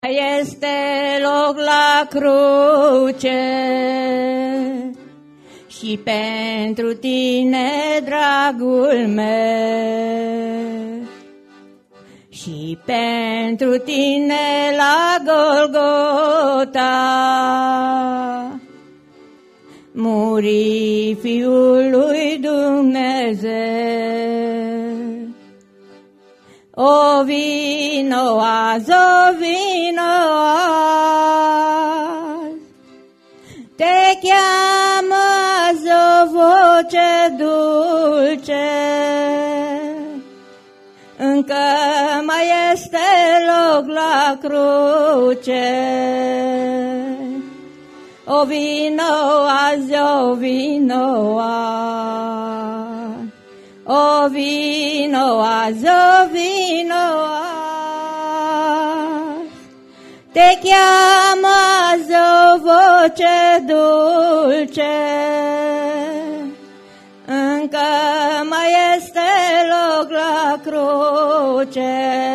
Este loc la cruce și pentru tine, dragul meu, și pentru tine la Golgota muri Fiul lui Dumnezeu. O vino azi, o vino azi, te cheamă azi o voce dulce, încă mai este loc la cruce. O vino azi, o vino azi, o vino azi, o vino azi, te cheamă azi o voce dulce, încă mai este loc la cruce.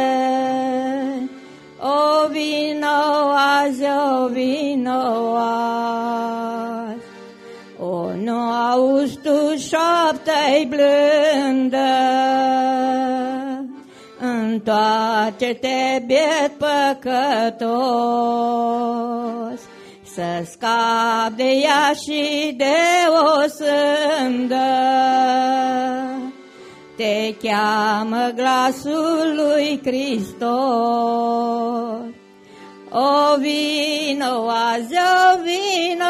O vino azi, o vino azi, o nu auzi tu șoapta-i blândă, întoarce-te, biet păcătos, să scapi de ea și de o sândă. Te cheamă glasul lui Hristos. O vino azi, o vino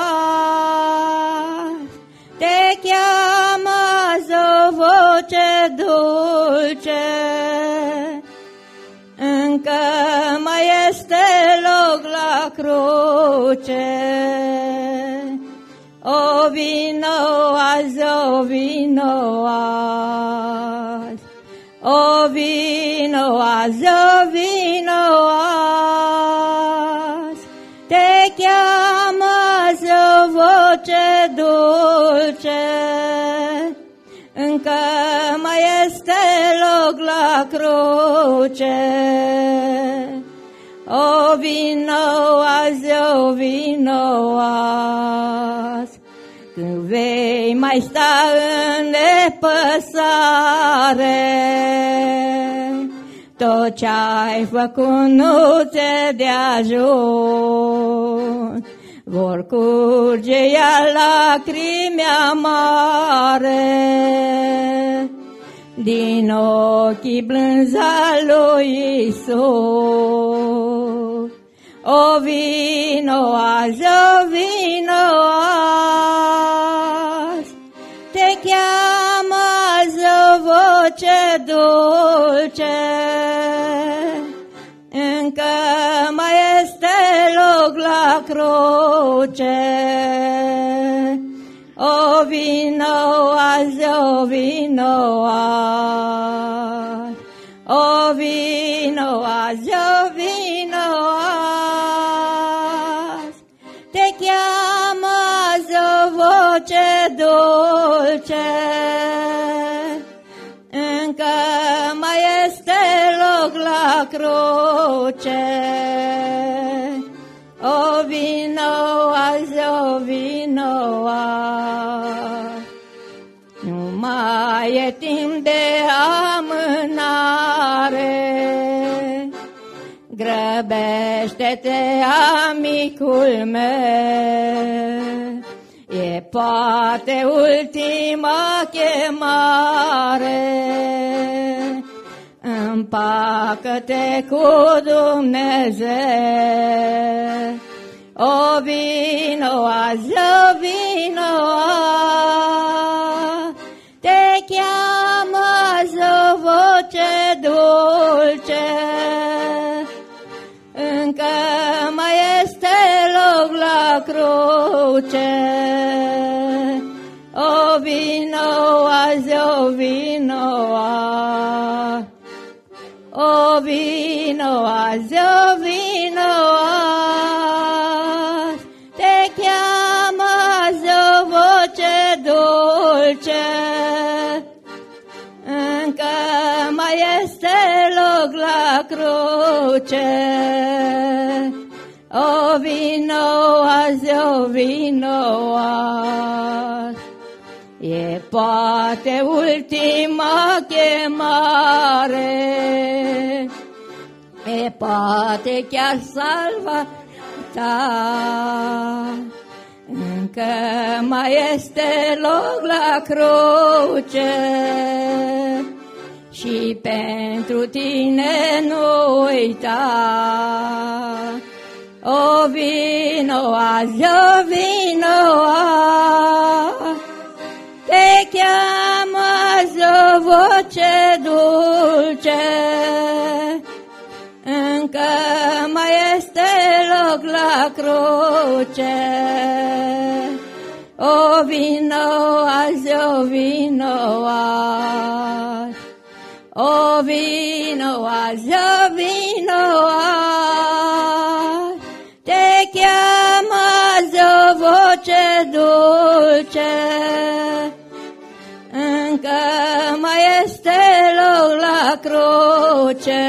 azi, te cheamă azi o voce dulce, încă mai este loc la cruce. O vino azi, o vino azi, o vino azi, o vino azi, te cheamă azi o voce dulce, încă mai este loc la cruce. O vino azi, o vino azi, când vei mai sta în nepăsare, tot ce-ai făcut nu ți-e de ajuns, vor curge iar lacrimi amare din ochii blânzi al lui Iisus. O vino azi, o vino azi, te cheamă azi o voce dulce, încă mai este loc la cruce. O vino azi, o vino azi, o vino azi, o vino azi, te cheamă azi o voce dulce, încă mai este loc la cruce. O vino azi, o vino azi, nu mai e timp de amânare, grăbește-te, amicul meu, e poate ultima chemare, împacă-te cu Dumnezeu. O vino azi, o vino azi, te cheamă azi o voce dulce, încă mai este loc la cruce. O vino azi, o vino azi, o vino azi, o vino azi, te cheamă azi o voce dulce, încă mai este loc la cruce. O vino azi, o vino azi. E poate ultima chemare, e poate chiar salva ta. Încă mai este loc la cruce și pentru tine nu uita. O vino azi, o vino azi, te cheamă azi o voce dulce. Încă mai este loc la cruce. O vino azi, o vino azi. O vino azi, o vino azi. Te cheamă azi o voce dulce. Încă mai este loc la cruce.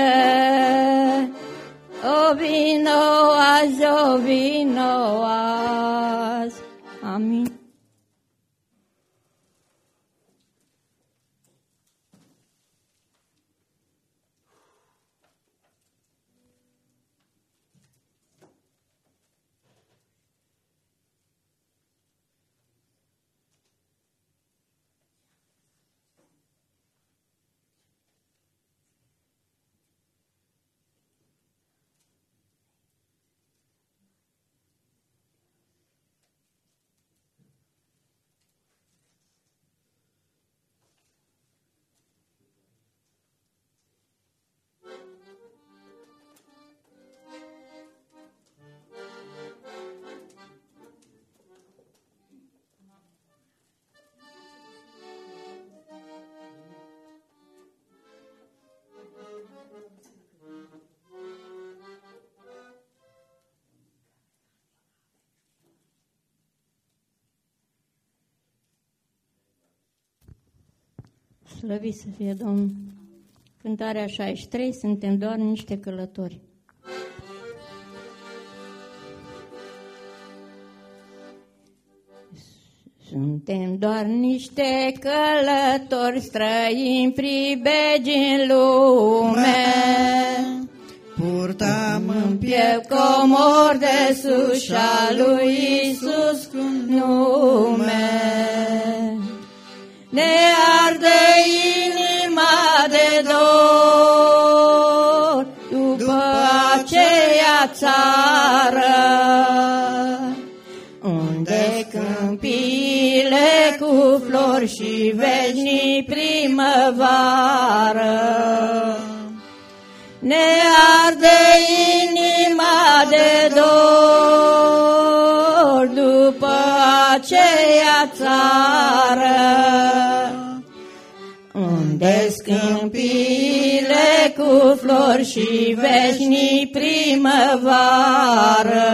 O vino azi, o vino azi. Amin. Slăvit să fie Domnul. Cântarea 63, suntem doar niște călători. Suntem doar niște călători, străini pribegi în lume. Purtăm În piept comor de sus și-a lui Iisus cu nume. Ne arde inima de dor după aceea țară, unde câmpiile cu flori și veșnic primăvară. Ne arde inima de dor după aceea țară, unde câmpiile cu flori și veșnic primăvară,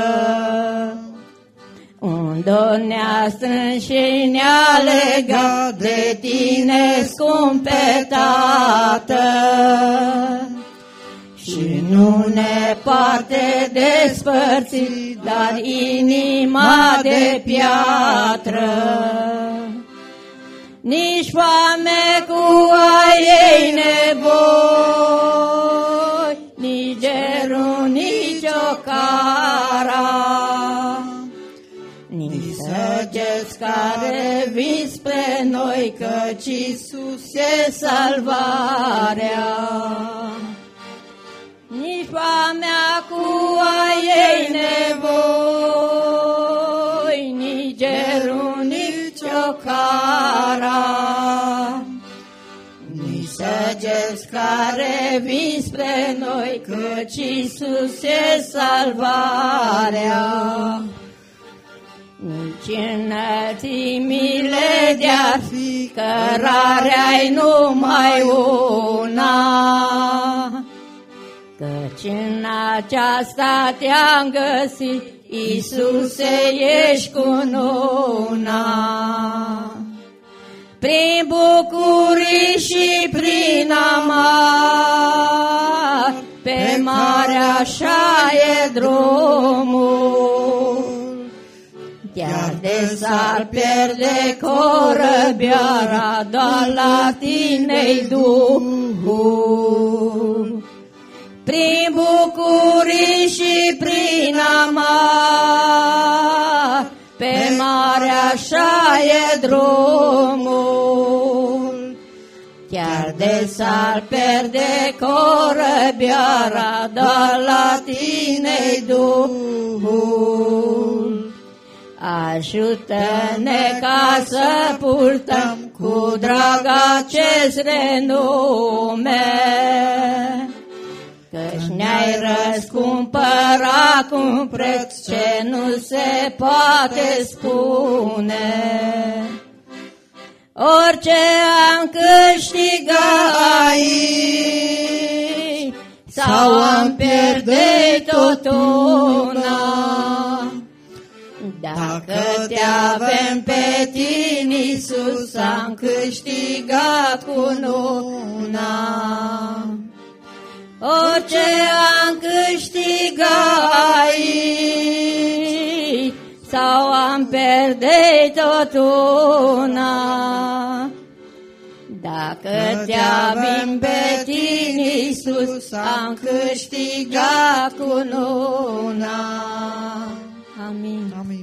unde ne-a strâns și ne-a legat de tine, scumpe Tată, și nu ne poate despărți, dar inima de piatră. Nici foame cu a ei nevoi, nici gerul, nici ocara, nici săgeți care vin spre noi, căci Iisus e salvarea. Nici foamea cu a ei nevoi, nici gerul, nici ocara, nici săgeți care vin spre noi, căci Iisus e salvarea. Nici înălțimile de-ar fi cărarea-i numai una, căci în aceasta te-am găsit, Iisuse, ești cununa. Prin bucurii și prin amar, pe mare așa e drumul, chiar de s-ar pierde corăbioara, doar la tine-i Duhul. Prin bucurii și prin amar, pe mare așa e drumul. Chiar de s-ar pierde corăbioara, doar la tine-i Duhul. Ajută-ne ca să purtăm cu drag acest renume, căci ne-ai răscumpărat cu un preț ce nu se poate spune. Orice am câștigat aici, sau am pierde tot una, dacă te avem pe tine, Iisus, am câștigat cu una. Orice am câștigat aici, sau am pierde tot una, dacă te avem pe tine, Iisus, am câștigat cu una. Amin. Amin.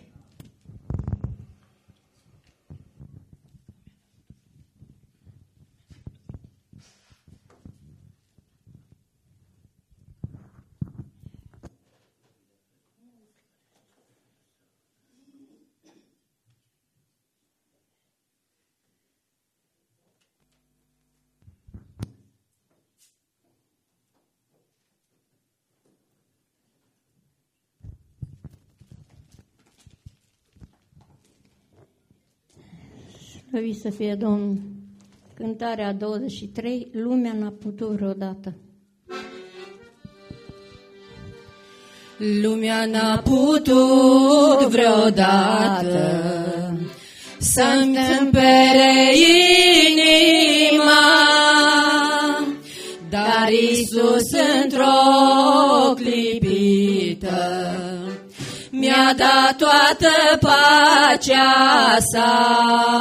Slăvit să fie Domnul. Cântarea 23, lumea n-a putut vreodată. Lumea n-a putut vreodată să-mi împere inima, dar Iisus într-o clipită mi-a dat toată pacea sa.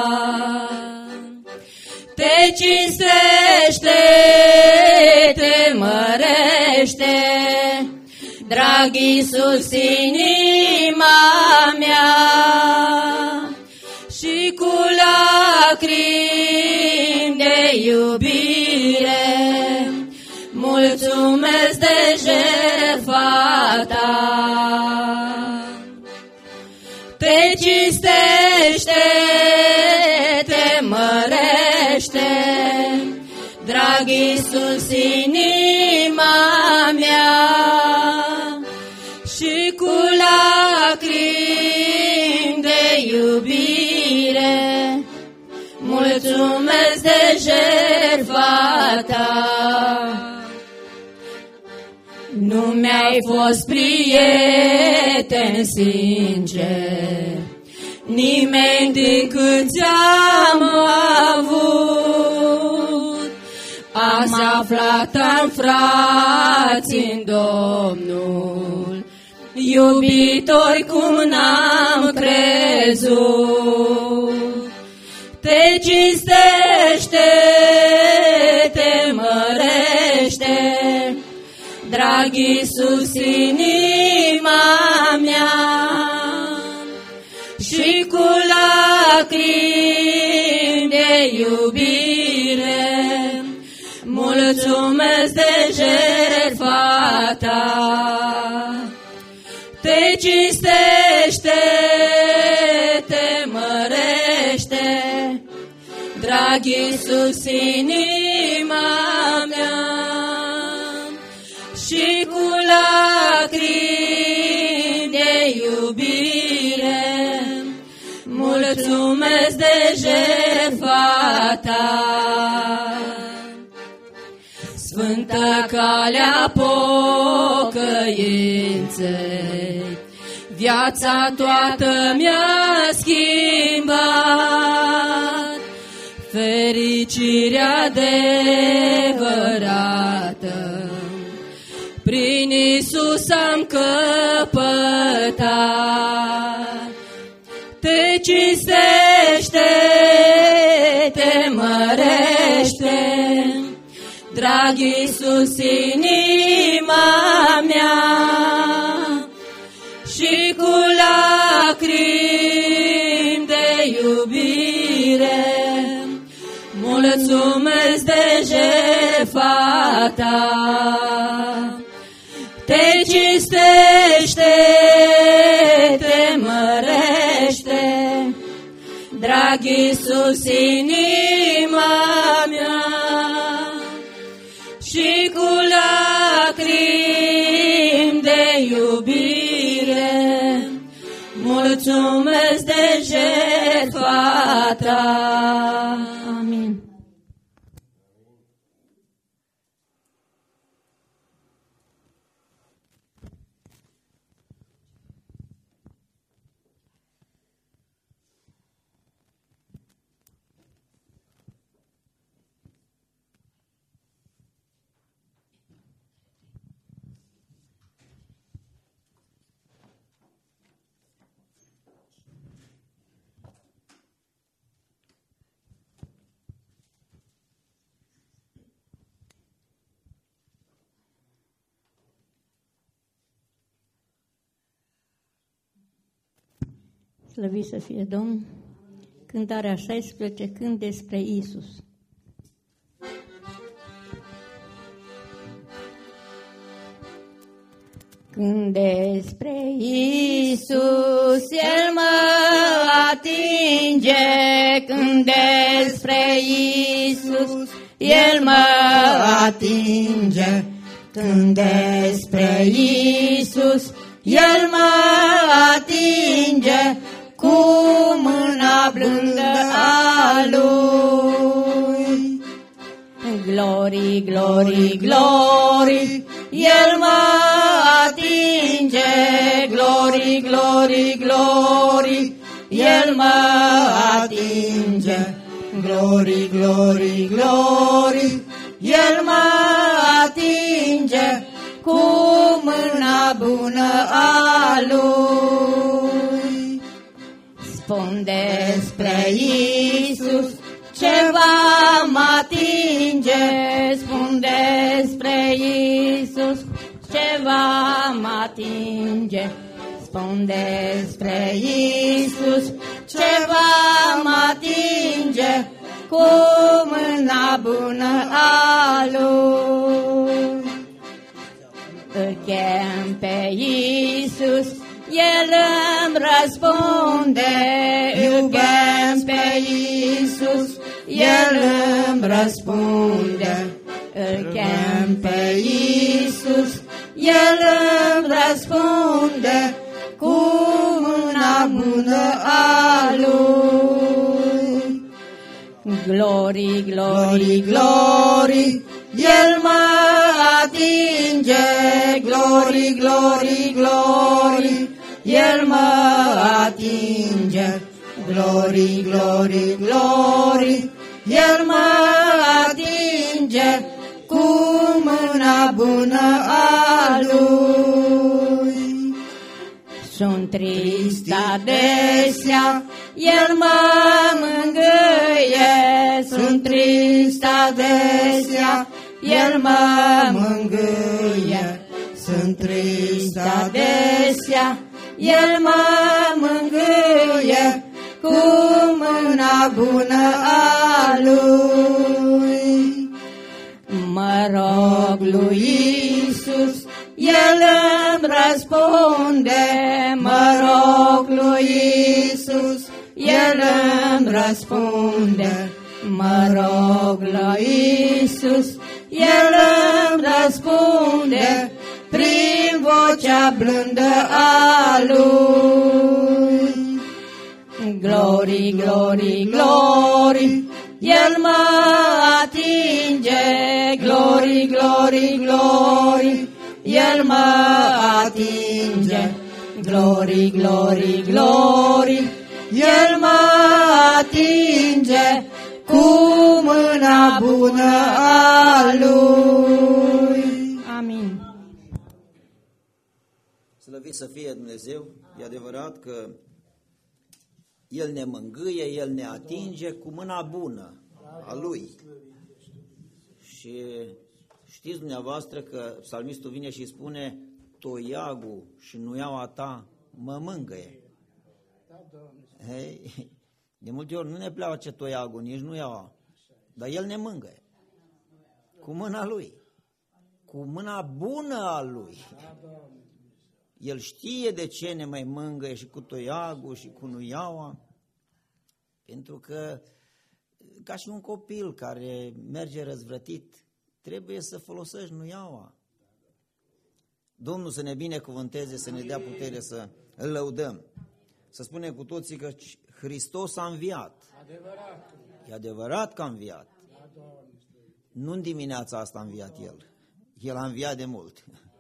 Te cinstește, te mărește, drag Iisus, inima mea, și cu lacrimi de iubire mulțumesc de jertfa ta. Te cinstește, te mărește, drag Iisus, inima mea, și cu lacrimi de iubire mulțumesc de jertfa ta. Nu mi-ai fost prieten sincer, nimeni decât ți-am avut. Am aflat, am frați în Domnul, iubitori cum n-am crezut. Te cinstește, te mărește, drag Iisus, inima mea, și cu lacrimi de iubire mulțumesc de jertfa ta. Te cinstește, te mărește, drag Iisus, inima mea, și cu lacrimi de iubire mulțumesc de jertfa ta. Sfântă calea pocăinței, viața toată mi-a schimbat. Fericirea adevărată prin Iisus am căpătat. cinstește, te mărește, drag Iisus, inima mea, și cu lacrimi de iubire mulțumesc de jertfa ta. Te cinstește, te mărește, drag Iisus, inima mea, și cu lacrimi de iubire mulțumesc de jertfa ta. Amin. Slăvit să fie Domnul. Cântarea 16, cânt despre Iisus. Când despre Iisus El mă atinge, când despre Iisus El mă atinge, când despre Iisus El mă atinge, cu mâna blândă a Lui. Glory, glory, glory, El mă atinge, glory, glory, glory, El mă atinge, glory, glory, glory, El mă atinge, cu mâna bună a Lui. Spun despre Iisus ceva mă atinge, spun despre Iisus ceva mă atinge, spun despre Iisus ceva mă atinge, cu mâna bună a Lui. Îl chem pe Iisus, El îmi răspunde, îl chem pe Iisus, El îmi răspunde, îl chem pe Iisus, El îmi răspunde, cu mâna bună a Lui. Glory, glory, glory, El mă atinge, glory, glory, glory, El mă atinge, glory, glory, glory, El mă atinge, cu mâna bună a Lui. Sunt trist adesea, El mă mângâie, sunt trist adesea, El mă mângâie, sunt trist adesea, El mă mângâie, cu mâna bună a Lui. Mă rog lui Iisus, El îmi răspunde, mă rog lui Iisus, El îmi răspunde, mă rog lui Iisus, El îmi răspunde, prin vocea blândă a Lui. Glory, glory, glory, El mă atinge, glory, glory, glory, El mă atinge, glory, glory, glory, El mă atinge, cu mâna bună a Lui. Amin. Slăvit să fie Dumnezeu, e adevărat că El ne mângâie, El ne atinge cu mâna bună a Lui. Și știți dumneavoastră că psalmistul vine și spune: toiagul și nuiaua ta mă mângâie. Hei, de multe ori nu ne place toiagul, nici nuiaua, dar El ne mângâie cu mâna Lui, cu mâna bună a Lui. El știe de ce ne mai mângâie și cu toiagul și cu nuiaua, pentru că, ca și un copil care merge răzvrătit, trebuie să folosești nuiaua. Domnul să ne binecuvânteze, să ne dea putere să îl lăudăm. Să spunem cu toții că Hristos a înviat. E adevărat că a înviat. Nu în dimineața asta a înviat El. El a înviat de mult.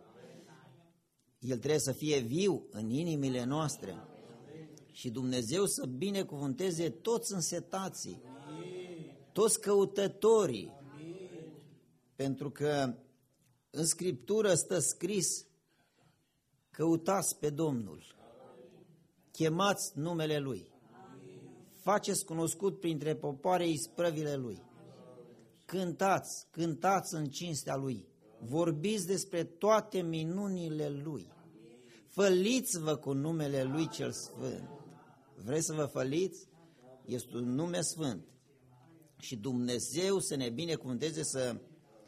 El trebuie să fie viu în inimile noastre. Și Dumnezeu să binecuvânteze toți însetații, toți căutătorii. Pentru că în Scriptură stă scris: căutați pe Domnul, chemați numele Lui, faceți cunoscut printre popoare isprăvile Lui, cântați, cântați în cinstea Lui, vorbiți despre toate minunile Lui, făliți-vă cu numele Lui cel Sfânt. Vreți să vă făliți? Este un nume sfânt. Și Dumnezeu să ne binecuvânteze să,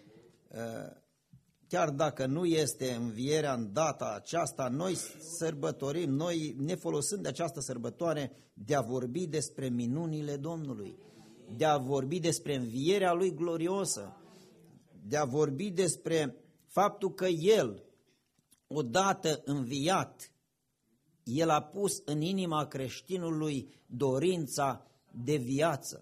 chiar dacă nu este învierea în data aceasta, noi sărbătorim, noi ne folosim de această sărbătoare de a vorbi despre minunile Domnului, de a vorbi despre învierea Lui gloriosă, de a vorbi despre faptul că El, odată înviat, El a pus în inima creștinului dorința de viață,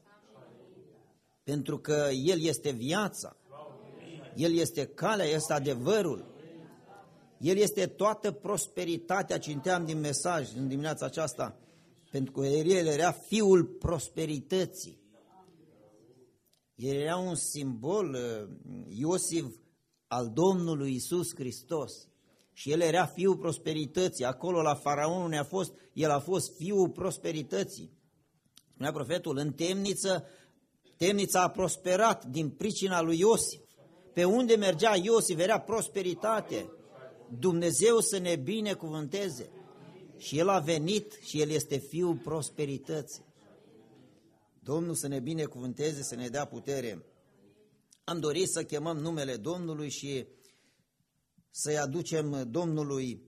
pentru că El este viața, El este calea, este adevărul, El este toată prosperitatea. Cinteam din mesaj în dimineața aceasta, pentru că El era Fiul prosperității. El era un simbol, Iosif, al Domnului Iisus Hristos. Și El era Fiul prosperității. Acolo la Faraon unde a fost, El a fost Fiul prosperității. Spunea profetul: în temnița a prosperat din pricina lui Iosif. Pe unde mergea Iosif era prosperitate. Dumnezeu să ne binecuvânteze. Și El a venit și El este Fiul prosperității. Domnul să ne binecuvânteze, să ne dea putere. Am dorit să chemăm numele Domnului și să-i aducem Domnului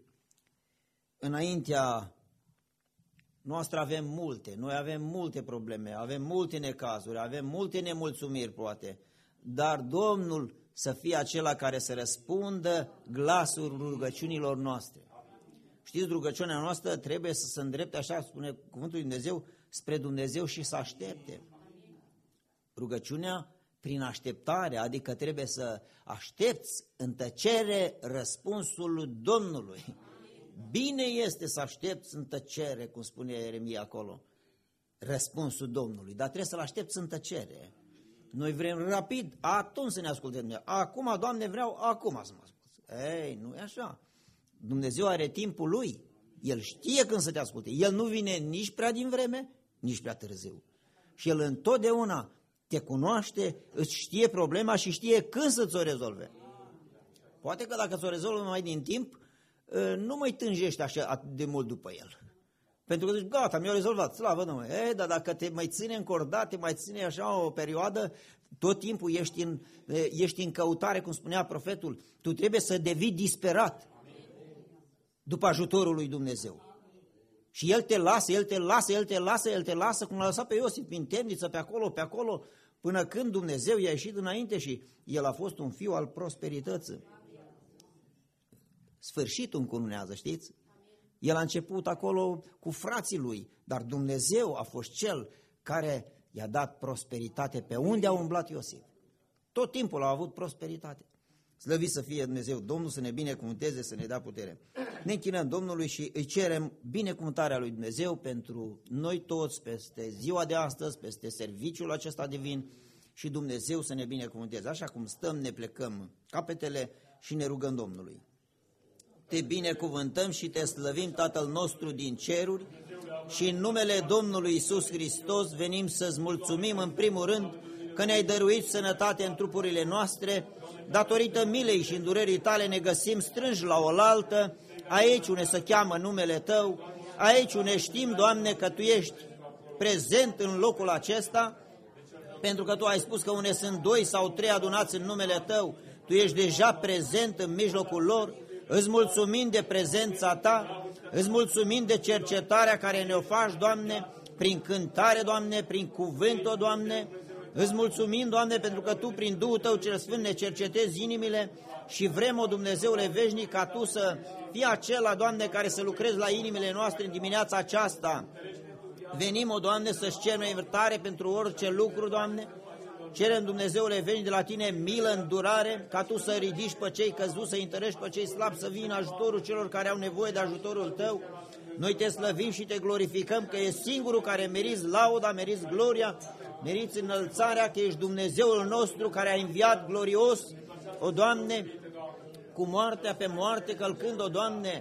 înaintea noastră. Avem multe, noi avem multe probleme, avem multe necazuri, avem multe nemulțumiri poate, dar Domnul să fie acela care să răspundă glasul rugăciunilor noastre. Știți, rugăciunea noastră trebuie să se îndrepte, așa spune cuvântul lui Dumnezeu, spre Dumnezeu și să aștepte. Rugăciunea prin așteptare, adică trebuie să aștepți în tăcere răspunsul Domnului. Bine este să aștepți în tăcere, cum spune Ieremia acolo, răspunsul Domnului, dar trebuie să-l aștepți în tăcere. Noi vrem rapid, atunci să ne ascultăm. Acum, Doamne, vreau acum să mă ascult. Ei, nu e așa. Dumnezeu are timpul Lui. El știe când să te asculte. El nu vine nici prea din vreme, nici prea târziu. Și El întotdeauna te cunoaște, îți știe problema și știe când să ți-o rezolve. Poate că dacă ți-o rezolvă mai din timp, nu mai tânjești așa de mult după El. Pentru că zici, gata, mi-a rezolvat, slavă Domnului. Dar dacă te mai ține încordat, te mai ține așa o perioadă, tot timpul ești în căutare, cum spunea profetul, tu trebuie să devii disperat după ajutorul lui Dumnezeu. Și El te lasă, El te lasă, El te lasă, El te lasă, cum l-a lăsat pe Iosif prin temniță, pe acolo, până când Dumnezeu i-a ieșit înainte și El a fost un fiu al prosperității. Sfârșitul încununează, știți? El a început acolo cu frații lui, dar Dumnezeu a fost Cel care i-a dat prosperitate pe unde a umblat Iosif. Tot timpul a avut prosperitate. Slăvit să fie Dumnezeu, Domnul să ne binecuvânteze, să ne dea putere. Ne închinăm Domnului și îi cerem binecuvântarea lui Dumnezeu pentru noi toți, peste ziua de astăzi, peste serviciul acesta divin și Dumnezeu să ne binecuvânteze. Așa cum stăm, ne plecăm capetele și ne rugăm Domnului. Te binecuvântăm și te slăvim, Tatăl nostru din ceruri, și în numele Domnului Iisus Hristos venim să-ți mulțumim în primul rând că ne-ai dăruit sănătate în trupurile noastre. Datorită milei și îndurării tale ne găsim strânși la oaltă, aici unde se cheamă numele tău, aici unde știm, Doamne, că Tu ești prezent în locul acesta, pentru că Tu ai spus că unde sunt 2 sau 3 adunați în numele Tău, Tu ești deja prezent în mijlocul lor. Îți mulțumim de prezența Ta, îți mulțumim de cercetarea care ne-o faci, Doamne, prin cântare, Doamne, prin cuvânt, Doamne. Îți mulțumim, Doamne, pentru că Tu, prin Duhul Tău cel Sfânt, ne cercetezi inimile și vrem, o Dumnezeule veșnic, ca Tu să fii acela, Doamne, care să lucrezi la inimile noastre în dimineața aceasta. Venim, o Doamne, să-ți cerem iertare pentru orice lucru, Doamne. Cerem, Dumnezeule veșnic, de la Tine milă, îndurare, ca Tu să ridici pe cei căzuți, să întărești pe cei slabi, să vii în ajutorul celor care au nevoie de ajutorul Tău. Noi Te slăvim și Te glorificăm, că ești singurul care meriți lauda, meriți gloria, meriți înălțarea, că ești Dumnezeul nostru care a înviat glorios, o Doamne, cu moartea pe moarte călcând, o Doamne.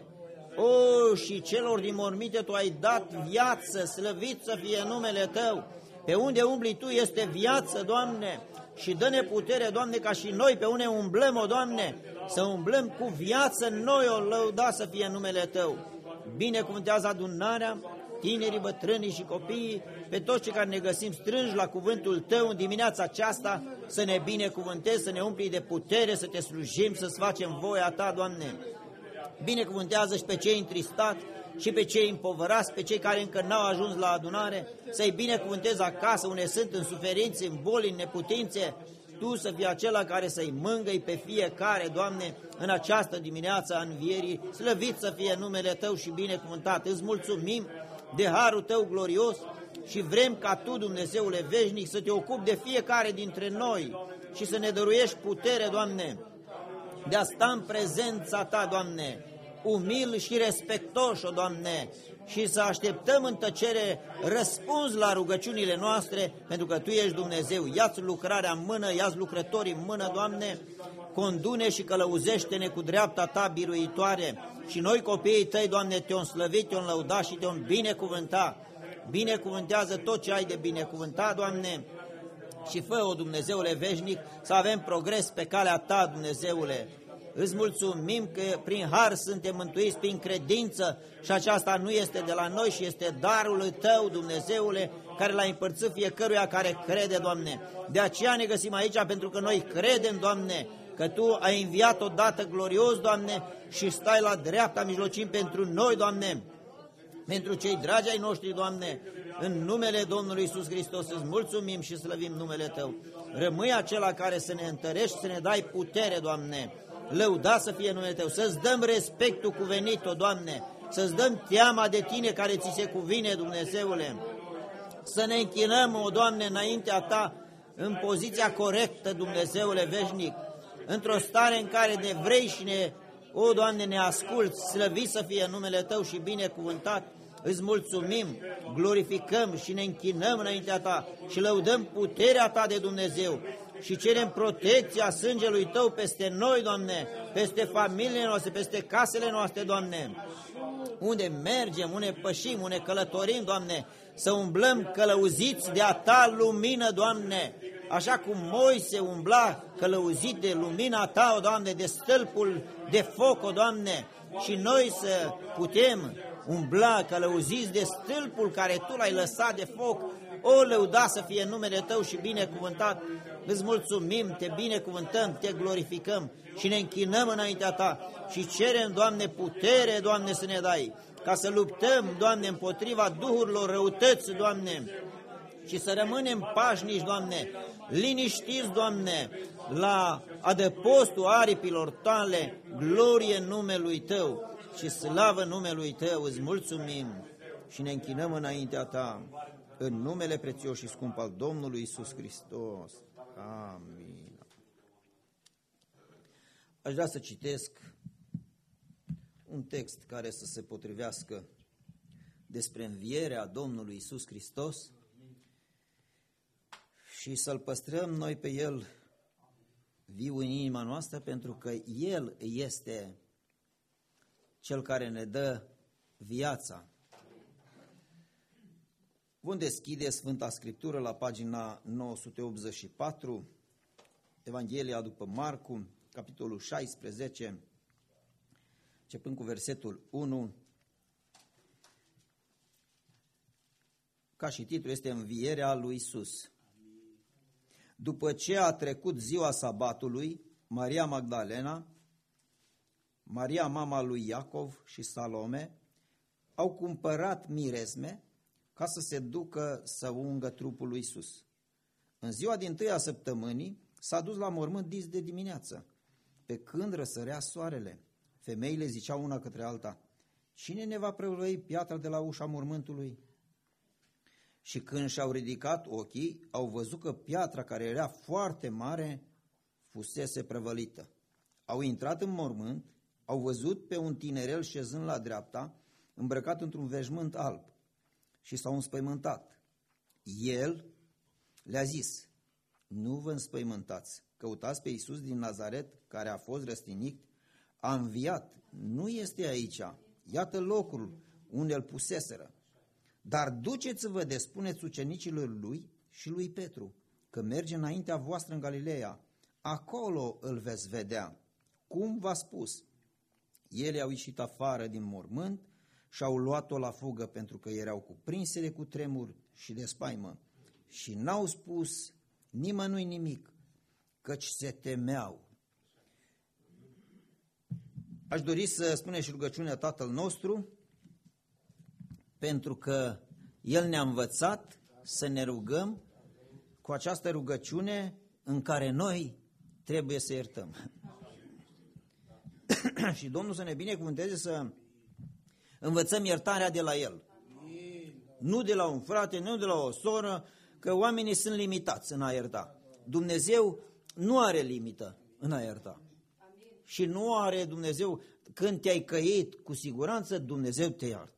O, și celor din morminte Tu ai dat viață, slăvit să fie numele Tău. Pe unde umbli Tu este viață, Doamne, și dă-ne putere, Doamne, ca și noi pe unde umblăm, o Doamne, să umblăm cu viață în noi, o lăuda să fie numele Tău. Binecuvântează adunarea, tinerii, bătrânii și copiii, pe toți cei care ne găsim strânși la cuvântul Tău în dimineața aceasta, să ne binecuvântezi, să ne umpli de putere, să Te slujim, să-ți facem voia Ta, Doamne. Binecuvântează și pe cei întristați și pe cei împovărați, pe cei care încă n-au ajuns la adunare, să-i binecuvântezi acasă unde sunt în suferințe, în boli, în neputințe. Tu să fii acela care să-i mângâi pe fiecare, Doamne, în această dimineață a învierii, slăvit să fie numele Tău și binecuvântat. Îți mulțumim de harul Tău glorios și vrem ca Tu, Dumnezeule veșnic, să Te ocupi de fiecare dintre noi și să ne dăruiești putere, Doamne, de a sta în prezența Ta, Doamne, umil și respectoși, o Doamne, și să așteptăm în tăcere răspuns la rugăciunile noastre, pentru că Tu ești Dumnezeu. Ia-ți lucrarea în mână, ia-ți lucrătorii în mână, Doamne, condune și călăuzește-ne cu dreapta Ta biruitoare. Și noi, copiii Tăi, Doamne, Te-om slăvit, Te-om lăuda și Te-om binecuvânta. Binecuvântează tot ce ai de binecuvântat, Doamne, și fă, o Dumnezeule veșnic, să avem progres pe calea Ta, Dumnezeule. Îți mulțumim că prin har suntem mântuiți, prin credință, și aceasta nu este de la noi, și este darul Tău, Dumnezeule, care l-ai împărțit fiecăruia care crede, Doamne. De aceea ne găsim aici, pentru că noi credem, Doamne, că Tu ai înviat odată glorios, Doamne, și stai la dreapta mijlocim pentru noi, Doamne, pentru cei dragi ai noștri, Doamne. În numele Domnului Iisus Hristos îți mulțumim și slăvim numele Tău. Rămâi acela care să ne întărești, să ne dai putere, Doamne. Lăuda să fie numele Tău, să-ți dăm respectul cuvenit, o Doamne, să-ți dăm teama de Tine care ți se cuvine, Dumnezeule, să ne închinăm, o Doamne, înaintea Ta, în poziția corectă, Dumnezeule veșnic, într-o stare în care ne vrei și o Doamne, ne asculți, slăvit să fie numele Tău și binecuvântat. Îți mulțumim, glorificăm și ne închinăm înaintea Ta și lăudăm puterea Ta de Dumnezeu și cerem protecția sângelui Tău peste noi, Doamne, peste familiile noastre, peste casele noastre, Doamne. Unde mergem, unde pășim, unde călătorim, Doamne, să umblăm călăuziți de a Ta lumină, Doamne, așa cum Moise umbla călăuzit de lumina Ta, o Doamne, de stâlpul de foc, o Doamne, și noi să putem umbla călăuziți de stâlpul care Tu l-ai lăsat de foc. O, lăuda să fie numele Tău și binecuvântat. Îți mulțumim, Te binecuvântăm, Te glorificăm și ne închinăm înaintea Ta și cerem, Doamne, putere, Doamne, să ne dai, ca să luptăm, Doamne, împotriva duhurilor răutăți, Doamne, și să rămânem pașnici, Doamne, liniștiți, Doamne, la adăpostul aripilor Tale, glorie numelui Tău și slavă numelui Tău. Îți mulțumim și ne închinăm înaintea Ta, în numele prețios și scump al Domnului Iisus Hristos. Amin. Aș vrea să citesc un text care să se potrivească despre învierea Domnului Iisus Hristos și să-L păstrăm noi pe El viu în inima noastră, pentru că El este Cel care ne dă viața. Vom deschide Sfânta Scriptură la pagina 984, Evanghelia după Marcu, capitolul 16, începând cu versetul 1. Ca și titlu este Învierea lui Iisus. După ce a trecut ziua sabatului, Maria Magdalena, Maria mama lui Iacov și Salome au cumpărat mirezme ca să se ducă să ungă trupul lui Iisus. În ziua dintâia săptămânii s-a dus la mormânt dis de dimineață. Pe când răsărea soarele, femeile ziceau una către alta: cine ne va prăvăi piatra de la ușa mormântului? Și când și-au ridicat ochii, au văzut că piatra, care era foarte mare, fusese prăvălită. Au intrat în mormânt, au văzut pe un tinerel șezând la dreapta, îmbrăcat într-un veșmânt alb, și s-au înspăimântat. El le-a zis: nu vă înspăimântați, căutați pe Iisus din Nazaret, care a fost răstignit, a înviat, nu este aici, iată locul unde îl puseseră. Dar duceți-vă de spuneți ucenicilor lui și lui Petru, că merge înaintea voastră în Galileea, acolo îl veți vedea, cum v-a spus. Ele au ieșit afară din mormânt și au luat-o la fugă, pentru că erau cuprinse de cutremur și de spaimă, și n-au spus nimănui nimic, căci se temeau. Aș dori să spunem și rugăciunea Tatăl nostru, pentru că El ne-a învățat să ne rugăm cu această rugăciune în care noi trebuie să iertăm. Și Domnul să ne binecuvânteze să învățăm iertarea de la El. Nu de la un frate, nu de la o soră, că oamenii sunt limitați în a ierta. Dumnezeu nu are limită în a ierta. Și nu are Dumnezeu, când te-ai căit, cu siguranță Dumnezeu te iartă.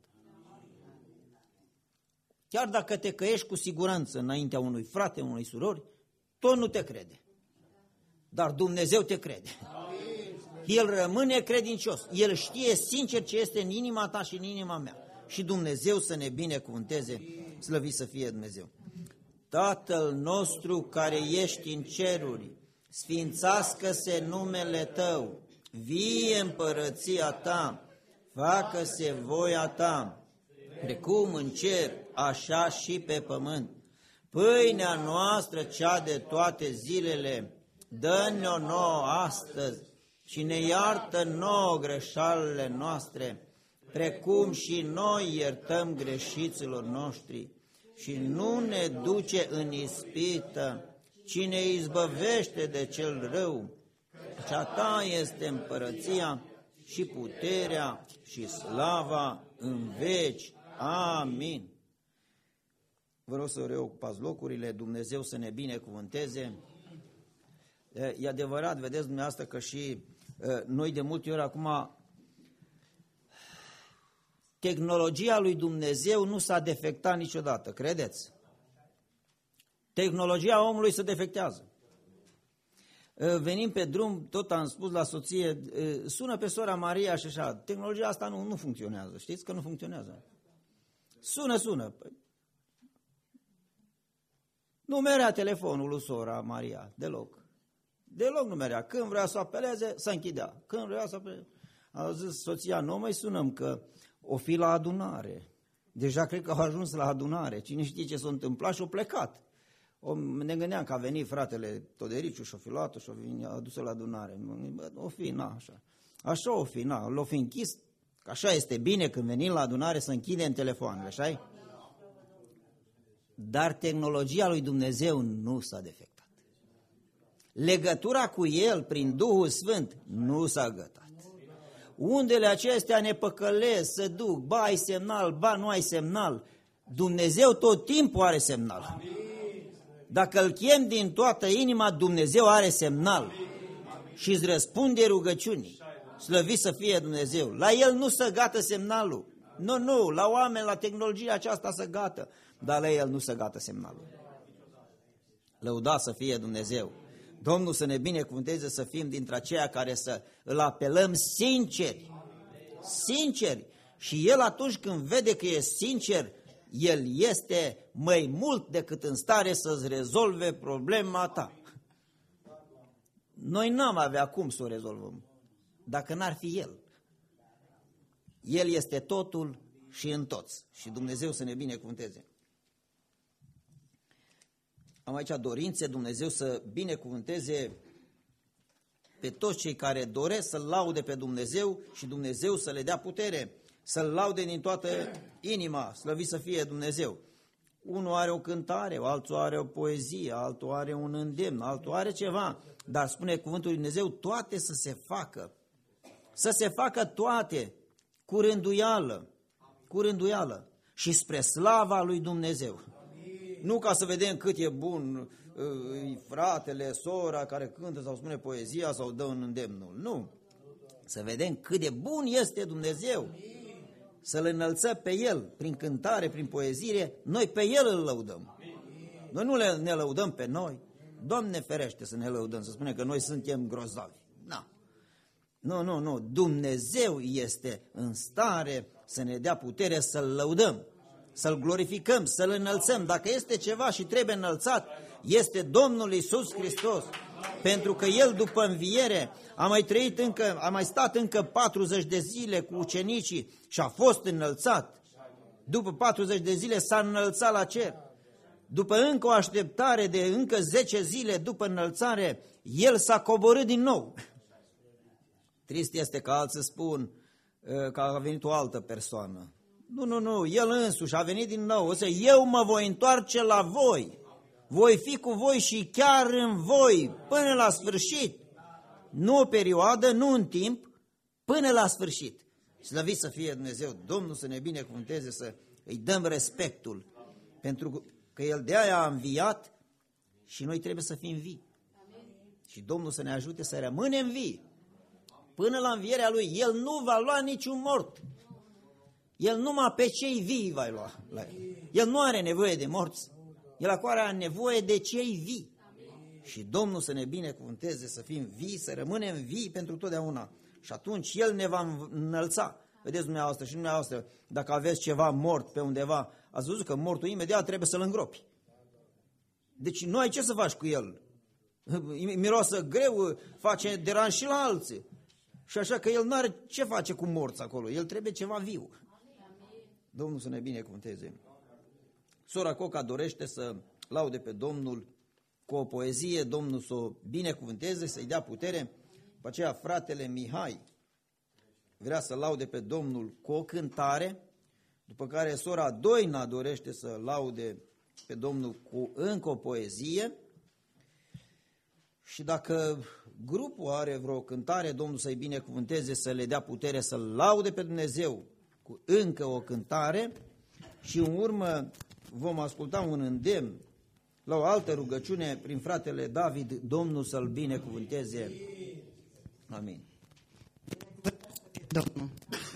Chiar dacă te căiești cu siguranță înaintea unui frate, unui surori, tot nu te crede. Dar Dumnezeu te crede. El rămâne credincios. El știe sincer ce este în inima ta și în inima mea. Și Dumnezeu să ne binecuvânteze, slăvit să fie Dumnezeu. Tatăl nostru care ești în ceruri, sfințească-se numele Tău, vie împărăția Ta, facă-se voia Ta, precum în cer, așa și pe pământ. Pâinea noastră, cea de toate zilele, dă-ne-o nouă astăzi și ne iartă nouă greșalele noastre, precum și noi iertăm greșiților noștri. Și nu ne duce în ispită, ci ne izbăvește de cel rău. Cea Ta este împărăția și puterea și slava în veci. Amin. Vă rog să reocupați locurile, Dumnezeu să ne binecuvânteze. E adevărat, vedeți dumneavoastră că și noi de multe ori acum, tehnologia lui Dumnezeu nu s-a defectat niciodată, credeți? Tehnologia omului se defectează. Venim pe drum, tot am spus la soție, sună pe sora Maria și așa, tehnologia asta nu funcționează, știți că nu funcționează. Sună. Nu merea telefonul lui sora Maria, deloc. Deloc nu merea. Când vrea să apeleze, să închidea. Când vrea să apeleze. A zis soția, nu mai sunăm că o fi la adunare. Deja cred că au ajuns la adunare. Cine știe ce s-a întâmplat și-au plecat. Ne gândeam că a venit fratele Todericiu și-o fi luat-o și-o fi adus-o la adunare. O fi, așa. Așa o fi, l-o fi închis. Că așa este bine când venim la adunare să închidem telefoanele, așa-i? Dar tehnologia lui Dumnezeu nu s-a defectat. Legătura cu El prin Duhul Sfânt nu s-a gătat. Undele acestea ne păcălesc, se duc, ba ai semnal, ba nu ai semnal. Dumnezeu tot timpul are semnal. Dacă îl chem din toată inima, Dumnezeu are semnal și îți răspunde rugăciunii. Slăvit să fie Dumnezeu. La El nu se gată semnalul. Nu, la oameni, la tehnologia aceasta se gată, dar la El nu se gată semnalul. Lăudat să fie Dumnezeu. Domnul să ne binecuvânteze să fim dintre aceia care să îl apelăm sinceri. Și El atunci când vede că e sincer, El este mai mult decât în stare să-ți rezolve problema ta. Noi n-am avea cum să o rezolvăm dacă n-ar fi El. El este totul și în toți. Și Dumnezeu să ne binecuvânteze. Am aici dorințe, Dumnezeu să binecuvânteze pe toți cei care doresc să-L laude pe Dumnezeu și Dumnezeu să le dea putere, să-L laude din toată inima, slăvit să fie Dumnezeu. Unul are o cântare, altul are o poezie, altul are un îndemn, altul are ceva, dar spune cuvântul lui Dumnezeu, toate să se facă. Să se facă toate cu rânduială și spre slava lui Dumnezeu. Nu ca să vedem cât e bun fratele, sora care cântă sau spune poezia sau dă un îndemnul. Nu. Să vedem cât de bun este Dumnezeu. Să-L înălțăm pe El prin cântare, prin poezie. Noi pe El îl lăudăm. Noi nu ne lăudăm pe noi. Doamne ferește să ne lăudăm, să spunem că noi suntem grozavi. Nu. Dumnezeu este în stare să ne dea putere să-L lăudăm, să-L glorificăm, să-L înălțăm. Dacă este ceva și trebuie înălțat, este Domnul Iisus Hristos. Pentru că El după înviere a mai stat încă 40 de zile cu ucenicii și a fost înălțat. După 40 de zile s-a înălțat la cer. După încă o așteptare de încă 10 zile după înălțare, El s-a coborât din nou. Trist este că alții spun că a venit o altă persoană. Nu, El însuși a venit din nou. O să eu mă voi întoarce la voi. Voi fi cu voi și chiar în voi, până la sfârșit. Nu o perioadă, nu un timp, până la sfârșit. Slăvit să fie Dumnezeu, Domnul să ne binecuvânteze, să îi dăm respectul. Pentru că El de-aia a înviat și noi trebuie să fim vii. Și Domnul să ne ajute să rămânem vii. Până la învierea Lui, El nu va lua niciun mort. El numai pe cei vii va lua. El nu are nevoie de morți. El acolo are nevoie de cei vii. Și Domnul să ne binecuvânteze să fim vii, să rămânem vii pentru totdeauna. Și atunci El ne va înălța. Vedeți dumneavoastră și dumneavoastră, dacă aveți ceva mort pe undeva, ați văzut că mortul imediat trebuie să-l îngropi. Deci nu ai ce să faci cu el. Miroasă greu, face deranj și la alții. Și așa că El nu are ce face cu morți acolo. El trebuie ceva viu. Domnul să ne binecuvânteze. Sora Coca dorește să laude pe Domnul cu o poezie, Domnul să o binecuvânteze, să-i dea putere. După aceea fratele Mihai vrea să laude pe Domnul cu o cântare, după care sora Doina dorește să laude pe Domnul cu încă o poezie. Și dacă grupul are vreo cântare, Domnul să-i binecuvânteze, să le dea putere să laude pe Dumnezeu cu încă o cântare și în urmă vom asculta un îndemn la o altă rugăciune prin fratele David, Domnul să-l binecuvânteze. Amin. Domnul.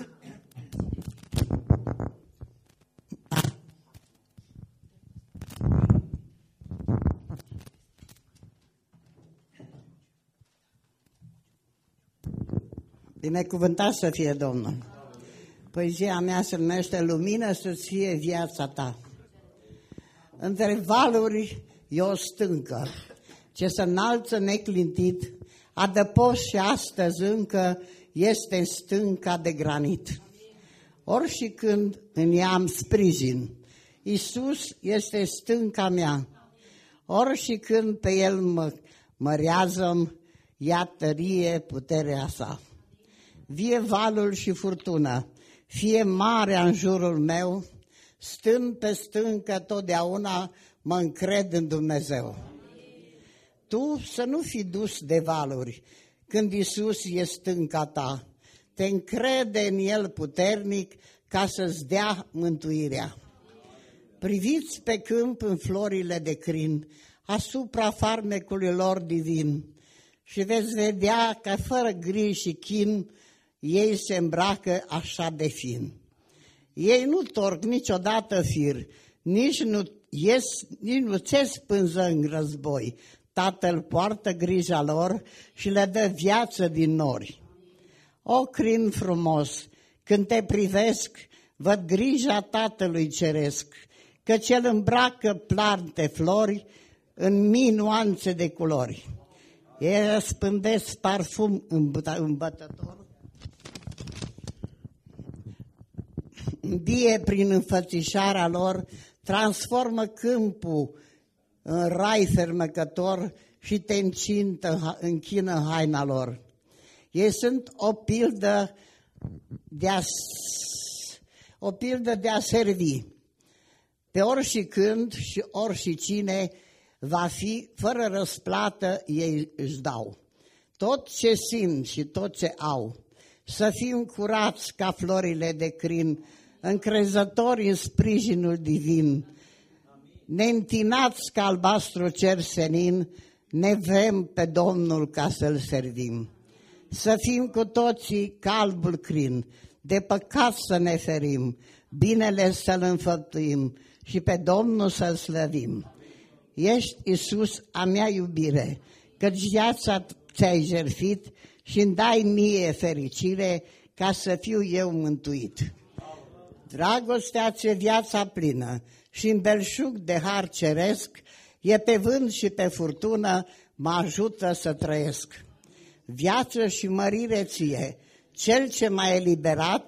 Binecuvântat să fie Domnul. Poezia mea se numește Lumină să-ți fie viața ta. Între valuri e o stâncă ce se înalță neclintit, adăpost și astăzi încă este stânca de granit. Ori și când în ea am sprijin, Iisus este stânca mea. Ori și când pe El mă mărează, ia tărie puterea sa. Vie valul și furtună, fie marea în jurul meu, stând pe stâncă totdeauna mă încred în Dumnezeu. Tu să nu fii dus de valuri când Iisus e stânca ta. Te încrede în El puternic ca să-ți dea mântuirea. Priviți pe câmp în florile de crin, asupra farmecului lor divin, și veți vedea că fără griji și chin ei se îmbracă așa de fin. Ei nu torc niciodată fir, nici nu țes pânză în război. Tatăl poartă grija lor și le dă viață din nori. O crin frumos, când te privesc, văd grija Tatălui Ceresc, căci El îmbracă plante, flori, în mii nuanțe de culori. Ei răspândesc parfum îmbătător, vie prin înfățișarea lor, transformă câmpul în rai fermecător și te închină haina lor. Ei sunt o pildă de a servi. Pe ori și când și ori și cine va fi, fără răsplată ei își dau. Tot ce simt și tot ce au, să fim curați ca florile de crin, încrezători în sprijinul divin, neîntinați ca albastru cer senin, ne vrem pe Domnul ca să-L servim. Să fim cu toții ca albul crin, de păcat să ne ferim, binele să-L înfăptuim și pe Domnul să-L slăvim. Ești, Iisus, a mea iubire, căci viața ți-ai jertfit și îmi dai mie fericire ca să fiu eu mântuit. Dragostea ți-e viața plină și în belșug de har ceresc, e pe vânt și pe furtună, mă ajută să trăiesc. Viață și mărire ție, cel ce m-a eliberat,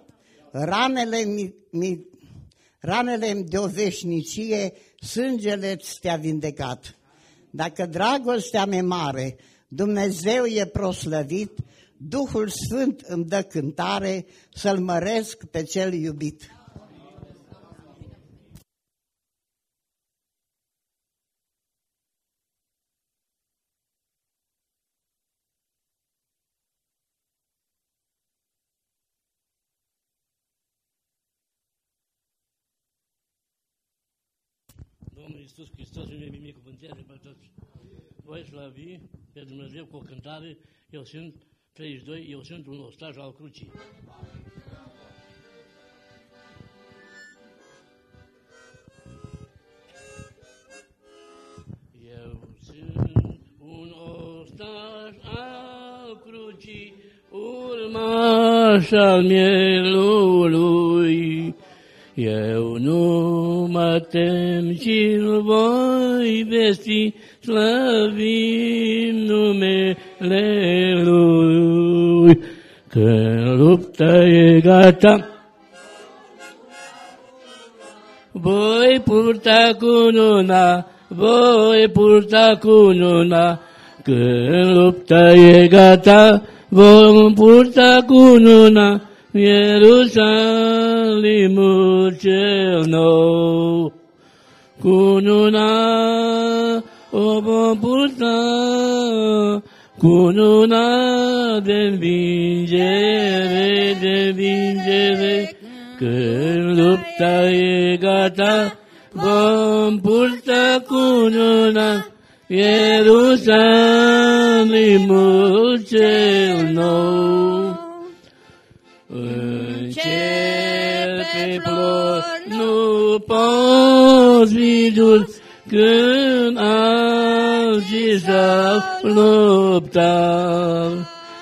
ranele-mi de o veșnicie, sângele-ți te-a vindecat. Dacă dragostea mea mare, Dumnezeu e proslăvit, Duhul Sfânt îmi dă cântare, să-L măresc pe cel iubit. Domnul Iisus Hristos ne binecuvântează pe toți. Voi slăvi pe Dumnezeu cu o cântare, eu sunt 32, eu sunt un ostaș al crucii. Eu sunt un ostaș al crucii, urmaș al mielului. Eu nu mă tem, ci-l voi vesti, slăvim numele Lui. Când lupta e gata, voi purta cununa, voi purta cununa. Când lupta e gata, vom purta cununa. Ierusalimul cel nou, cununa o vom purta, cununa de învingere, când lupta e gata, vom purta cununa, Ierusalimul cel nou. În cer pe plor nu poți fi dus, când alții s-au luptat.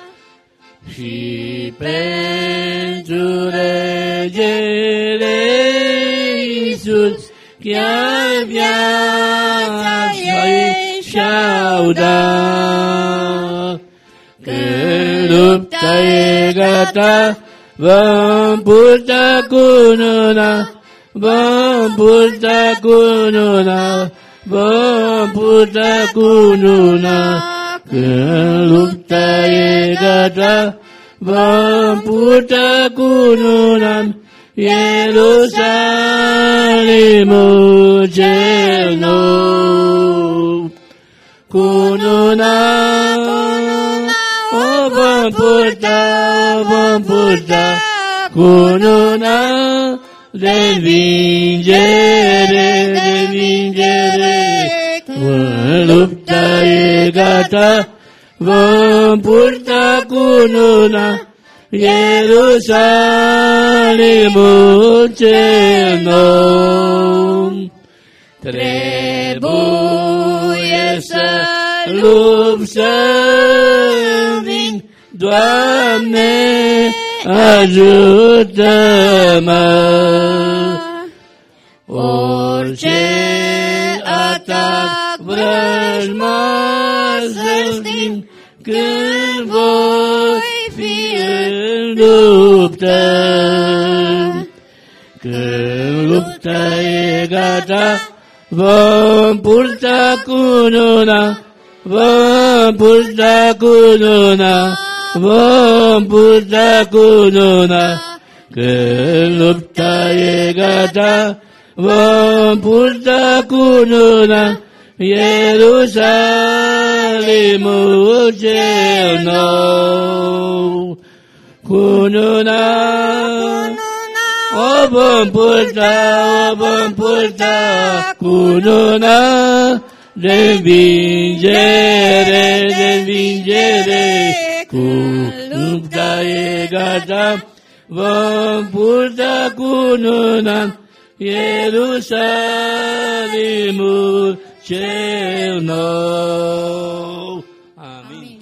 Și pentru regele Iisus, chiar viața și-au dat. Când lupta e gata, vom purta cununa, vom purta cununa, vom purta cununa. Când lupta e gata, vom purta cununa, Ierusalimul cel nou. Cununa o vom purta, cununa de învingere, când lupta e gata, vom purta cununa, Ierusalimul cel nou. Trebuie să lupt să vin, Doamne, ajută-mă. Orice atac vrăjmaș să sting, când voi fi în luptă. Când lupta e gata, vom purta cununa, vom purta cununa, vom purta cununa. Când lupta e gata, vom purta cununa, Ierusalimul cel nou. Cununa, o vom purta, cununa de învingere, când lupta e gata, vom purta cununa, Ierusalimul cel nou. Amin.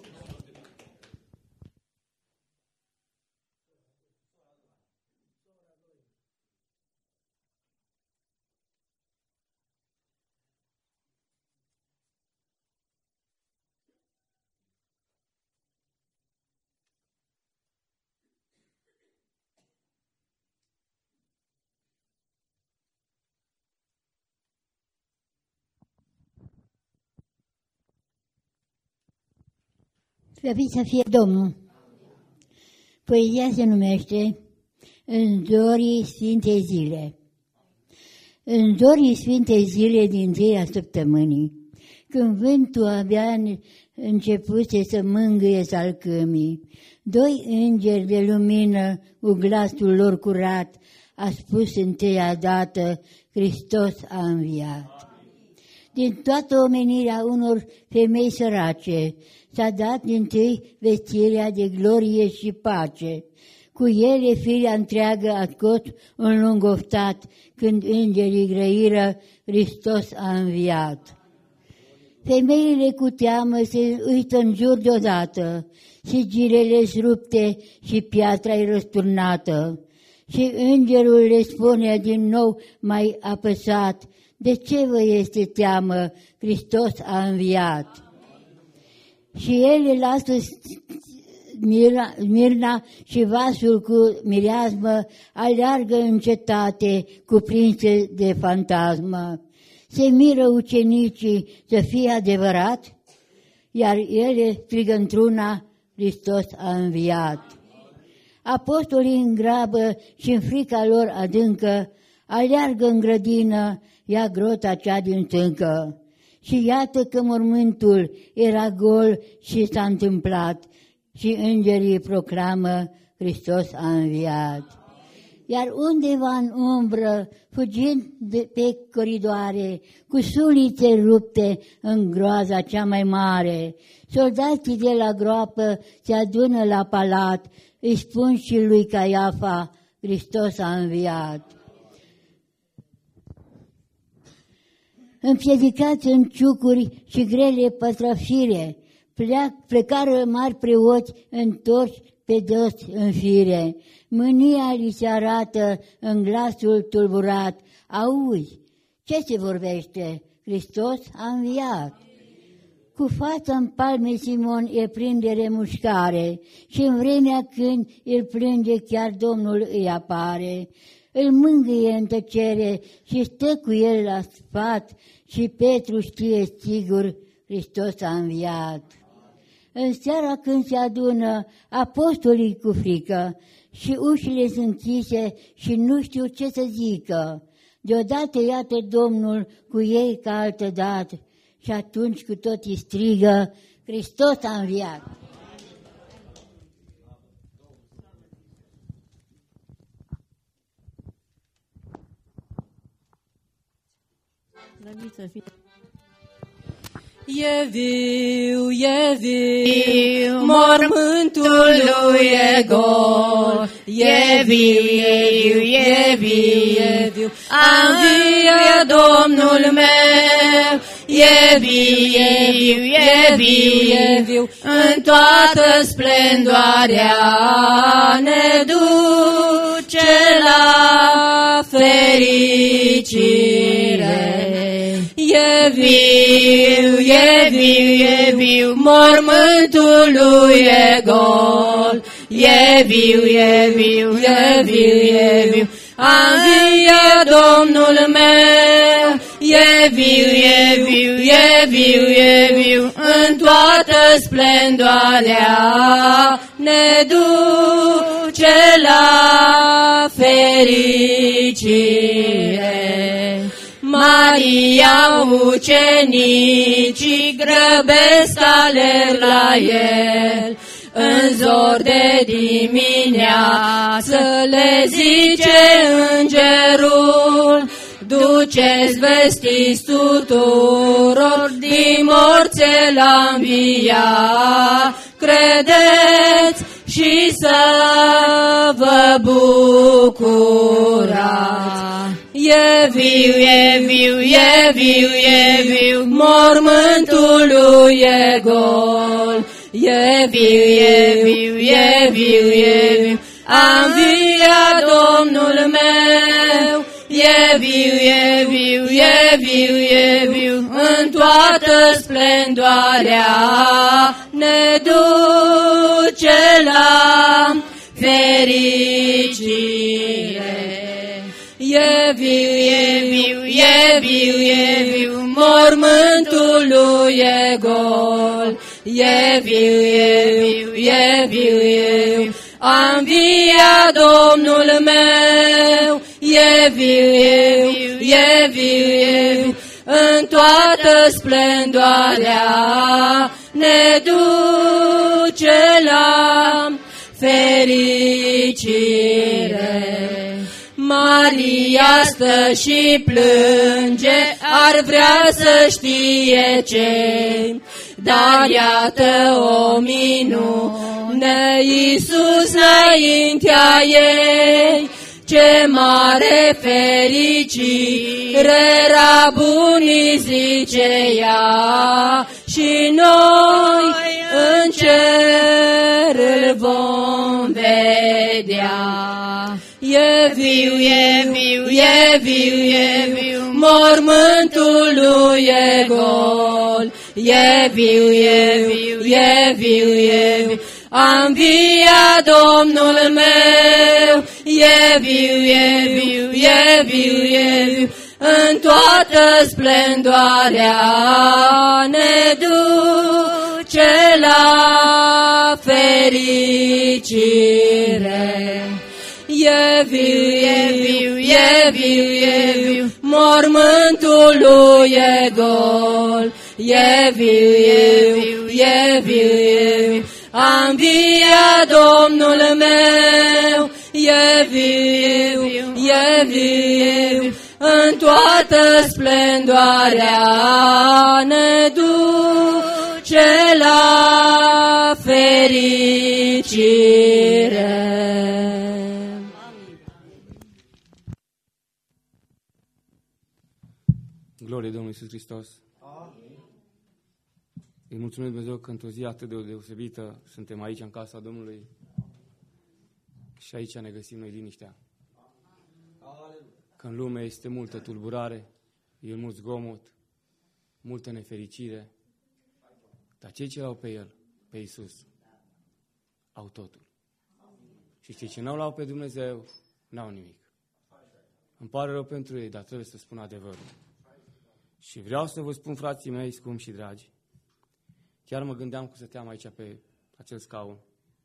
Slăvit să fie Domnul! Poezia se numește În zorii Sfintei Zile. În zorii Sfintei Zile din întâia săptămânii, când vântul abia începuse să mângâie salcâmii, doi îngeri de lumină, cu glasul lor curat, a spus întâia dată, Hristos a înviat. Din toată omenirea unor femei sărace s-a dat dintâi vestirea de glorie și pace. Cu ele firea întreagă a scos un lung oftat, când îngerii grăiră, Hristos a înviat. Femeile cu teamă se uită în jur deodată, și girele-s rupte și piatra-i răsturnată. Și îngerul le spune din nou mai apăsat, de ce vă este teamă? Hristos a înviat. Și ele lasă Mirna și vasul cu mireasmă, aleargă în cetate, cuprinse de fantasmă. Se miră ucenicii să fie adevărat, iar ele strigă într-una, Hristos a înviat. Apostolii în grabă și în frica lor adâncă, aleargă în grădină, ia grota cea din stâncă. Și iată că mormântul era gol și s-a întâmplat, și îngerii proclamă, Hristos a înviat. Iar undeva în umbră, fugind pe coridoare, cu sulițe rupte în groaza cea mai mare, soldații de la groapă se adună la palat, îi spun și lui Caiafa, Hristos a înviat. Împiedicați în ciucuri și grele pătrăfire, plecară mari preoți întorși pe dos în fire. Mânia li se arată în glasul tulburat. Auzi, ce se vorbește? Hristos a înviat. Cu fața în palme Simon e plin de remușcare și în vremea când îl plânge chiar Domnul îi apare. Îl mângâie în tăcere și stă cu el la sfat și Petru știe sigur, Hristos a înviat. În seara când se adună apostolii cu frică și ușile sunt închise și nu știu ce să zică, deodată iată Domnul cu ei ca altădată și atunci cu toții strigă, Hristos a înviat. E viu, mormântul lui e gol. E viu, a înviat Domnul meu. e viu, e viu, e viu, e viu, în toată splendoarea ne duce la fericire. E viu, e viu, e viu, mormântul lui e gol. E viu, e viu, e viu, e viu, a înviat Domnul meu. E viu, e viu, e viu, e viu, în toată splendoarea ne duce la fericire. Maria ucenicii grăbesc alerg la el, în zor de dimineață le zice îngerul, duceți vestiți tuturor, din morți l-a înviat, credeți și să vă bucurați. E viu, e viu, e viu, e viu, mormântul lui e gol. E viu, e viu, e viu, e viu, a înviat Domnul meu. E viu, e viu, e viu, e viu, în toată splendoarea ne duce la fericire. E viu, e viu, e viu, e viu, mormântul lui e gol. E viu, e viu, e viu, e viu, a înviat Domnul meu. E viu, e viu, e viu, e viu, în toată splendoarea ne duce la fericire. Maria stă și plânge, ar vrea să știe ce, dar iată o minune, Iisus înaintea ei. Ce mare fericire, Rabuni zice ea, și noi în cer îl vom vedea. E viu, e viu, e viu, e viu, mormântul lui e gol. E viu, e viu, e viu, e viu, a înviat Domnul meu. E viu, e viu, e viu, e viu, în toată splendoarea ne duce la fericire. E viu, e viu, e viu, e viu, mormântul lui e gol. E viu, e viu, e viu, e viu, a înviat Domnul meu. E viu, e viu, e viu, în toată splendoarea ne duce la fericire. Glorie Domnului Iisus Hristos. Îi mulțumesc Dumnezeu că într-o zi atât de deosebită suntem aici în casa Domnului și aici ne găsim noi liniștea. Că în lume este multă tulburare, e mult zgomot, multă nefericire, dar cei ce l-au pe El, pe Iisus, au totul. Și cei ce n-au pe Dumnezeu, n-au nimic. Îmi pare rău pentru ei, dar trebuie să spun adevărul. Și vreau să vă spun, frații mei, scumpi și dragi, chiar mă gândeam cum stăteam aici pe acel scaun.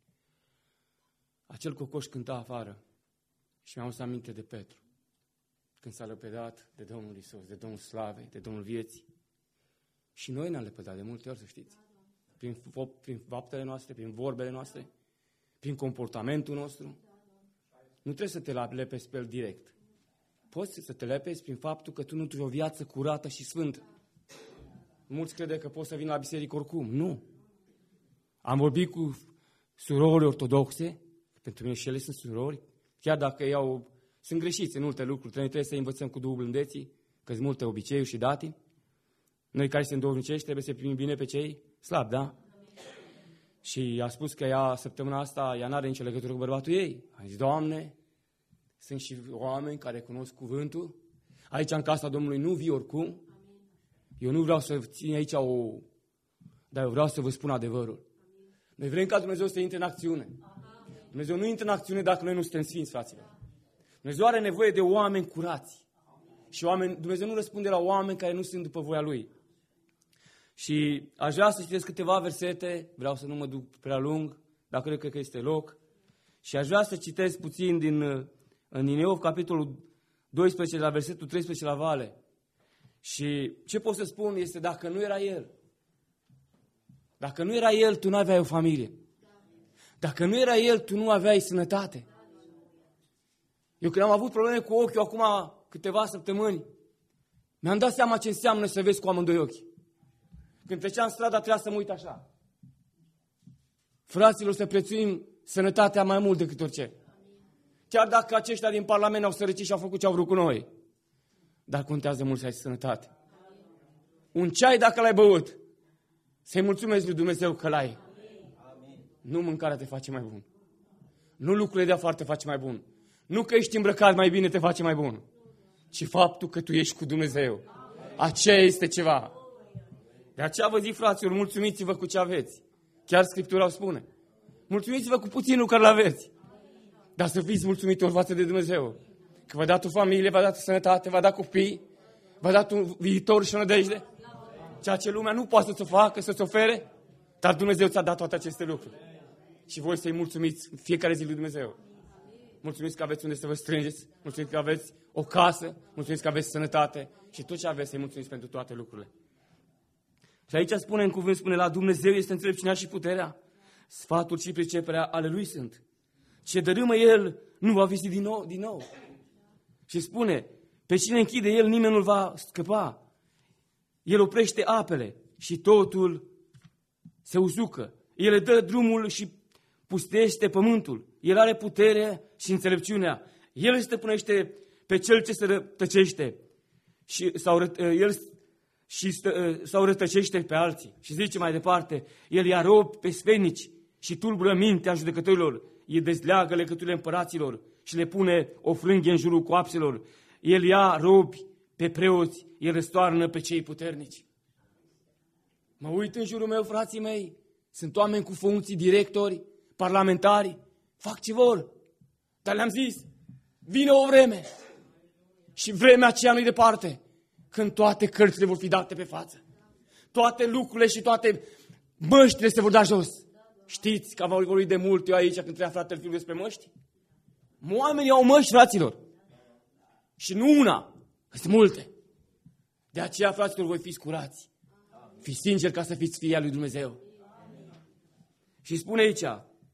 Acel cocoș cânta afară și mi-am adus aminte de Petru, când s-a lepădat de Domnul Iisus, de Domnul Slavei, de Domnul Vieții. Și noi ne-am lepădat de multe ori, să știți. Prin faptele noastre, prin vorbele noastre, prin comportamentul nostru. Nu trebuie să te lepezi pe el direct. Poți să te lepezi prin faptul că tu nu trăiești o viață curată și sfântă. Mulți crede că poți să vin la biserică oricum. Nu. Am vorbit cu surori ortodoxe, pentru mine și ele sunt surori, chiar dacă sunt greșiți în multe lucruri, trebuie să învățăm cu Duhul blândeții, că sunt multe obiceiuri și date. Noi care suntem duhovnicești trebuie să primim bine pe cei slabi, da? Și a spus că ea, săptămâna asta, ea n-are nicio legătură cu bărbatul ei. A zis, Doamne, sunt și oameni care cunosc cuvântul. Aici, în casa Domnului, nu vii oricum. Eu nu vreau să țin aici dar eu vreau să vă spun adevărul. Noi vrem ca Dumnezeu să intre în acțiune. Dumnezeu nu intră în acțiune dacă noi nu suntem sfinți, fraților. Dumnezeu are nevoie de oameni curați. Și Dumnezeu nu răspunde la oameni care nu sunt după voia Lui. Și aș vrea să citesc câteva versete, vreau să nu mă duc prea lung, dar cred că este loc. Și aș vrea să citesc puțin în Iov, capitolul 12, la versetul 13 la vale. Și ce pot să spun este, dacă nu era El, tu nu aveai o familie. Dacă nu era El, tu nu aveai sănătate. Eu când am avut probleme cu ochiul acum câteva săptămâni, mi-am dat seama ce înseamnă să vezi cu amândoi ochi. Când treceam strada, trebuia să mă uit așa. Fraților, să prețuim sănătatea mai mult decât orice. Chiar dacă aceștia din Parlament au sărăcit și au făcut ce au vrut cu noi. Dar contează mult să ai sănătate. Un ceai dacă l-ai băut, să-i mulțumesc lui Dumnezeu că l-ai. Nu mâncarea te face mai bun. Nu lucrurile de afară te face mai bun. Nu că ești îmbrăcat mai bine te face mai bun. Ci faptul că tu ești cu Dumnezeu. Aceea este ceva. De aceea vă zic, fraților, mulțumiți-vă cu ce aveți. Chiar Scriptura o spune. Mulțumiți-vă cu puținul care l-aveți. Dar să fiți mulțumitori față de Dumnezeu. Că v-a dat o familie, v-a dat o sănătate, v-a dat copii, v-a dat un viitor și o nădejde. Ceea ce lumea nu poate să-ți facă, să-ți ofere, dar Dumnezeu ți-a dat toate aceste lucruri. Și voi să-i mulțumiți fiecare zi lui Dumnezeu. Mulțumiți că aveți unde să vă strângeți, mulțumiți că aveți o casă, mulțumiți că aveți sănătate și tot ce aveți să-i mulțumiți pentru toate lucrurile. Și aici spune în cuvânt, spune, la Dumnezeu este înțelepciunea și puterea, sfatul și priceperea ale Lui sunt. Ce dărâmă El nu va visi din nou. Și spune, pe cine închide El, nimeni nu-l va scăpa. El oprește apele și totul se usucă. El dă drumul și pustește pământul. El are putere și înțelepciunea. El stăpânește pe cel ce se rătăcește sau rătăcește pe alții. Și zice mai departe, El ia rob pe sfetnici și tulbură mintea judecătorilor. El dezleagă legăturile împăraților și le pune o frânghie în jurul coapselor. El ia robi pe preoți, El răstoarnă pe cei puternici. Mă uit în jurul meu, frații mei, sunt oameni cu funcții, directori, parlamentari, fac ce vor. Dar le-am zis, vine o vreme și vremea aceea nu-i departe, când toate cărțile vor fi date pe față. Toate lucrurile și toate măștile se vor da jos. Știți că am vorbit de mult eu aici când trebuia fratele Fiul despre măști? Oamenii au măști, fraților. Și nu una, sunt multe. De aceea, fraților, voi fiți curați. Fiți sinceri ca să fiți fii al lui Dumnezeu. Și spune aici,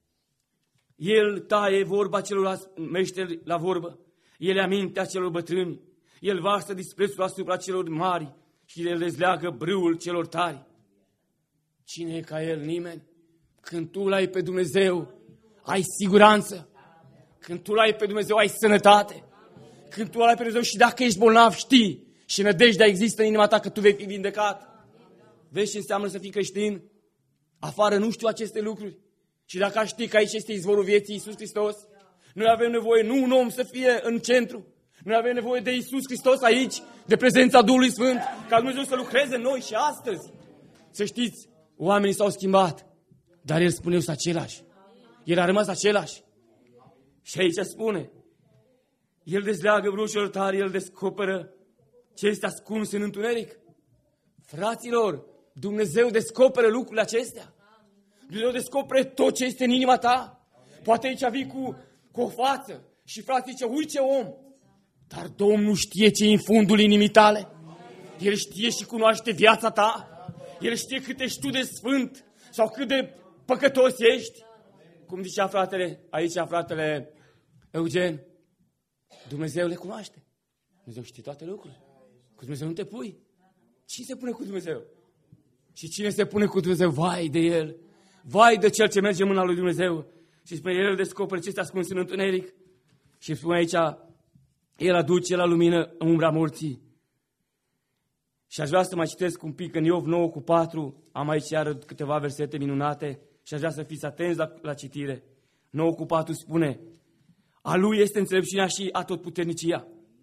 El taie vorba celor meșteri la vorbă, El ia mintea celor bătrâni, El varsă disprețul asupra celor mari și El dezleagă brâul celor tari. Cine e ca El? Nimeni. Când tu l-ai pe Dumnezeu, ai siguranță. Când tu l-ai pe Dumnezeu, ai sănătate. Când tu l-ai pe Dumnezeu și dacă ești bolnav, știi și nădejdea există în inima ta că tu vei fi vindecat. Vezi ce înseamnă să fii creștin? Afară nu știu aceste lucruri. Și dacă aș ști că aici este izvorul vieții, Iisus Hristos, noi avem nevoie, nu un om să fie în centru. Noi avem nevoie de Iisus Hristos aici, de prezența Duhului Sfânt, ca Dumnezeu să lucreze în noi și astăzi. Să știți, oamenii s-au schimbat, dar El spune, eu sunt același. El a rămas același. Și aici spune, El dezleagă brâul celor tari, El descoperă ce este ascuns în întuneric. Fraților, Dumnezeu descoperă lucrurile acestea. Dumnezeu descoperă tot ce este în inima ta. Poate aici vii cu o față și frații zice, uite ce om. Dar Domnul știe ce e în fundul inimii tale. El știe și cunoaște viața ta. El știe cât ești tu de sfânt sau cât de păcătos ești. Cum zicea fratele, aici fratele Eugen, Dumnezeu le cunoaște. Dumnezeu știe toate lucrurile. Cu Dumnezeu nu te pui. Cine se pune cu Dumnezeu? Și cine se pune cu Dumnezeu, vai de el. Vai de cel ce merge în mâna lui Dumnezeu. Și spune, El descoperă ce este ascuns în întuneric. Și spune aici, El aduce la lumină umbra morții. Și aș vrea să mai citesc un pic în Iov 9:4, am aici iară câteva versete minunate și aș vrea să fiți atenți la citire. 9:4 spune: a lui este înțelepciunea și atotputernicia.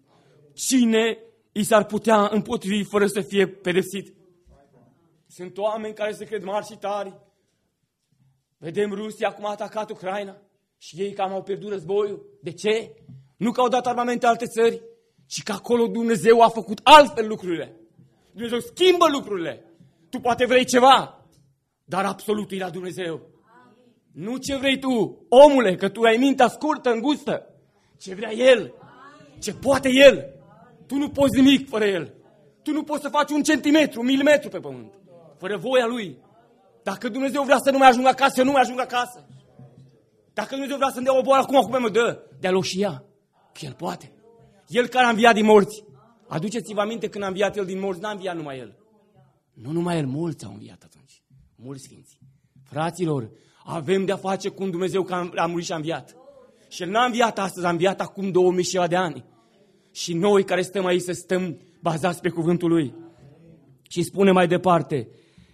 Cine i s-ar putea împotrivi fără să fie pedepsit? Sunt oameni care se cred mari și tari. Vedem Rusia cum a atacat Ucraina și ei cam au pierdut războiul. De ce? Nu că au dat armamente alte țări, ci că acolo Dumnezeu a făcut altfel lucrurile. Dumnezeu schimbă lucrurile. Tu poate vrei ceva, dar absolutul e la Dumnezeu. Nu ce vrei tu, omule, că tu ai mintea scurtă, îngustă. Ce vrea El, ce poate El. Tu nu poți nimic fără El. Tu nu poți să faci 1 centimetru, 1 milimetru pe pământ, fără voia Lui. Dacă Dumnezeu vrea să nu mai ajung acasă, nu mai ajung acasă. Dacă Dumnezeu vrea să-mi dea o boală, acum mă dă. De-a și ea, că El poate. El care a înviat din morți. Aduceți-vă aminte, când a înviat El din morți, n-a înviat numai El. Nu numai El, mulți au înviat atunci. Mulți sfinți. Fraților, avem de-a face cu un Dumnezeu care a murit și a înviat. Și El n-a înviat astăzi, a înviat acum 2000 și ceva de ani. Și noi care stăm aici să stăm bazați pe cuvântul Lui. Și spune mai departe: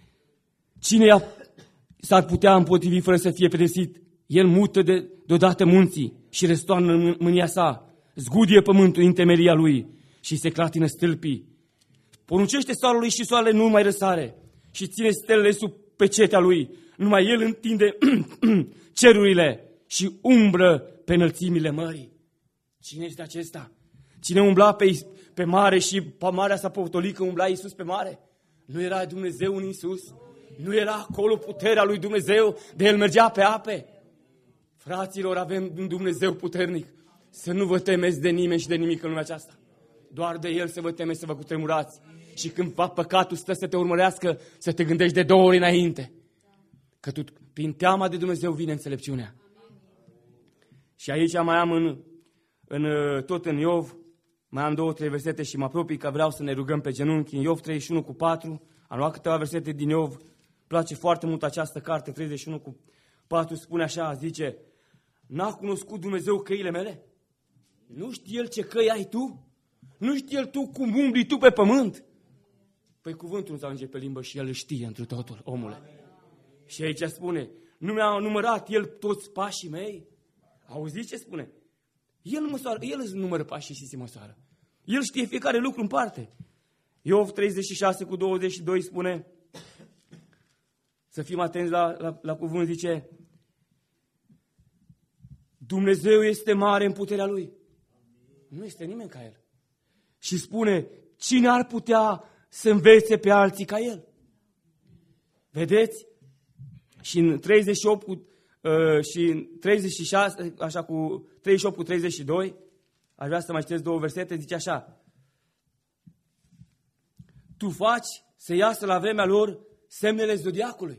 cine s-ar putea împotrivi fără să fie pedepsit? El mută deodată munții și răstoarnă mânia sa, zgudie pământul în temelia lui și se clatină stâlpii. Poruncește soarelui și soarele nu mai răsare și ține stelele sub pecetea lui. Numai El întinde cerurile și umbră pe înălțimile mării. Cine este acesta? Cine umbla pe mare și pe marea sa potolică umbla Iisus pe mare? Nu era Dumnezeu în Iisus? Nu era acolo puterea lui Dumnezeu de El mergea pe ape? Fraților, avem un Dumnezeu puternic. Să nu vă temeți de nimeni și de nimic în lumea aceasta. Doar de El să vă temeți, să vă cutremurați. Și când păcatul stă să te urmărească, să te gândești de 2 ori înainte. Că tu, prin teama de Dumnezeu vine înțelepciunea. Și aici mai am tot în Iov, mai am 2-3 versete și mă apropii că vreau să ne rugăm pe genunchi. În Iov 31:4, am luat câteva versete din Iov. Place foarte mult această carte, 31:4, spune așa, zice: n-a cunoscut Dumnezeu căile mele? Nu știe El ce căi ai tu? Nu știe El tu cum umbli tu pe pământ? Păi cuvântul nu ajunge pe limbă și El știe întru totul, omule. Și aici spune: nu mi-a numărat El toți pașii mei? Auziți ce spune? El măsoară, El îți numără pașii și se măsoară. El știe fiecare lucru în parte. Iov 36:22 spune, să fim atenți la cuvânt, zice: Dumnezeu este mare în puterea Lui. Nu este nimeni ca El. Și spune: cine ar putea să învețe pe alții ca El? Vedeți? Și în 38 și în 36, așa cu 38:32, aș vrea să mai citesc 2 versete, zice așa: tu faci să iasă la vremea lor semnele zodiacului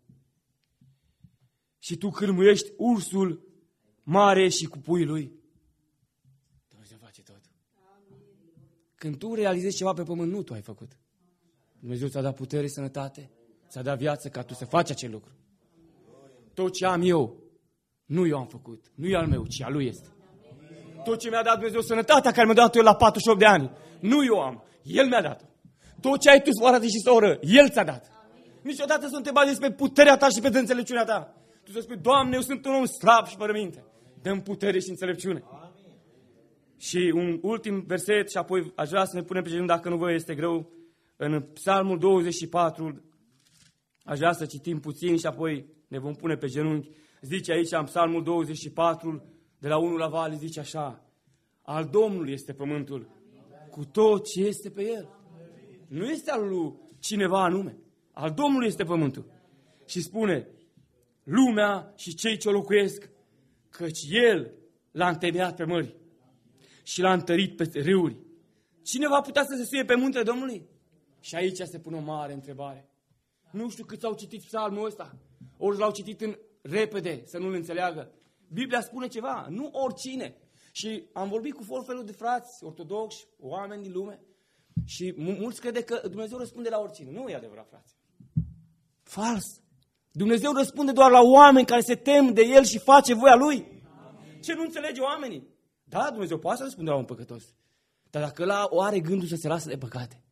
și tu cârmuiești ursul mare și cu puii lui. Dumnezeu face tot. Când tu realizezi ceva pe pământ, nu tu ai făcut. Dumnezeu ți-a dat putere, sănătate, ți-a dat viață ca tu să faci acel lucru. Tot ce am eu, nu eu am făcut, nu e al meu, ci al Lui este. Tot ce mi-a dat Dumnezeu, sănătatea care mi-a dat eu la 48 de ani, nu eu am, El mi-a dat. Tot ce ai tu, soară și soră, El ți-a dat. Niciodată să nu te bazezi pe puterea ta și pe înțelepciunea ta. Tu să spui: Doamne, eu sunt un om slab și fără minte. Dă-mi putere și înțelepciune. Și un ultim verset și apoi aș vrea să ne punem pe genunchi, dacă nu vă este greu. În Psalmul 24, aș vrea să citim puțin și apoi ne vom pune pe genunchi. Zice aici în Psalmul 24, de la 1 la vale, zice așa: al Domnului este pământul, cu tot ce este pe el. Nu este al lui cineva anume. Al Domnului este pământul. Și spune: lumea și cei ce o locuiesc, căci El l-a întemeiat pe mări și l-a întărit pe râuri. Cine va putea să se suie pe muntele Domnului? Și aici se pune o mare întrebare. Nu știu câți au citit psalmul ăsta, ori l-au citit în repede, să nu-l înțeleagă. Biblia spune ceva, nu oricine. Și am vorbit cu foarte felul de frați ortodoxi, oameni din lume, și mulți crede că Dumnezeu răspunde la oricine. Nu e adevărat, frați. Fals. Dumnezeu răspunde doar la oameni care se tem de El și face voia Lui. Ce nu înțelege oamenii? Da, Dumnezeu poate să răspunde la un păcătos. Dar dacă ăla o are gândul să se lasă de păcate,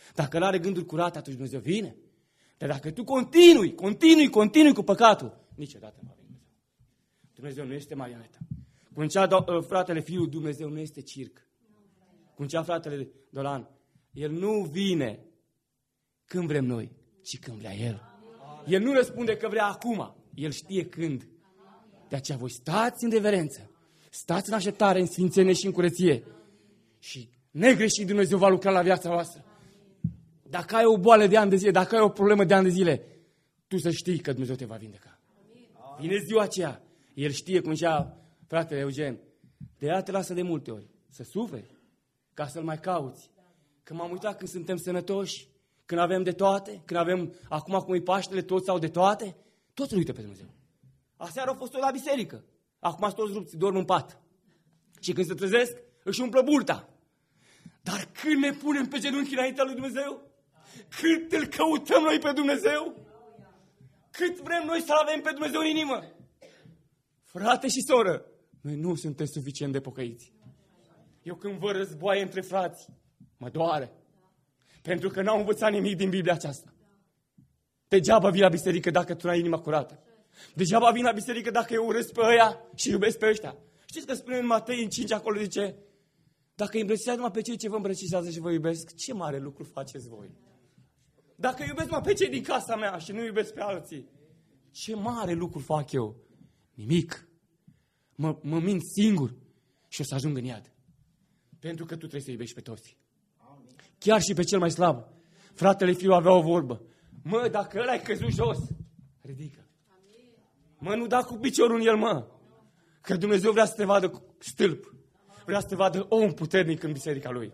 Dacă nu are gânduri curate, atunci Dumnezeu vine. Dar dacă tu continui cu păcatul, niciodată nu va veni Dumnezeu. Dumnezeu nu este marionetă. Cum zicea fratele Fiu, Dumnezeu nu este circ. Cum zicea fratele Dolan, El nu vine când vrem noi, ci când vrea El. El nu răspunde că vrea acum, El știe când. De aceea voi stați în reverență, stați în așteptare, în sfințenie și în curăție. Și negreșit Dumnezeu va lucra la viața voastră. Dacă ai o boală de ani de zile, dacă ai o problemă de ani de zile, tu să știi că Dumnezeu te va vindeca. Vine ziua aceea. El știe, cum zicea fratele Eugen, de ea te lasă de multe ori să suferi, ca să-L mai cauți. Că m-am uitat când suntem sănătoși, când avem de toate, când avem, acum cum e Paștele, toți au de toate, toți îl uită pe Dumnezeu. Aseară au fost toți la biserică, acum toți rupți, dorm în pat. Și când se trezesc, își umplă burta. Dar când ne punem pe genunchi înaintea lui Dumnezeu, cât îl căutăm noi pe Dumnezeu, cât vrem noi să avem pe Dumnezeu în inimă. Frate și soră, noi nu suntem suficient de pocăiți. Eu când văd războaie între frați, mă doare. Pentru că n-au învățat nimic din Biblia aceasta. Degeaba vii la biserică dacă tu n-ai inima curată. Degeaba vin la biserică dacă eu urăsc pe ăia și iubesc pe ăștia. Știți că spune în Matei în 5 acolo, zice, dacă îi îmbrățișați numai pe cei ce vă îmbrățișează și vă iubesc, ce mare lucru faceți voi? Dacă iubesc numai pe cei din casa mea și nu iubesc pe alții, ce mare lucru fac eu? Nimic. Mă mint singur și o să ajung în iad. Pentru că tu trebuie să iubești pe toți. Chiar și pe cel mai slab. Fratele Fiu avea o vorbă. Mă, dacă ăla ai căzut jos, ridică. Mă, nu da cu piciorul în el, mă. Că Dumnezeu vrea să te vadă stâlp. Vrea să te vadă om puternic în biserica Lui.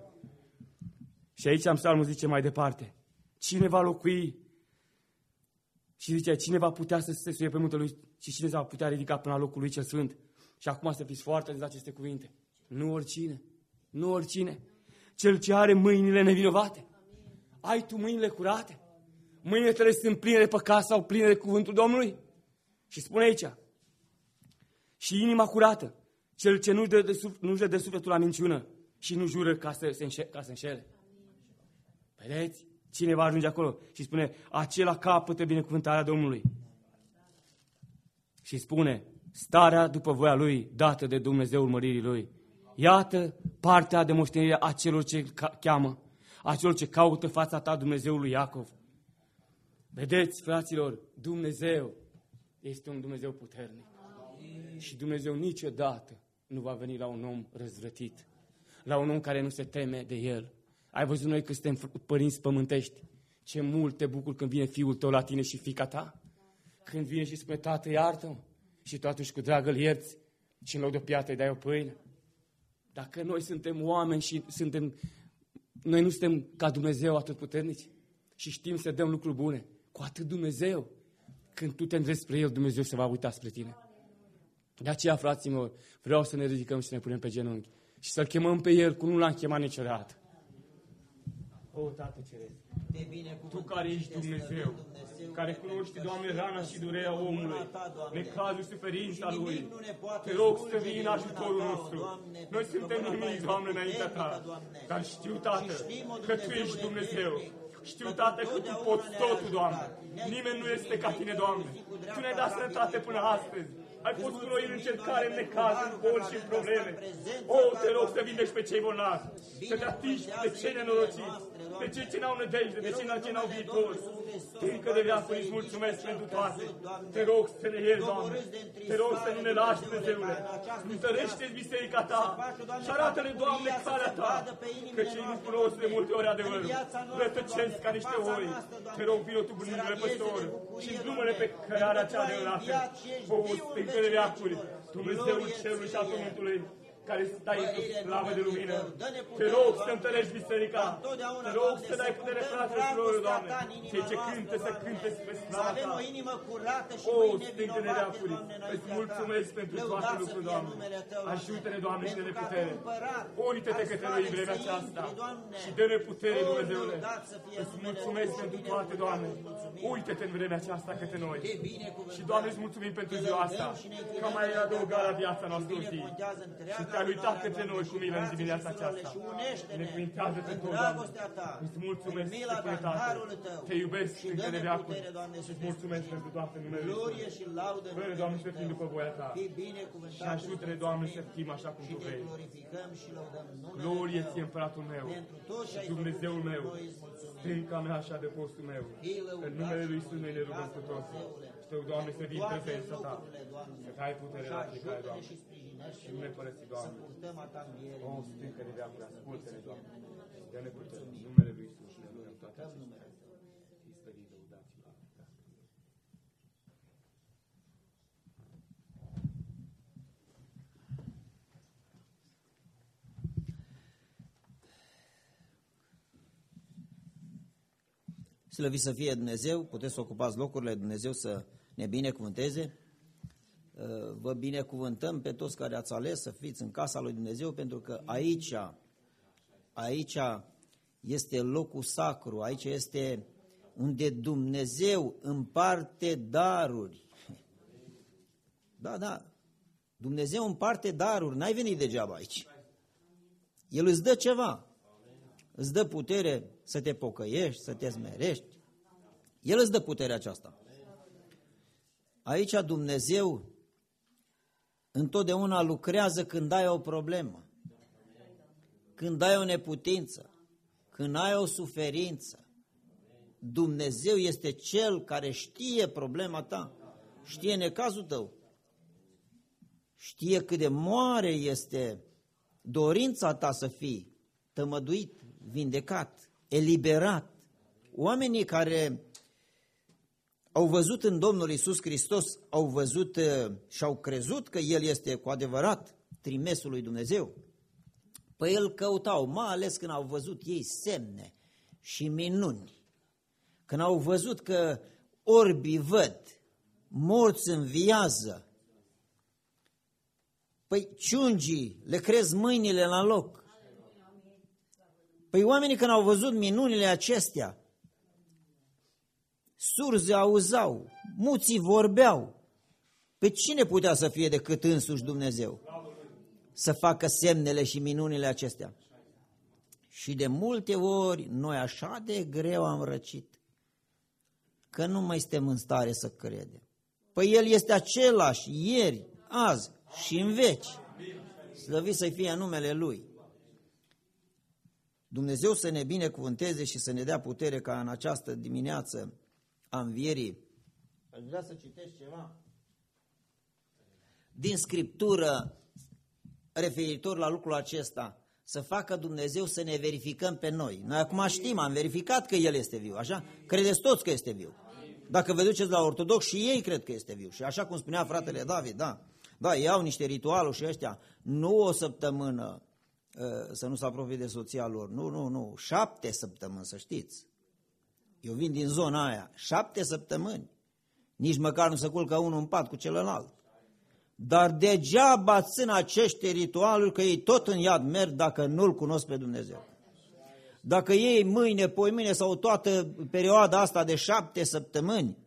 Și aici am psalmul zice mai departe. Cine va locui? Și zice, cine va putea să se suie pe muntele Lui și cine se va putea ridica până la locul Lui cel Sfânt? Și acum să fiți foarte atenți la aceste cuvinte. Nu oricine. Nu oricine. Cel ce are mâinile nevinovate. Ai tu mâinile curate? Mâinile tale sunt pline de păcat sau pline de cuvântul Domnului? Și spune aici. Și inima curată. Cel ce nu-și dă sufletul la minciună și nu jură ca să înșele. Vedeți? Cine va ajunge acolo? Și spune, acela capătă binecuvântarea Domnului. Și spune, starea după voia Lui, dată de Dumnezeul măririi Lui. Iată partea de moștenire a celor ce cheamă, a celor ce caută fața ta, Dumnezeul lui Iacov. Vedeți, fraților, Dumnezeu este un Dumnezeu puternic. Și Dumnezeu niciodată nu va veni la un om răzvrătit, la un om care nu se teme de El. Ai văzut noi că suntem părinți pământești, ce mult te bucur când vine fiul tău la tine și fiica ta? Când vine și spune, tată, iartă-mă, și tu atunci cu drag îl ierți și în loc de o piatră îi dai o pâine. Dacă noi suntem oameni și noi nu suntem ca Dumnezeu atotputernici și știm să dăm lucruri bune, cu atât Dumnezeu, când tu te îndrepți spre El, Dumnezeu se va uita spre tine. De aceea, frații mei, vreau să ne ridicăm și să ne punem pe genunchi și să-L chemăm pe El cum nu L-am chemat niciodată. O, Tată Ceresc, Tu care ești Dumnezeu, care cunoști, Doamne, rana și durerea omului, necazul și suferința lui, te rog să vii în ajutorul nostru. Noi suntem nimic, Doamne, înaintea Ta, dar știu, Tată, că Tu ești Dumnezeu. Știu, Tată, că Tu poți totul, Doamne. Nimeni nu este ca Tine, Doamne. Tu ne-ai dat sănătate până astăzi. Ai fost cu noi în încercare, în necaz, în boli și în probleme. O, te rog să vindești pe cei bolnavi, să te atingi de cei nenorociți, de cei ce n-au nădejde, de cei ce n-au viitor. Încă de veacuri îți mulțumesc pentru toate. Te rog să ne ieri, Doamne. Te rog să nu ne lași, Dumnezeule. Întărește biserica Ta și arată-ne, Doamne, calea Ta, că cei nu cunosc de multe ori adevărul. Rătăcesc ca niște oi. Te rog, vină Tu, bunule păstor, și îndrumă-ne pe cărarea cea de înaltă. O, stâncă de veacuri, Dumnezeul cerului și a pământului, care stai cu slavă de lumină. Te rog să întărești biserica. Te rog să dai putere fraților, Doamne. Cei ce cântă să cânte spre slava Ta. O, stâncă de veacuri, îți mulțumesc pentru toate lucruri, Doamne. Ajută-ne, Doamne, și dă-ne putere. Uită-te către noi în vremea aceasta și dă-ne putere, Dumnezeule. Îți mulțumesc pentru toate, Doamne. Uită-te în vremea aceasta către noi. Și, Doamne, îți mulțumim pentru ziua asta, că mai adăugat la viața noastră o zi. Și te-ai uitat către noi cu milă în dimineața aceasta. Binecuvintează-te tu, Doamne. Îți mulțumesc, Stăpâne Tată. Te iubesc încă de veacuri. Îți mulțumesc pentru toate numele Iisus. Fără, Doamne, să fim după voia Ta. Și ajută-ne, Doamne, să fim așa cum Tu vrei. Glorie ție, Împăratul meu, și Dumnezeul meu, stânca mea și adăpostul meu. În numele Lui Iisus noi ne rugăm cu toții. Și Te, Doamne, să vii prezența Ta, să ai putere la fiecare, Doamne. Și nu ne părăsi, Doamne. O, stâncă de veacuri, ascultă-ne, Doamne. Dă-ne putere. În numele Lui Iisus și ne rugăm toate acestea. Fii slăvit, lăudat și lăudat. Slăvit să fie Dumnezeu, puteți să ocupați locurile, Dumnezeu să ne binecuvânteze. Vă binecuvântăm pe toți care ați ales să fiți în casa lui Dumnezeu, pentru că aici este locul sacru, aici este unde Dumnezeu împarte daruri. Da, Dumnezeu împarte daruri, n-ai venit degeaba aici. El îți dă ceva, îți dă putere să te pocăiești, să te smerești. El îți dă puterea aceasta. Aici Dumnezeu întotdeauna lucrează când ai o problemă, când ai o neputință, când ai o suferință. Dumnezeu este Cel care știe problema ta, știe necazul tău, știe cât de mare este dorința ta să fii tămăduit, vindecat, eliberat. Oamenii care au văzut în Domnul Iisus Hristos, au văzut și au crezut că El este cu adevărat trimesul lui Dumnezeu, pe El căutau, mai ales când au văzut ei semne și minuni, când au văzut că orbii văd, morți înviază, păi ciungii le crez mâinile la loc. Păi oamenii când au văzut minunile acestea, surzi auzau, muții vorbeau. Pe cine putea să fie decât însuși Dumnezeu să facă semnele și minunile acestea? Și de multe ori noi așa de greu am răcit că nu mai suntem în stare să credem. Păi El este același ieri, azi și în veci. Slăvit să fie numele Lui. Dumnezeu să ne binecuvânteze și să ne dea putere ca în această dimineață a învierii. Aș vrea să citesc ceva din Scriptură referitor la lucrul acesta, să facă Dumnezeu să ne verificăm pe noi. Noi acum știm, am verificat că El este viu, așa? Credeți toți că este viu. Dacă vă duceți la ortodox și ei cred că este viu. Și așa cum spunea fratele David, da, ei au niște ritualuri și ăștia, nu o săptămână să nu se apropie de soția lor, nu, 7 săptămâni, să știți. Eu vin din zona aia, 7 săptămâni, nici măcar nu se culcă unul în pat cu celălalt. Dar degeaba țin acești ritualuri, că ei tot în iad merg dacă nu-L cunosc pe Dumnezeu. Dacă ei mâine, poimâine sau toată perioada asta de 7 săptămâni,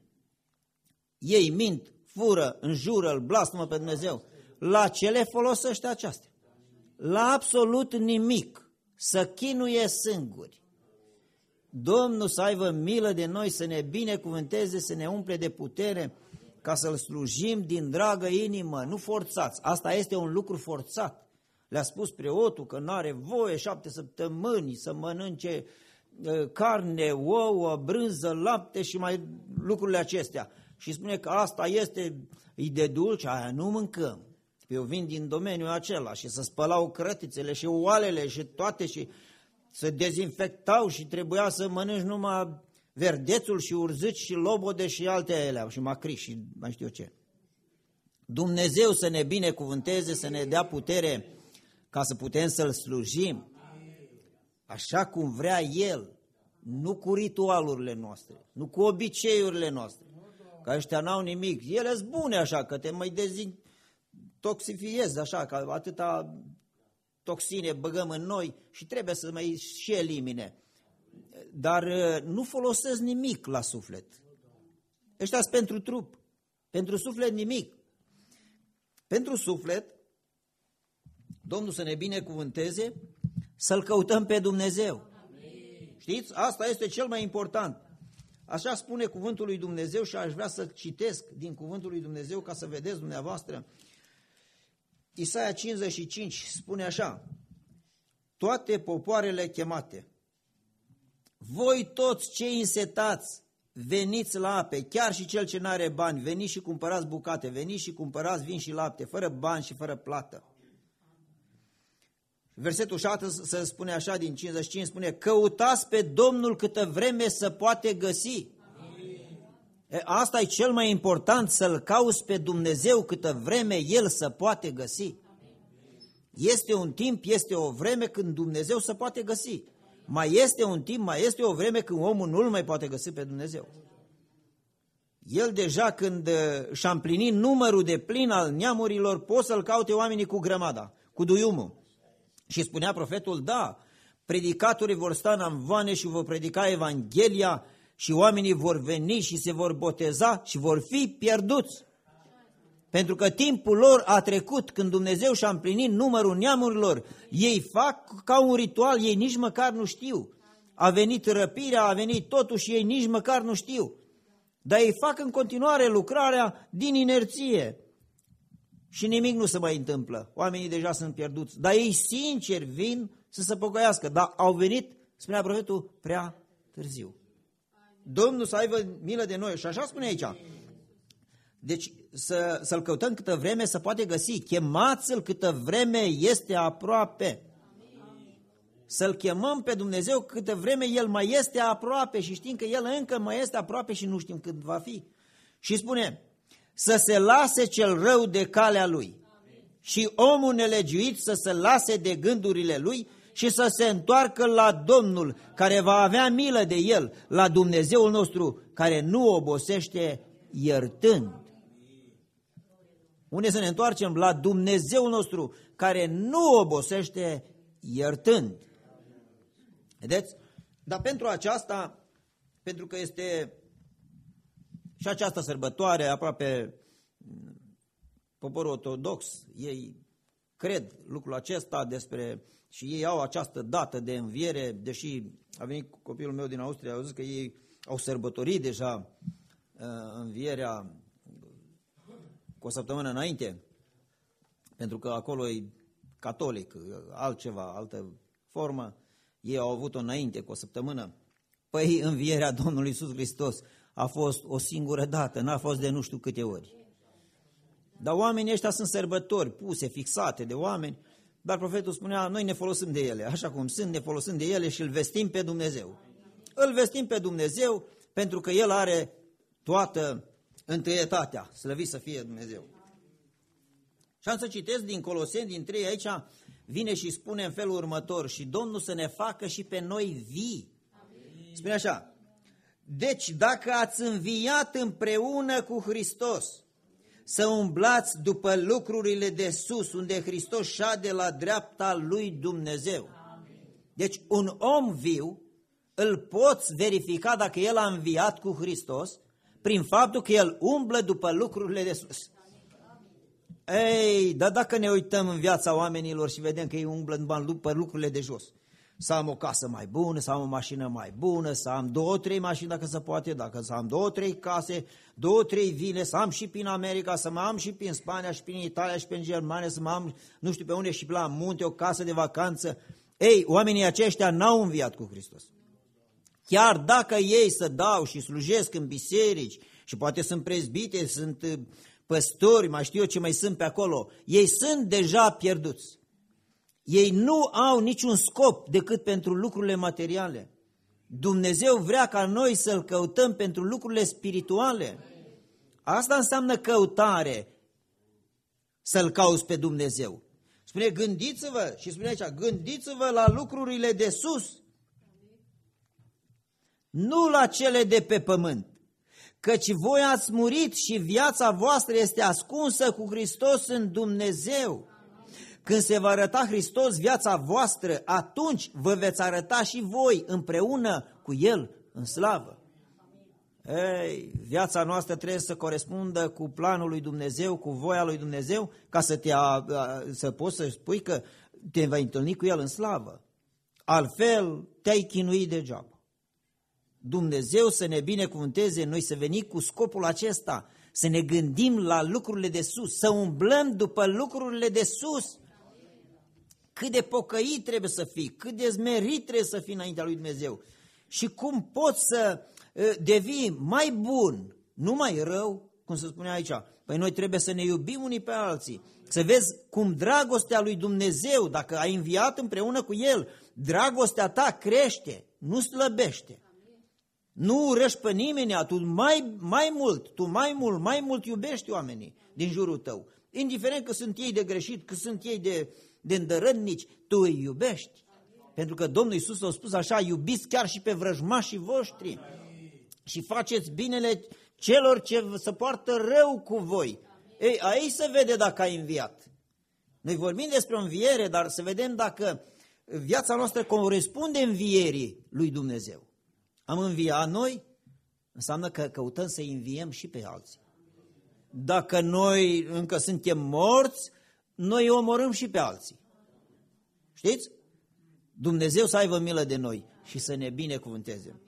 ei mint, fură, înjură, îl blasfemă pe Dumnezeu, la ce le folosește aceastea? La absolut nimic, să chinuie singuri. Domnul să aibă milă de noi, să ne binecuvânteze, să ne umple de putere, ca să-L slujim din dragă inimă, nu forțați. Asta este un lucru forțat. Le-a spus preotul că nu are voie 7 săptămâni să mănânce carne, ouă, brânză, lapte și mai lucrurile acestea. Și spune că asta e de dulce, aia nu mâncăm. Eu vin din domeniul acela și să spălau crătițele și oalele și toate și să dezinfectau și trebuia să mănânci numai verdețul și urzici și lobode și alte alea și macriși și mai știu ce. Dumnezeu să ne binecuvânteze, să ne dea putere ca să putem să-L slujim așa cum vrea El, nu cu ritualurile noastre, nu cu obiceiurile noastre, că ăștia n-au nimic. Ele sunt bune așa, că te mai dezintoxifiezi așa, că atâta toxine băgăm în noi și trebuie să mai și elimine. Dar nu folosesc nimic la suflet. Ăștia sunt pentru trup, pentru suflet nimic. Pentru suflet Domnul să ne binecuvânteze, să-L căutăm pe Dumnezeu. Știți? Asta este cel mai important. Așa spune cuvântul lui Dumnezeu și aș vrea să citesc din cuvântul lui Dumnezeu ca să vedeți dumneavoastră. Isaia 55 spune așa: toate popoarele chemate, voi toți cei însetați, veniți la ape, chiar și cel ce n-are bani, veniți și cumpărați bucate, veniți și cumpărați vin și lapte, fără bani și fără plată. Versetul 7 se spune așa din 55, spune: căutați pe Domnul câtă vreme se poate găsi. Asta e cel mai important, să-L cauți pe Dumnezeu câtă vreme El se poate găsi. Este un timp, este o vreme când Dumnezeu se poate găsi. Mai este un timp, mai este o vreme când omul nu-L mai poate găsi pe Dumnezeu. El deja când și-a împlinit numărul de plin al neamurilor, pot să-L caute oamenii cu grămada, cu duiumul. Și spunea profetul, da, predicatorii vor sta în amvoane și vor predica Evanghelia și oamenii vor veni și se vor boteza și vor fi pierduți. Pentru că timpul lor a trecut, când Dumnezeu și-a împlinit numărul neamurilor, ei fac ca un ritual, ei nici măcar nu știu. A venit răpirea, a venit totul și ei nici măcar nu știu. Dar ei fac în continuare lucrarea din inerție. Și nimic nu se mai întâmplă. Oamenii deja sunt pierduți. Dar ei sincer vin să se pocăiască. Dar au venit, spunea profetul, prea târziu. Domnul să aibă milă de noi. Și așa spune aici. Deci să-L căutăm câtă vreme se poate găsi. Chemați-L câtă vreme este aproape. Să-L chemăm pe Dumnezeu câtă vreme El mai este aproape. Și știm că El încă mai este aproape și nu știm când va fi. Și spune, să se lase cel rău de calea lui și omul nelegiuit să se lase de gândurile lui și să se întoarcă la Domnul, care va avea milă de el, la Dumnezeul nostru, care nu obosește iertând. Unde să ne întoarcem? La Dumnezeul nostru, care nu obosește iertând. Vedeți? Dar pentru aceasta, pentru că este și această sărbătoare, aproape poporul ortodox, ei cred lucrul acesta despre, și ei au această dată de înviere, deși a venit copilul meu din Austria, au zis că ei au sărbătorit deja învierea cu o săptămână înainte, pentru că acolo e catolic, altceva, altă formă, ei au avut-o înainte cu o săptămână. Păi învierea Domnului Iisus Hristos a fost o singură dată, n-a fost de nu știu câte ori. Dar oamenii ăștia sunt sărbători puse, fixate de oameni, dar profetul spunea, noi ne folosim de ele, așa cum sunt, ne folosim de ele și îl vestim pe Dumnezeu. Îl vestim pe Dumnezeu pentru că El are toată întâietatea, slăvit să fie Dumnezeu. Și am să citesc din Coloseni, din 3, aici vine și spune în felul următor, și Domnul să ne facă și pe noi vii. Spune așa, deci dacă ați înviat împreună cu Hristos, să umblați după lucrurile de sus, unde Hristos șade la dreapta lui Dumnezeu. Deci un om viu îl poți verifica dacă el a înviat cu Hristos prin faptul că el umblă după lucrurile de sus. Ei, dar dacă ne uităm în viața oamenilor și vedem că ei umblă după lucrurile de jos, să am o casă mai bună, să am o mașină mai bună, să am 2-3 mașini dacă se poate, dacă să am 2-3 case, 2-3 vile, să am și prin America, să mă am și prin Spania, și prin Italia, și prin Germania, să mă am nu știu pe unde și la munte, o casă de vacanță. Ei, oamenii aceștia n-au înviat cu Hristos. Chiar dacă ei se dau și slujesc în biserici și poate sunt prezbiteri, sunt păstori, mai știu eu ce mai sunt pe acolo, ei sunt deja pierduți. Ei nu au niciun scop decât pentru lucrurile materiale. Dumnezeu vrea ca noi să-L căutăm pentru lucrurile spirituale. Asta înseamnă căutare, să-L cauți pe Dumnezeu. Spune, gândiți-vă, și spune aici, gândiți-vă la lucrurile de sus, nu la cele de pe pământ, căci voi ați murit și viața voastră este ascunsă cu Hristos în Dumnezeu. Când se va arăta Hristos viața voastră, atunci vă veți arăta și voi împreună cu El în slavă. Ei, viața noastră trebuie să corespundă cu planul lui Dumnezeu, cu voia lui Dumnezeu, ca să poți să spui că te vei întâlni cu El în slavă. Altfel, te-ai chinuit degeaba. Dumnezeu să ne binecuvânteze, noi să venim cu scopul acesta, să ne gândim la lucrurile de sus, să umblăm după lucrurile de sus. Cât de pocăit trebuie să fii, cât de smerit trebuie să fii înaintea lui Dumnezeu și cum poți să devii mai bun, nu mai rău, cum se spune aici. Păi noi trebuie să ne iubim unii pe alții, să vezi cum dragostea lui Dumnezeu, dacă ai înviat împreună cu El, dragostea ta crește, nu slăbește. Nu urăști pe nimeni, tu mai mult iubești oamenii din jurul tău. Indiferent că sunt ei de greșit, că sunt ei de îndărătnici, tu îi iubești. Pentru că Domnul Iisus a spus așa, iubiți chiar și pe vrăjmașii voștri și faceți binele celor ce se poartă rău cu voi. Ei, aici se vede dacă ai înviat. Noi vorbim despre o înviere, dar să vedem dacă viața noastră corespunde învierii lui Dumnezeu. Am înviat noi, înseamnă că căutăm să înviem și pe alții. Dacă noi încă suntem morți, noi omorâm și pe alții. Știți? Dumnezeu să aibă milă de noi și să ne binecuvânteze.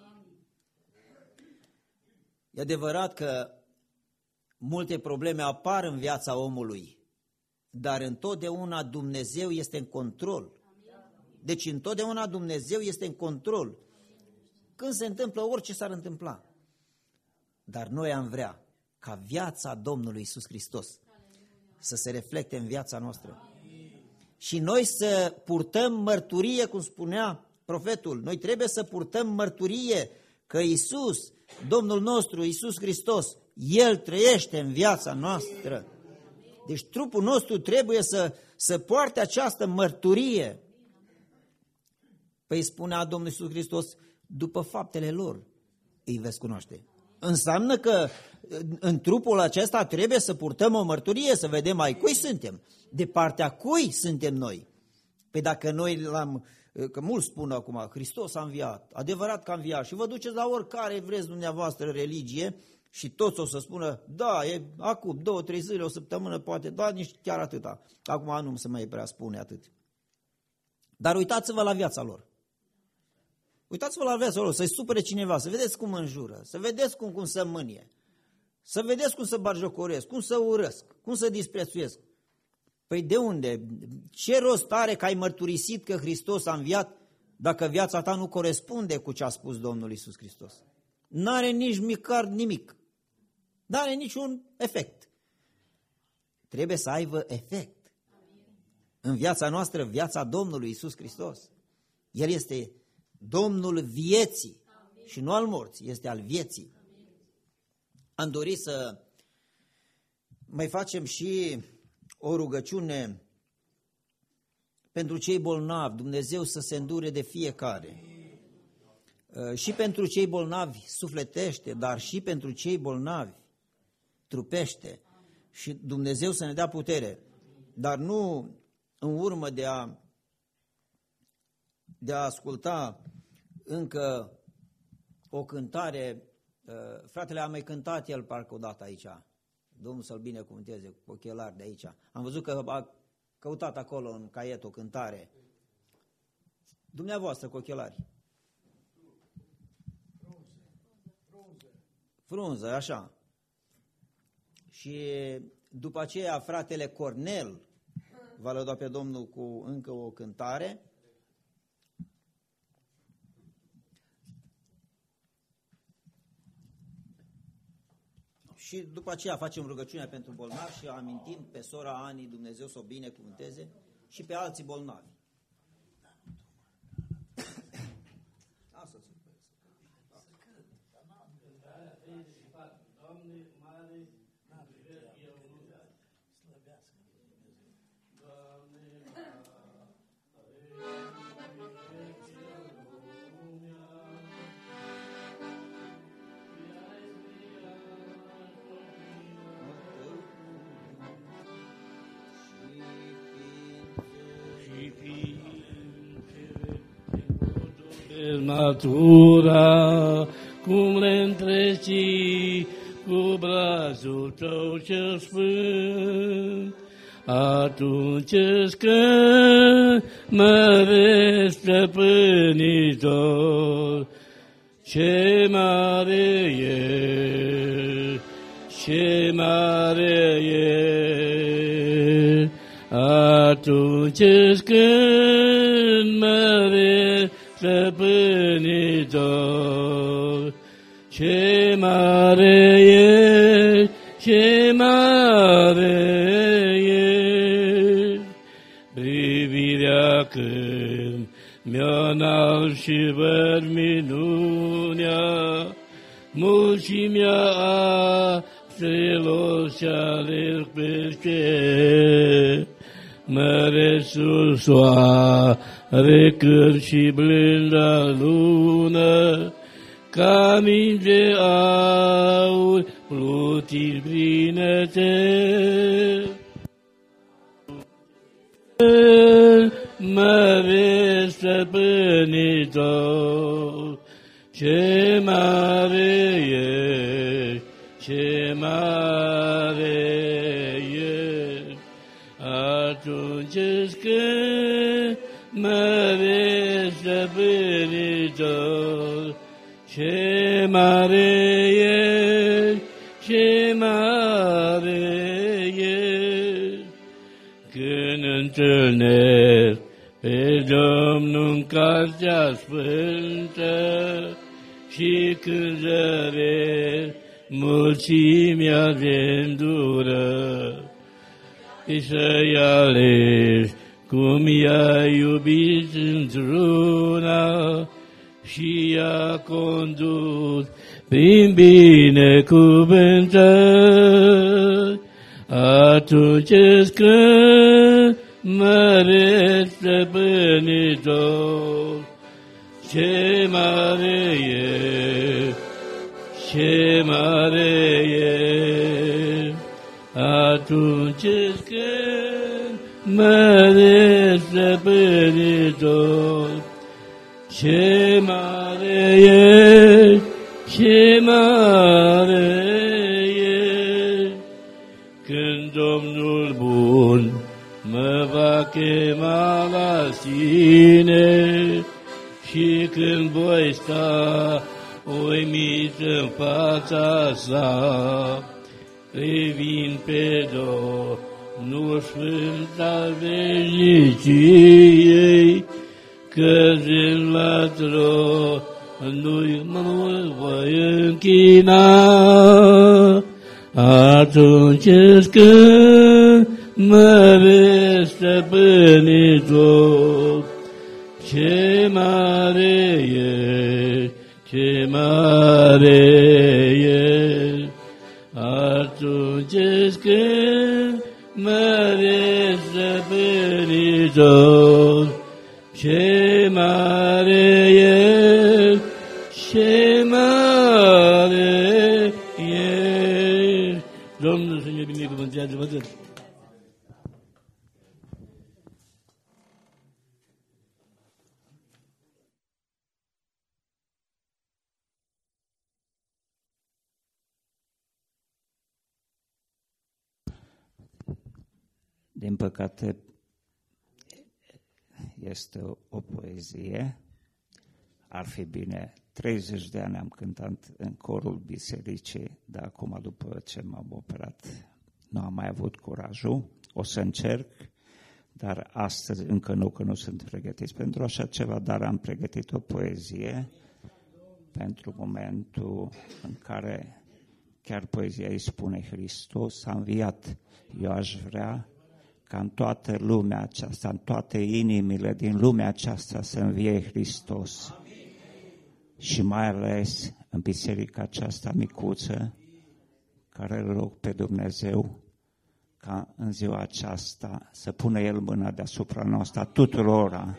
E adevărat că multe probleme apar în viața omului, dar întotdeauna Dumnezeu este în control. Deci întotdeauna Dumnezeu este în control. Când se întâmplă, orice s-ar întâmpla. Dar noi am vrea ca viața Domnului Iisus Hristos să se reflecte în viața noastră. Și noi să purtăm mărturie, cum spunea profetul, noi trebuie să purtăm mărturie că Iisus, Domnul nostru, Iisus Hristos, El trăiește în viața noastră. Deci trupul nostru trebuie să poarte această mărturie. Păi spunea Domnul Iisus Hristos, după faptele lor îi veți cunoaște. Înseamnă că în trupul acesta trebuie să purtăm o mărturie, să vedem ai cui suntem, de partea cui suntem noi. Păi dacă noi că mulți spun acum, Hristos a înviat, adevărat că a înviat și vă duceți la oricare vreți dumneavoastră religie și toți o să spună, da, e acum 2-3 zile, o săptămână, poate, da, nici chiar atâta. Acum nu se mai prea spune atât. Dar uitați-vă la viața lor. Uitați-vă la viața lor, să-i supere cineva, să vedeți cum înjură, să vedeți cum se mânie, să vedeți cum se batjocoresc, cum se urăsc, cum se disprețuiesc. Păi de unde? Ce rost are că ai mărturisit că Hristos a înviat dacă viața ta nu corespunde cu ce a spus Domnul Iisus Hristos? N-are nici măcar nimic. N-are niciun efect. Trebuie să aibă efect. În viața noastră, viața Domnului Iisus Hristos. El este Domnul vieții și nu al morții, este al vieții. Am dorit să mai facem și o rugăciune pentru cei bolnavi, Dumnezeu să se îndure de fiecare. Și pentru cei bolnavi sufletește, dar și pentru cei bolnavi trupește. Și Dumnezeu să ne dea putere, dar nu în urmă de a asculta încă o cântare. Fratele a mai cântat el parcă odată aici, Domnul să-l binecuvânteze cu ochelari de aici. Am văzut că a căutat acolo în caiet o cântare. Dumneavoastră cu ochelari. Frunză, așa. Și după aceea fratele Cornel va lăuda pe Domnul cu încă o cântare. Și după aceea facem rugăciunea pentru bolnavi și amintim pe sora Ani, Dumnezeu să o binecuvânteze, și pe alții bolnavi. Natura cum le întreci cu brațul tău cel sfânt. Atunci când mărești stăpânitor, ce mare e, ce mare e. Atunci când mărești stăpânitor, ce mare e, ce mare e. Privirea când mi-o înalt și văd minunea, mulțimea astrelor și alerg peste mărețul soare cât și blânda lună, ca minge aur plutit plinete. Mare stăpânitor, ce mare e, ce mare e. Atunci când mare stăpânitor, ce mare e, ce mare e. Când întâlnesc pe Domnul în cartea sfântă și când zăresc mulțimea de îndură, și să-i alegi cum i-a iubit într-una și i-a condus prin binecuvântări. Atunci când mărești stăpânitor, ce mare e, ce mare e. Atunci când mărești stăpânitor, ce mare e, ce mare e. Când Domnul bun mă va chema la sine și când voi sta uimit în fața sa, privind pe Domnul sfânt al veșniciei, căzând la tronul mă voi închina. Atunci când mărești stăpânitor, ce mare e, ce mare e. Atunci când mărești stăpânitor, ce mare e, ce mare e. Domnul să ne binecuvântează, vă dă. Din păcate, este o poezie. Ar fi bine, 30 de ani am cântat în corul bisericii, dar acum, după ce m-am operat, nu am mai avut curajul. O să încerc, dar astăzi încă nu, că nu sunt pregătit pentru așa ceva, dar am pregătit o poezie pentru momentul în care chiar poezia îi spune: Hristos a înviat. Eu aș vrea ca în toată lumea aceasta, în toate inimile din lumea aceasta să învie Hristos. Și mai ales în biserica aceasta micuță, care îl rog pe Dumnezeu ca în ziua aceasta să pună El mâna deasupra noastră tuturora.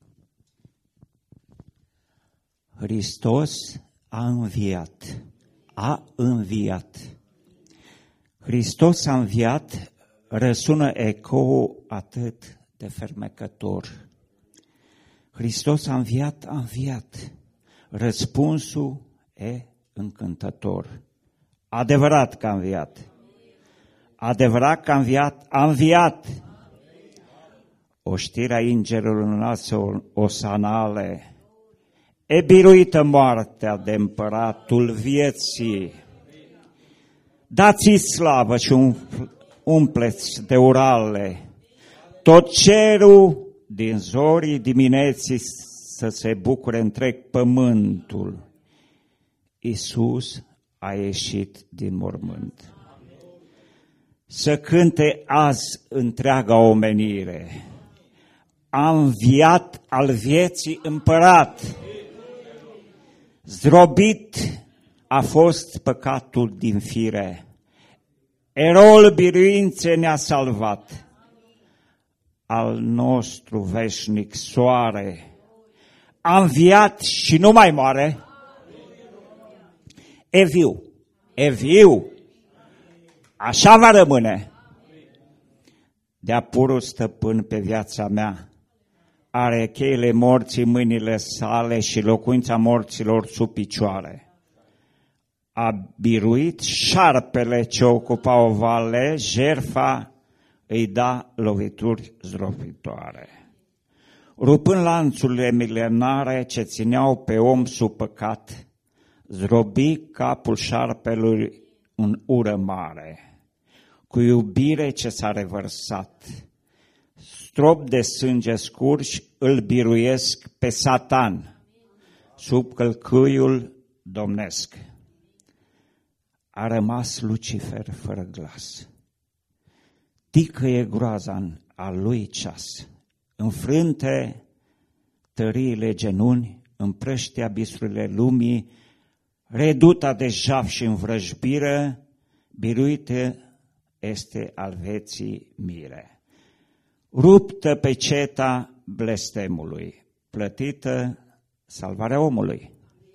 Hristos a înviat. a înviat. Hristos a înviat, răsună ecou atât de fermecător. Hristos a înviat. Răspunsul e încântător. Adevărat că a înviat. Adevărat că a înviat. Oștirea îngerului înalță osanale. E biruită moartea de împăratul vieții. Dați-i slavă și umpleți de urale. Tot cerul din zorii dimineții să se bucure întreg pământul. Iisus a ieșit din mormânt. Să cânte azi întreaga omenire. A înviat al vieții împărat. Zdrobit a fost păcatul din fire. Eroul biruinței ne-a salvat. Al nostru veșnic soare. A înviat și nu mai moare. E viu. Așa va rămâne. De-a purul stăpân pe viața mea. Are cheile morții în mâinile sale și locuința morților sub picioare. A biruit șarpele ce ocupa o vale, jertfa îi da lovituri zdrobitoare. Rupând lanțurile milenare ce țineau pe om sub păcat, zdrobi capul șarpelui în ură mare, cu iubire ce s-a revărsat. Strop de sânge scurși îl biruiesc pe Satan, sub călcâiul domnesc. A rămas Lucifer fără glas. Ticăie groaza al lui ceas, înfrânte tăriile genuni, împrăște abisurile lumii, reduta de jaf și învrăjbire, biruită este al vieții mire. Ruptă pe ceta blestemului, plătită salvarea omului.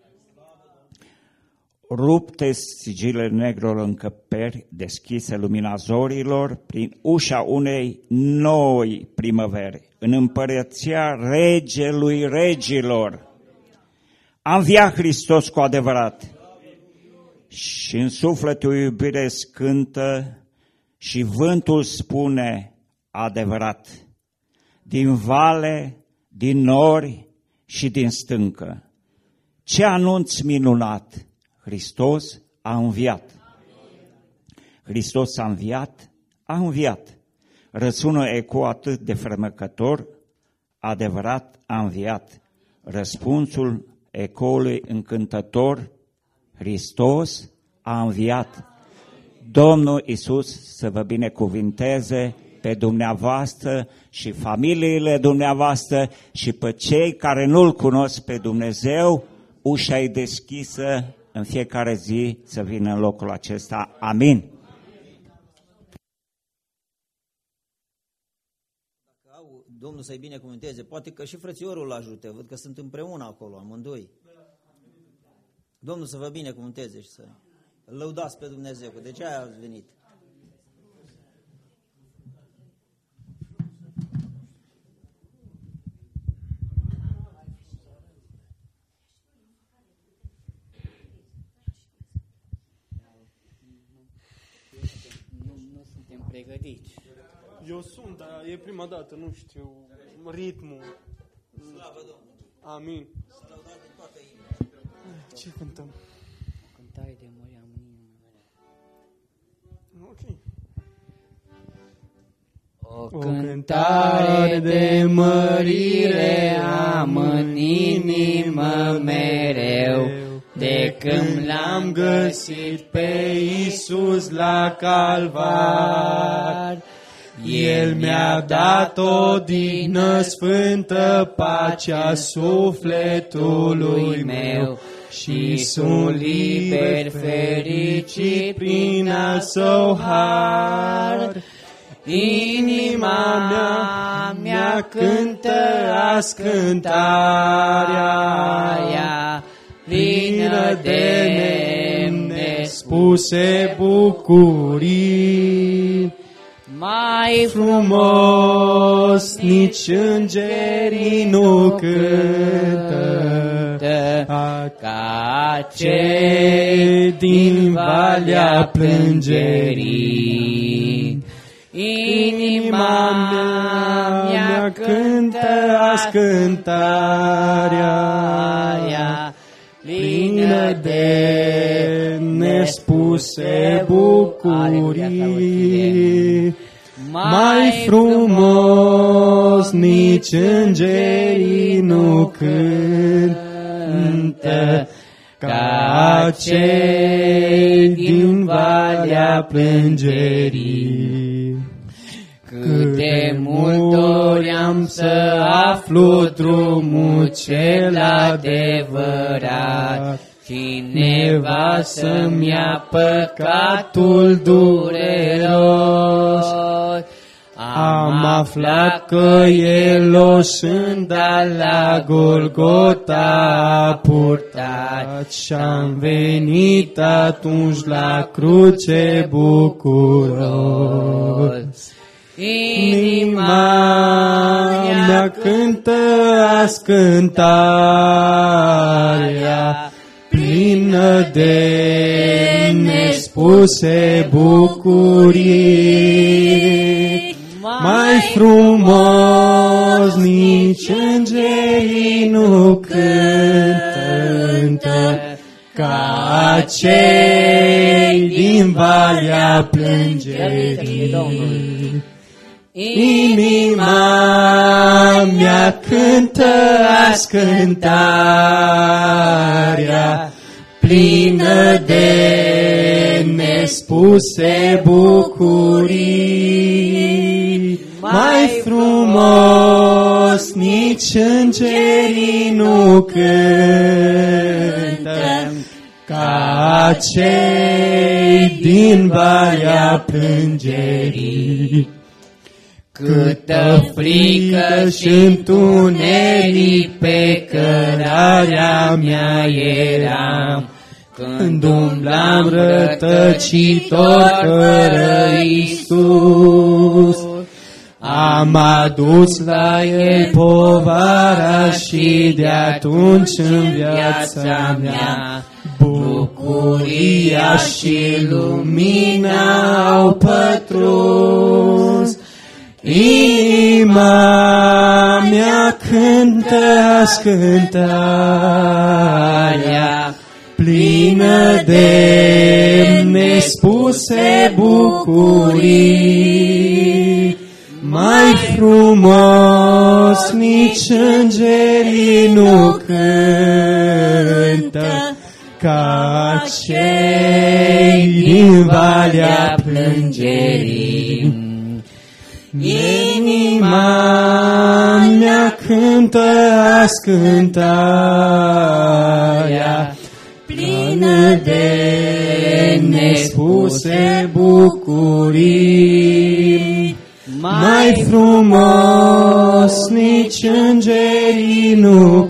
Rupte sigile negrilor încăperi, deschise lumina zorilor, prin ușa unei noi primăveri, în împărăția regelui regilor. A înviat Hristos cu adevărat și în sufletul iubire scântă și vântul spune adevărat, din vale, din nori și din stâncă. Ce anunț minunat! Hristos a înviat. Hristos a înviat. Răsună ecou atât de fermecător, adevărat a înviat. Răspunsul ecoului încântător, Hristos a înviat. Domnul Iisus să vă binecuvinteze pe dumneavoastră și familiile dumneavoastră și pe cei care nu-L cunosc pe Dumnezeu, ușa e deschisă în fiecare zi să vină în locul acesta. Amin. Domnul să-i binecuvânteze, poate că și frățiorul îl ajute, văd că sunt împreună acolo, amândoi. Domnul să vă binecuvânteze și să lăudați pe Dumnezeu, că de ce ați venit? Nu suntem pregătiți. Eu sunt, dar e prima dată, nu știu ritmul. Slavă Domnului! Amin. Lăudați din toată inima. Ce cântăm? Cântare de măream în inima mea. Ok. O cântare de mărire am în inimă mereu, de când l-am găsit pe Iisus la Calvar. El mi-a dat odihnă sfântă, pacea sufletului meu, și sunt liber, fericit prin al său har. Inima mea cântă azi cântarea, plină de nemne nespuse bucurii. Mai Frumos nici îngerii nu cântă ca cei din valea plângerii. Inima mea cântă ascântarea, plină de nespuse bucurii. Mai frumos nici îngerii nu cântă ca cei din valea plângerii. Cât de mult doream să aflu drumul cel adevărat, cineva să-mi ia păcatul dureros. Am aflat că El o sânda la Golgota a purtat și-am venit atunci la cruce bucuros. Inima mea cântă ascântarea, plină de nespuse bucurii. Mai frumos nici îngerii nu cântă ca cei din valea plângerii. Inima mea cântă ascântarea, plină de nespuse bucurii. Mai frumos nici îngerii nu cântă ca cei din valea plângerii. Câtă frică și întuneric pe cărarea mea eram, când umblam rătăcitor fără Iisus. Am adus la El povara și de atunci în viața mea bucuria și lumina au pătruns. Inima mea cântă ascântarea, plină de nespuse bucurii. Mai frumos nici îngerii nu cântă ca cei din valea plângerii. Inima mea cântă ascântarea, plină de nespuse bucurii. Mai frumos nici îngerii nu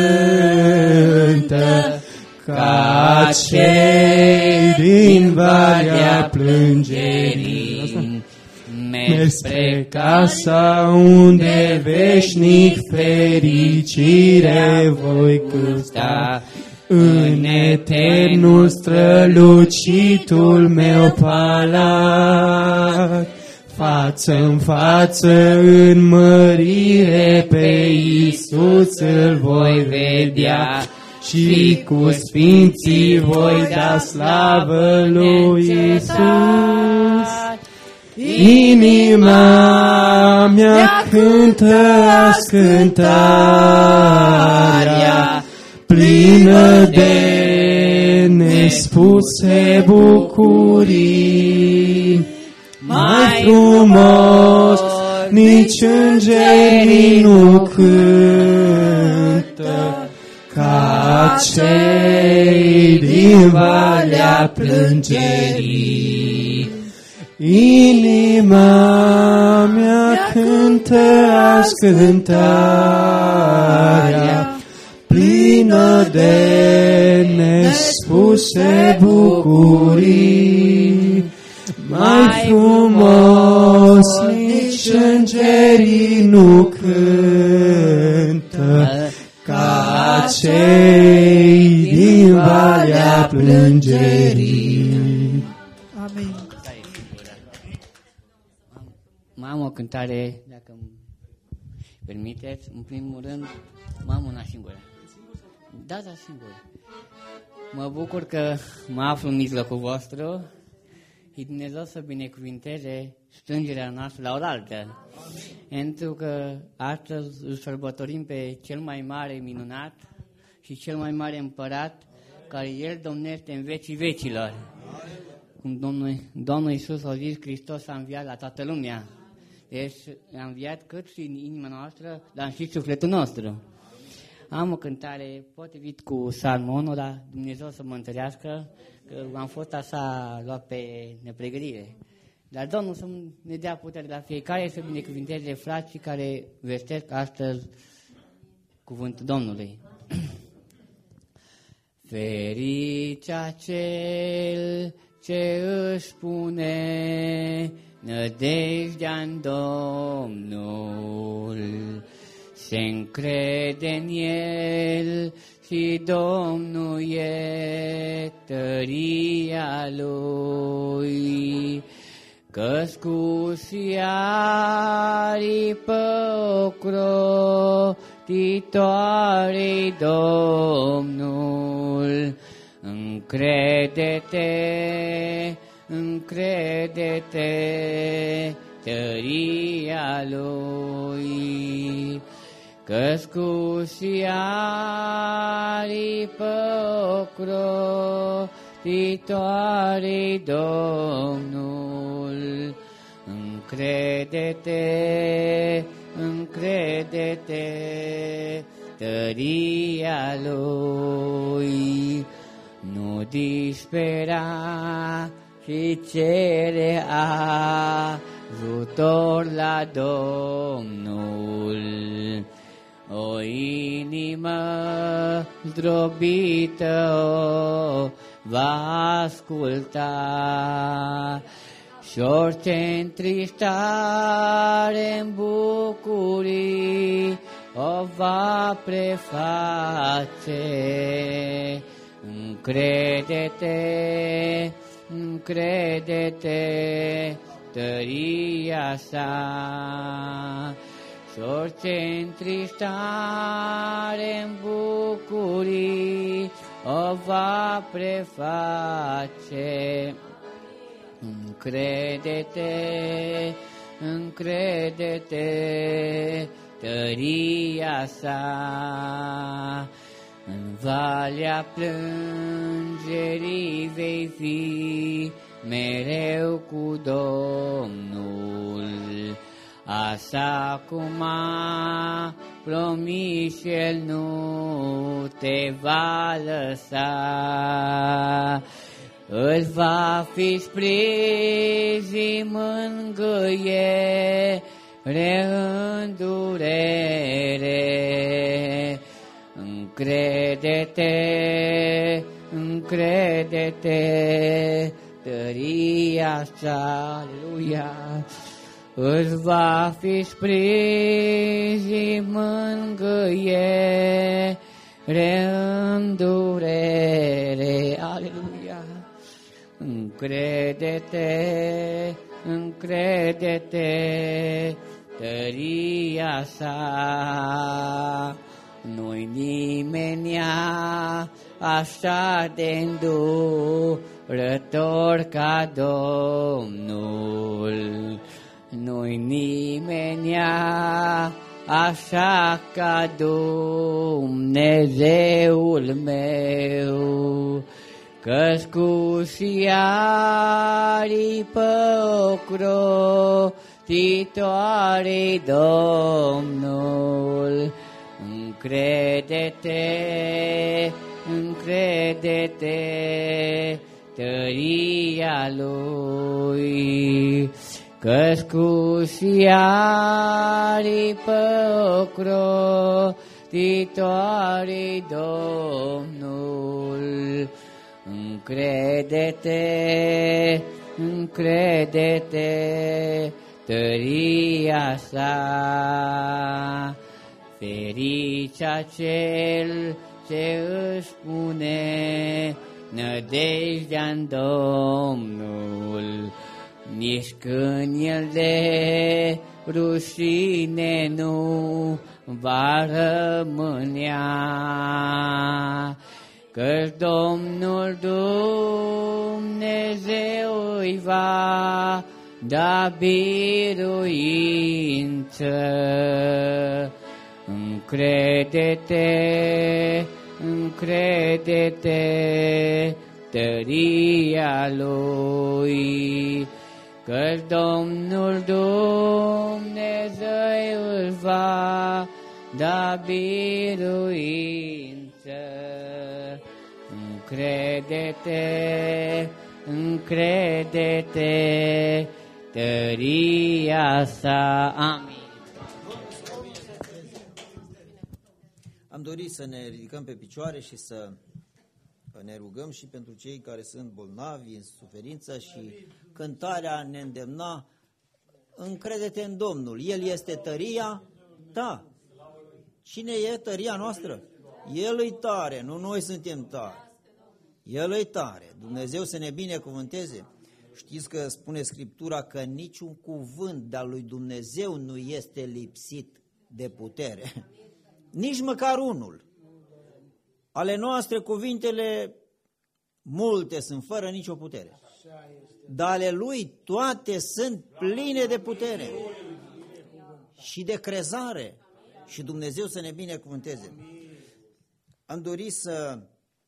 cântă ca cei din valea plângerii. Merg spre casa unde veșnic fericire voi gusta, în eternul strălucitul meu palat. Față-n față în mărire pe Iisus îl voi vedea, și cu sfinții voi da slavă lui Iisus. Inima mea cântă ascântarea, plină de nespuse bucurii. Mai frumos nici îngerii nu cântă ca cei din valea plângerii. Inima mea cântă ascântarea, plină de nespuse bucurii, mai frumos nici îngerii nu cântă, ca cei din valea plângerii. Amin. Mai am o cântare, dacă îmi permiteți. În primul rând, mai am una singură. Da, singură. Mă bucur că mă aflu în mijlocul vostru și Dumnezeu să binecuvinteze strângerea noastră la oaltă. Pentru că astăzi îl sărbătorim pe cel mai mare minunat și cel mai mare împărat, care El domnește în vecii vecilor. Cum Domnul Iisus a zis, Hristos a înviat la toată lumea. Deci a înviat cât și în inima noastră, dar și sufletul nostru. Am o cântare potrivit cu Psalmul 1, dar Dumnezeu să mă întărească, că am fost așa luat pe nepregătire. Dar Domnul să ne dea putere la fiecare, să binecuvinteze frații care vestesc astăzi cuvântul Domnului. Ferice cel ce își pune nădejdea-n Domnul, se încrede în El și Domnul e tăria Lui. Căscuți aripă ocrotitoare-i Domnul, încrede-te, tăria Lui. Căscuți aripă ocrotitoare-i Domnul, încrede-te, tăria Lui. Nu dispera și cere ajutor la Domnul. O inimă zdrobită o va asculta și orice întristare în bucurii o va preface. Încrede-te, tăria sa, și orice întristare în bucurii o va preface. Încrede-te, tăria sa. În valea plângerii vei fi mereu cu Domnul, așa cum a promis El nu te va lăsa. Îl va fi sprijin, mângâiere în durere. Încrede-te, tăria sa, aleluia. Îți va fi sprijin, mângâiere în durere, aleluia. Încrede-te, tăria sa. Nu-i nimenea așa de îndurător ca Domnul. Nu-i nimenea așa ca Dumnezeul meu. Căscuți aripă ocrotitoare-i Domnul. Încrede-te, tăria Lui. Căscuți aripă ocrotitoare Mântuitoare Domnul, încrede-te, încrede-te, tăria sa. Fericea cel ce își pune nădejdea-n Domnul, nici când el de rușine nu va rămânea. Căci Domnul Dumnezeu îi va da biruință. Încrede-te, încrede-te, tăria Lui, căci Domnul Dumnezeu îl va da biruință. Încrede-te, încrede-te, tăria sa. Amin. Am dorit să ne ridicăm pe picioare și să ne rugăm și pentru cei care sunt bolnavi, în suferință, și cântarea ne îndemna: încrede-te în Domnul, El este tăria ta. Cine e tăria noastră? El e tare, nu noi suntem tari. El e tare. Dumnezeu să ne binecuvânteze. Știți că spune Scriptura că niciun cuvânt de-al lui Dumnezeu nu este lipsit de putere. Nici măcar unul. Ale noastre cuvintele multe sunt fără nicio putere. Dar ale Lui toate sunt pline de putere și de crezare. Și Dumnezeu să ne binecuvânteze. Am dorit să,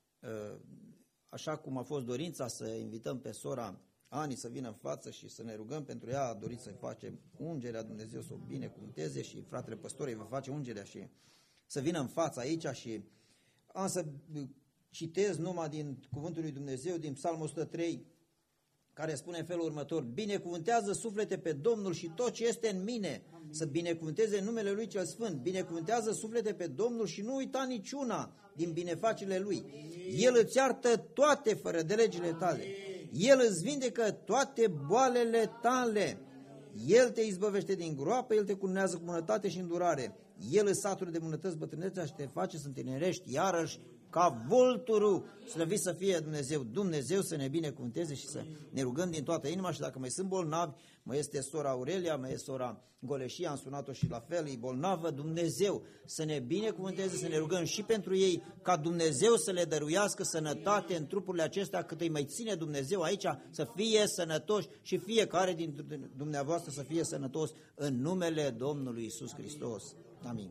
așa cum a fost dorința, să invităm pe sora Ani să vină în față și să ne rugăm pentru ea. A dorit să facem ungerea, Dumnezeu să o binecuvânteze, și fratele păstorei va face ungerea și să vină în față aici. Și am să citez numai din cuvântul lui Dumnezeu, din Psalmul 103, care spune în felul următor: binecuvântează suflete pe Domnul și tot ce este în mine, să binecuvânteze numele Lui cel Sfânt. Binecuvântează suflete pe Domnul și nu uita niciuna din binefacerile Lui. El îți iartă toate fără de legile tale. El îți vindecă toate boalele tale. El te izbăvește din groapă, El te cununează cu bunătate și îndurare. El îți satură de bunătăți bătrânețea și te face să întinerești iarăși ca vulturul. Slăvit să fie Dumnezeu. Dumnezeu să ne binecuvânteze și să ne rugăm din toată inima. Și dacă mai sunt bolnavi, mai este sora Aurelia, mai este sora Goleșia, am sunat-o și la fel, e bolnavă. Dumnezeu să ne binecuvânteze, să ne rugăm și pentru ei, ca Dumnezeu să le dăruiască sănătate în trupurile acestea, cât îi mai ține Dumnezeu aici, să fie sănătoși și fiecare din dumneavoastră să fie sănătos în numele Domnului Iisus Hristos. Amin.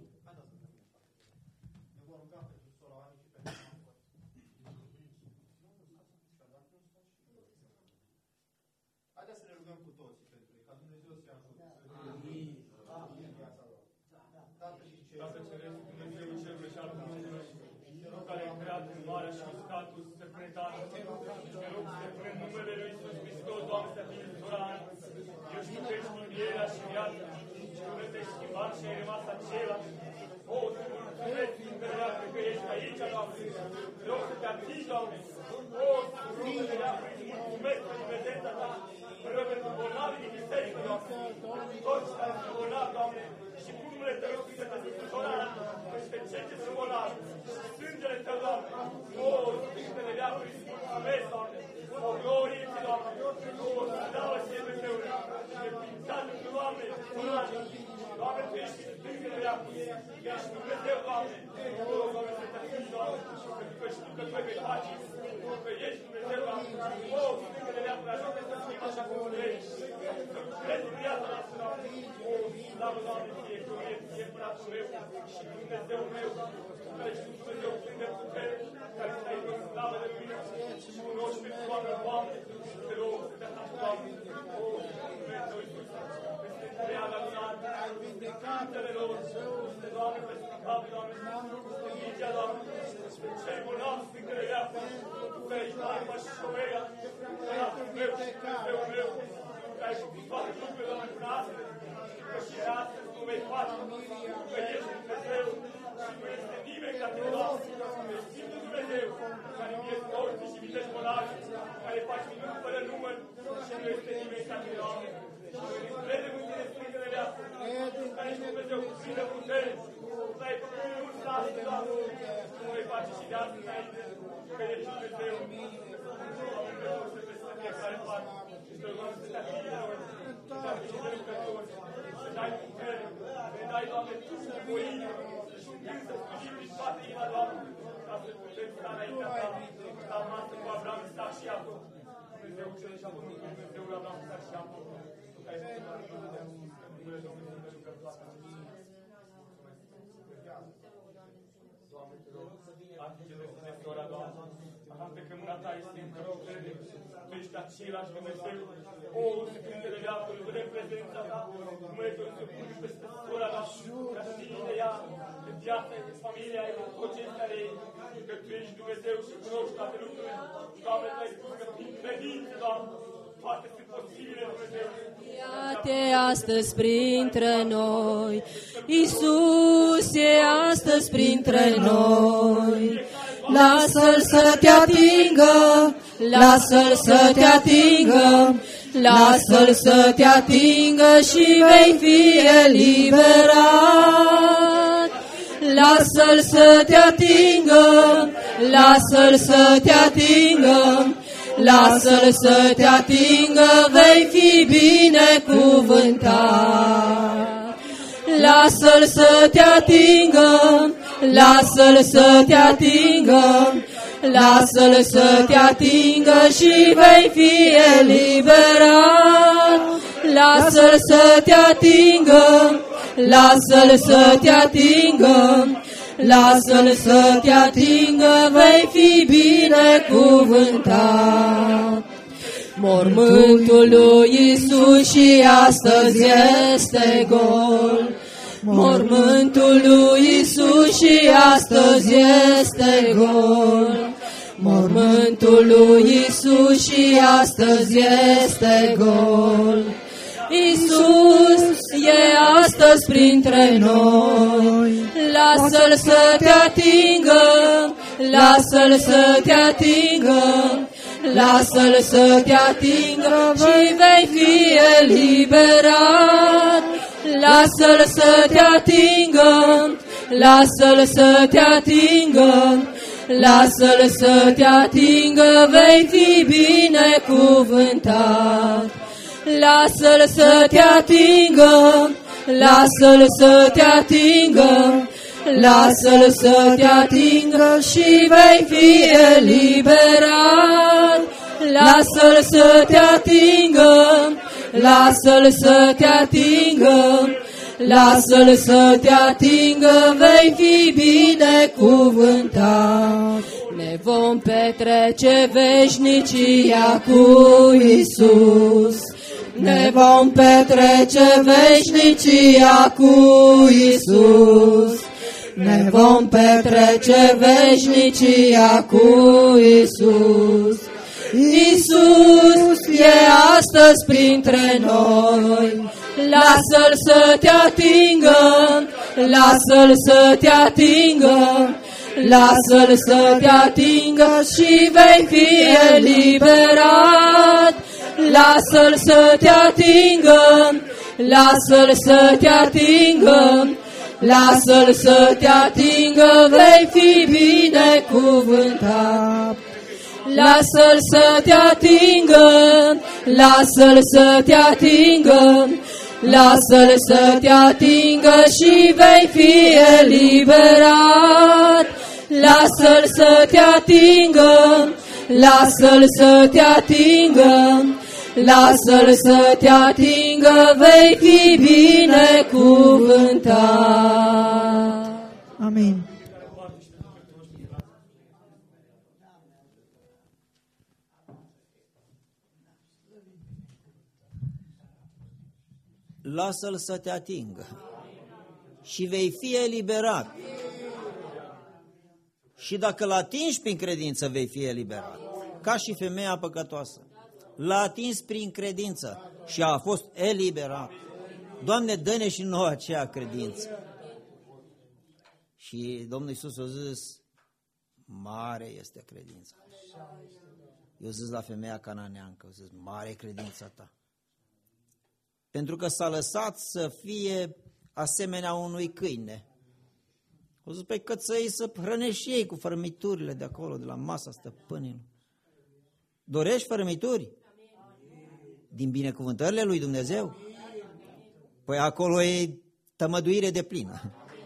Și ai rămas același. O, mulțumesc, Dumnezeule, că ești aici, Doamne. Vreau să te atingi, Doamne. O, rugă de ea, mulțumesc pentru prezența Ta. Vreau pentru bolnavi din biserică, Doamne. Toți care sunt bolnavi, Doamne. Și cu numele Tău, să te desfășurarea peste cei ce sunt bolnavi. Sângele Tău, Doamne. O, Sfinte de Veacului, mulțumesc, Doamne. O, glorie Ți, Doamne. O, slavă Ție, Dumnezeule. Și pințată Ți, Doamne, Doamne, Tu ești Sfântele Veacului, ești Dumnezeu, Doamne. O, Doamne, să te atingi, Doamne, pentru că știu că Tu ai vei face, că ești Dumnezeu, Doamne. O, Sfântele Veacului, ajută să fim așa cum vrei, să crezi în viața noastră, Doamne. O, slavă, Doamne, Ție, glorie Ție, Împăratul meu și Dumnezeu meu, care ești Dumnezeu plin de putere, care stai în slavă de mine și cunoști pe toată, Doamne. Te rog să te atingi, Doamne. O, Dumnezeu Iisus, peste întreaga țară, vindecantele lor, Doamne, peste cap, Doamne, Ligia, Doamne, cei bolnavi, Sfântele Veacului, că ești Marfa și Șovea, Împăratul meu și Dumnezeu meu, care ești cu toate lucrurile, Doamne, până astăzi, că și astăzi Tu vei face, că ești Dumnezeu și nu este nimeni ca tine, Doamne. Sfântul Dumnezeu, care învieți morți și vindești bolnavi, care faci minuni fără număr și nu este nimeni ca tine, Doamne. Noi credem în tine, Sfântele viață, care ești Dumnezeu cu plină putere, tu ai făcut mulți astăzi, Doamne, tu vei face și de astăzi înainte, că ești Dumnezeu. Doamne, vreau să vezi să fiecare parte și să rugăm să te atingă noi, să atingă de lucrători, să dai putere, să dai, Doamne, tu și voință, și un gând să sprijin din toată inima, Doamne, ca să putem sta înaintea ta, la masă cu Abraham, Isaac și Iacov. Dumnezeu și așa Domnul Dumnezeu lui Abraham, Isaac și Iacov, tu care ești Dumnezeu, Domnul Dumnezeu, toată. Doamne, te rog, atinge-ne Dumnezeura, Doamne, arată că mâna ta este încă putere, tu ești același Dumnezeu, o, Sfântele Viacului, vedem prezența ta, Dumnezeu să pui peste sora ta, ca să ține ea, în viața, în familia, în tot ce este ale ei, că tu ești Dumnezeu și cunoști toate lucrurile, și Doamne, tu ai spus că prin credință, Doamne, toate sunt posibile, Dumnezeu. Iată astăzi printre noi, Iisus e astăzi printre noi. Lasă-L să te atingă, lasă-L să te atingă, lasă-L să te atingă și vei fi eliberat. Lasă-L să te atingă, lasă-L să te atingă, lasă-L să te atingă, vei fi binecuvântat. Lasă-L să te atingă, lasă-L să te atingă, lasă-L să te atingă și vei fi eliberat. Lasă-L să te atingă, lasă-L să te atingă, lasă-L să te atingă, vei fi binecuvântat. Mormântul lui Iisus și astăzi este gol. Mormântul lui Iisus și astăzi este gol. Mormântul lui Iisus și astăzi este gol. Iisus e astăzi printre noi. Lasă-L să te atingă, lasă-L să te atingă, lasă-L să te atingă și vei fi eliberat. Lasă-L să te atingă, lasă-L să te atingă, lasă-L să te atingă, vei fi binecuvântat. Lasă-L să te atingă, lasă-L să te atingă, lasă-L să te atingă și vei fi eliberat. Lasă-L să te atingă, lasă-L să te atingă, lasă-L să te atingă, vei fi binecuvântat. Ne vom petrece veșnicia cu Iisus. Ne vom petrece veșnicia cu Iisus. Ne vom petrece veșnicia cu Iisus. Iisus e astăzi printre noi. Lasă-L să te atingă, lasă-L să te atingă, lasă-L să te atingă și vei fi eliberat. Lasă-L să te atingă, lasă-L să te atingă, lasă-L să te atingă, vei fi binecuvântat. Lasă-L să te atingă, lasă-L să te atingă, lasă-L să te atingă și vei fi eliberat. Lasă-L să te atingă, lasă-L să te atingă, lasă-L să te atingă, vei fi binecuvântat. Amin. Lasă-L să te atingă și vei fi eliberat. Și dacă l atingi prin credință, vei fi eliberat. Ca și femeia păcătoasă. L-a atins prin credință și a fost eliberat. Doamne, dă-ne și nouă aceea credință. Și Domnul Iisus a zis, mare este credința. Eu zis la femeia cananeancă, eu zis, mare credința ta. Pentru că s-a lăsat să fie asemenea unui câine. O zis, păi cățăii să hrănești și ei cu fărâmiturile de acolo, de la masa stăpânilor. Dorești fărâmituri? Din binecuvântările lui Dumnezeu? Păi acolo e tămăduire de plină.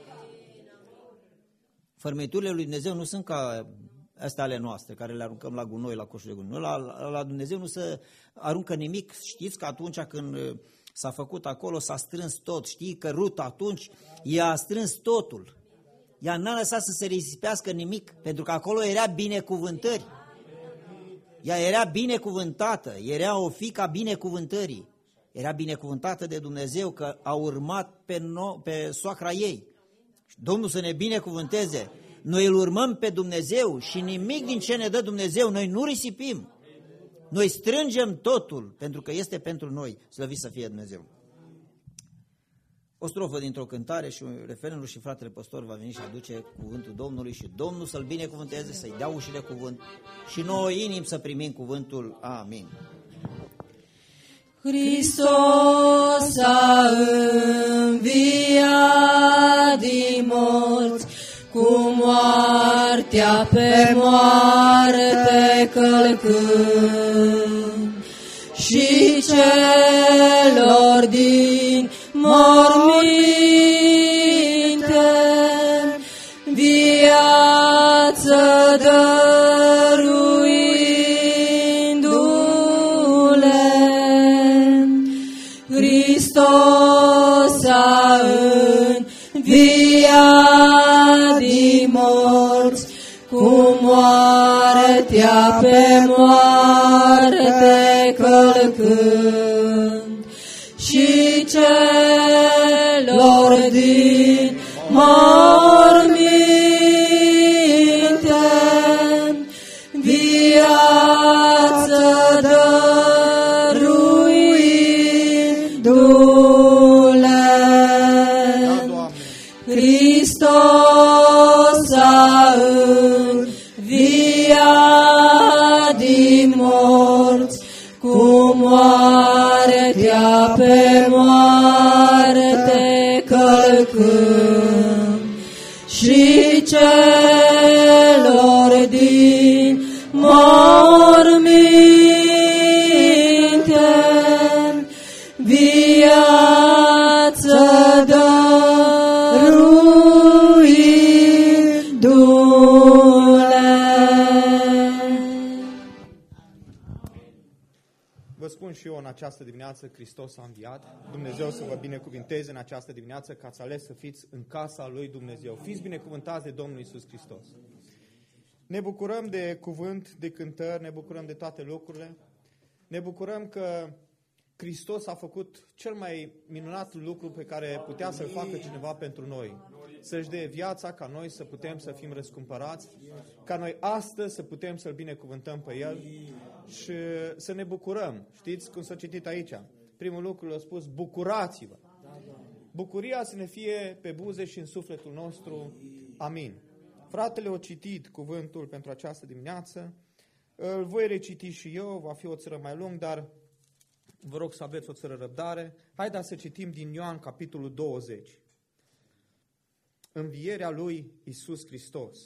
Fărâmiturile lui Dumnezeu nu sunt ca astea ale noastre, care le aruncăm la gunoi, la coșul de gunoi. La Dumnezeu nu se aruncă nimic. Știți că atunci când s-a făcut acolo, s-a strâns tot. Știi că Rut atunci i-a strâns totul. Ea n-a lăsat să se risipească nimic, pentru că acolo era binecuvântări. Ea era binecuvântată, era o fiică a binecuvântării. Era binecuvântată de Dumnezeu că a urmat pe soacra ei. Domnul să ne binecuvânteze. Noi îl urmăm pe Dumnezeu și nimic din ce ne dă Dumnezeu noi nu risipim. Noi strângem totul pentru că este pentru noi. Slăvit să fie Dumnezeu. O strofă dintr-o cântare și refrenul și fratele păstor va veni și aduce cuvântul Domnului și Domnul să-l binecuvânteze, să-i dea ușile cuvânt și nouă inimi să primim cuvântul. Amin. Hristos a înviat din morți, cu moartea pe moarte călcând, și celor din morminte viață dăruindu-le. Hristos a înviat din morți, cu moartea pe moarte călcând, și celor din morminte viață dăruindu-le. Hristos a înviat din morți, cu moartea pe moarte călcând, și celor din morminte viață dăruindu-le. Vă spun și eu în această dimineață, Hristos a înviat. Dumnezeu să vă binecuvinteze în această dimineață, că ați ales să fiți în casa lui Dumnezeu. Fiți binecuvântați de Domnul Iisus Hristos. Ne bucurăm de cuvânt, de cântări, ne bucurăm de toate lucrurile. Ne bucurăm că Hristos a făcut cel mai minunat lucru pe care putea să-l facă cineva pentru noi. Să-și dea viața ca noi să putem să fim răscumpărați, ca noi astăzi să putem să-L binecuvântăm pe El și să ne bucurăm. Știți cum s-a citit aici? Primul lucru l-a spus, bucurați-vă. Bucuria să ne fie pe buze și în sufletul nostru. Amin. Fratele a citit cuvântul pentru această dimineață. Îl voi reciti și eu, va fi o țără mai lung, dar vă rog să aveți o țără răbdare. Haideți să citim din Ioan, capitolul 20. Învierea lui Iisus Hristos.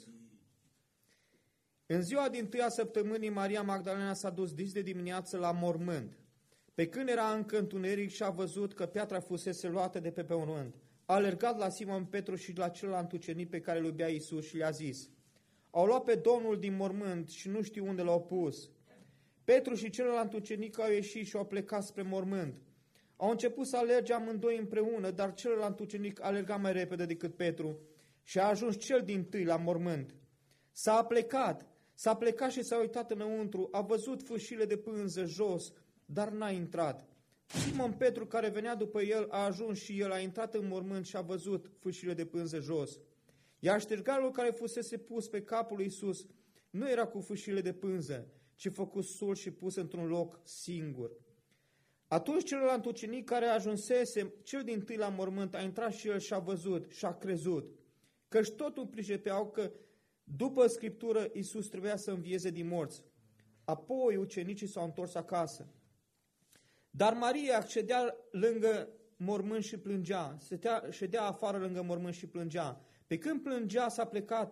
În ziua dintâia săptămânii, Maria Magdalena s-a dus dis de dimineață la mormânt. Pe când era încă întuneric și a văzut că piatra fusese luată de pe mormânt, a alergat la Simon Petru și la celălalt ucenic pe care îl iubea Iisus și le-a zis: au luat pe Domnul din mormânt și nu știu unde l-au pus. Petru și celălalt ucenic au ieșit și au plecat spre mormânt. Au început să alerge amândoi împreună, dar celălalt ucenic alerga mai repede decât Petru și a ajuns cel dintâi la mormânt. S-a plecat și s-a uitat înăuntru, a văzut fâșile de pânză jos, dar n-a intrat. Simon Petru, care venea după el, a ajuns și el, a intrat în mormânt și a văzut fâșile de pânză jos. Iar ștergarul care fusese pus pe capul lui Iisus nu era cu fâșile de pânză, ci făcut sul și pus într-un loc singur. Atunci celălalt ucenic care ajunsese cel dintâi la mormânt a intrat și el și a văzut și a crezut. căci totul pricepeau că după Scriptură Iisus trebuia să învieze din morți. Apoi ucenicii s-au întors acasă. Dar Maria ședea lângă mormânt și plângea, ședea afară lângă mormânt și plângea. Pe când plângea, s-a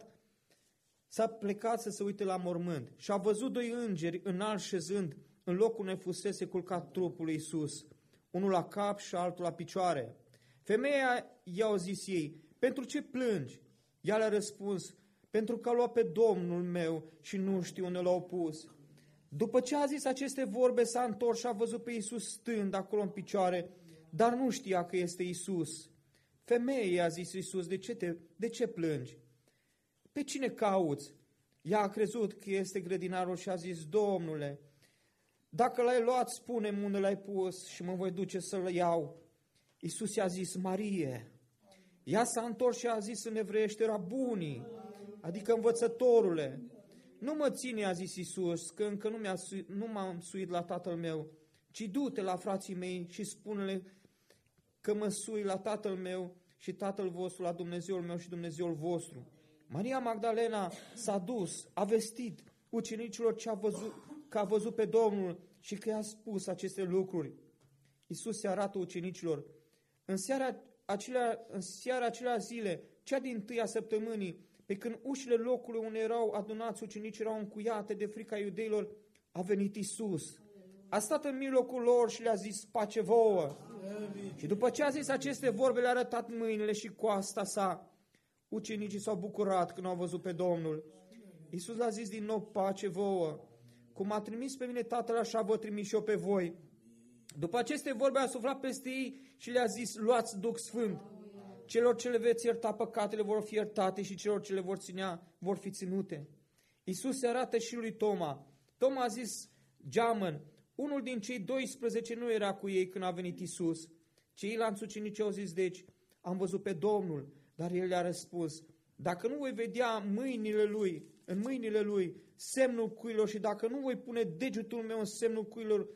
plecat să se uite la mormânt și a văzut doi îngeri înalt șezând în locul unde fusese culcat trupul lui Iisus, unul la cap și altul la picioare. Femeia i-a zis ei, pentru ce plângi? Ea le-a răspuns, pentru că a luat pe Domnul meu și nu știu unde l-au pus. După ce a zis aceste vorbe, s-a întors și a văzut pe Iisus stând acolo în picioare, dar nu știa că este Iisus. Femeie, i-a zis Iisus, de ce plângi? Pe cine cauți? Ea a crezut că este grădinarul și a zis, Domnule, dacă l-ai luat, spune-mi unde l-ai pus și mă voi duce să-l iau. Iisus i-a zis, Marie. Ea s-a întors și a zis în evreiește, Rabuni, adică învățătorule. Nu mă ține, a zis Iisus, că încă nu m-am suit la tatăl meu, ci du-te la frații mei și spune-le că mă sui la tatăl meu și tatăl vostru, la Dumnezeul meu și Dumnezeul vostru. Maria Magdalena s-a dus, a vestit ucenicilor că a văzut pe Domnul și că i-a spus aceste lucruri. Iisus se arată ucenicilor. În seara acelea zile, cea din-tâia săptămânii, pe când ușile locului unde erau adunați ucenicii erau încuiate de frica iudeilor, a venit Iisus. A stat în mijlocul lor și le-a zis, pace vouă. Și după ce a zis aceste vorbe, le-a arătat mâinile și coasta sa. Ucenicii s-au bucurat când au văzut pe Domnul. Iisus le-a zis din nou, pace vouă. Cum a trimis pe mine Tatăl, așa vă trimis și eu pe voi. După aceste vorbe a suflat peste ei și le-a zis, luați Duh Sfânt. Celor ce le veți ierta păcatele vor fi iertate și celor ce le vor ținea vor fi ținute. Iisus se arată și lui Toma. Toma a zis, geamăn, unul din cei 12 nu era cu ei când a venit Iisus. Ceilalți ucenici au zis, deci, am văzut pe Domnul, dar el le-a răspuns, dacă nu voi vedea în mâinile lui semnul cuilor și dacă nu voi pune degetul meu în semnul cuilor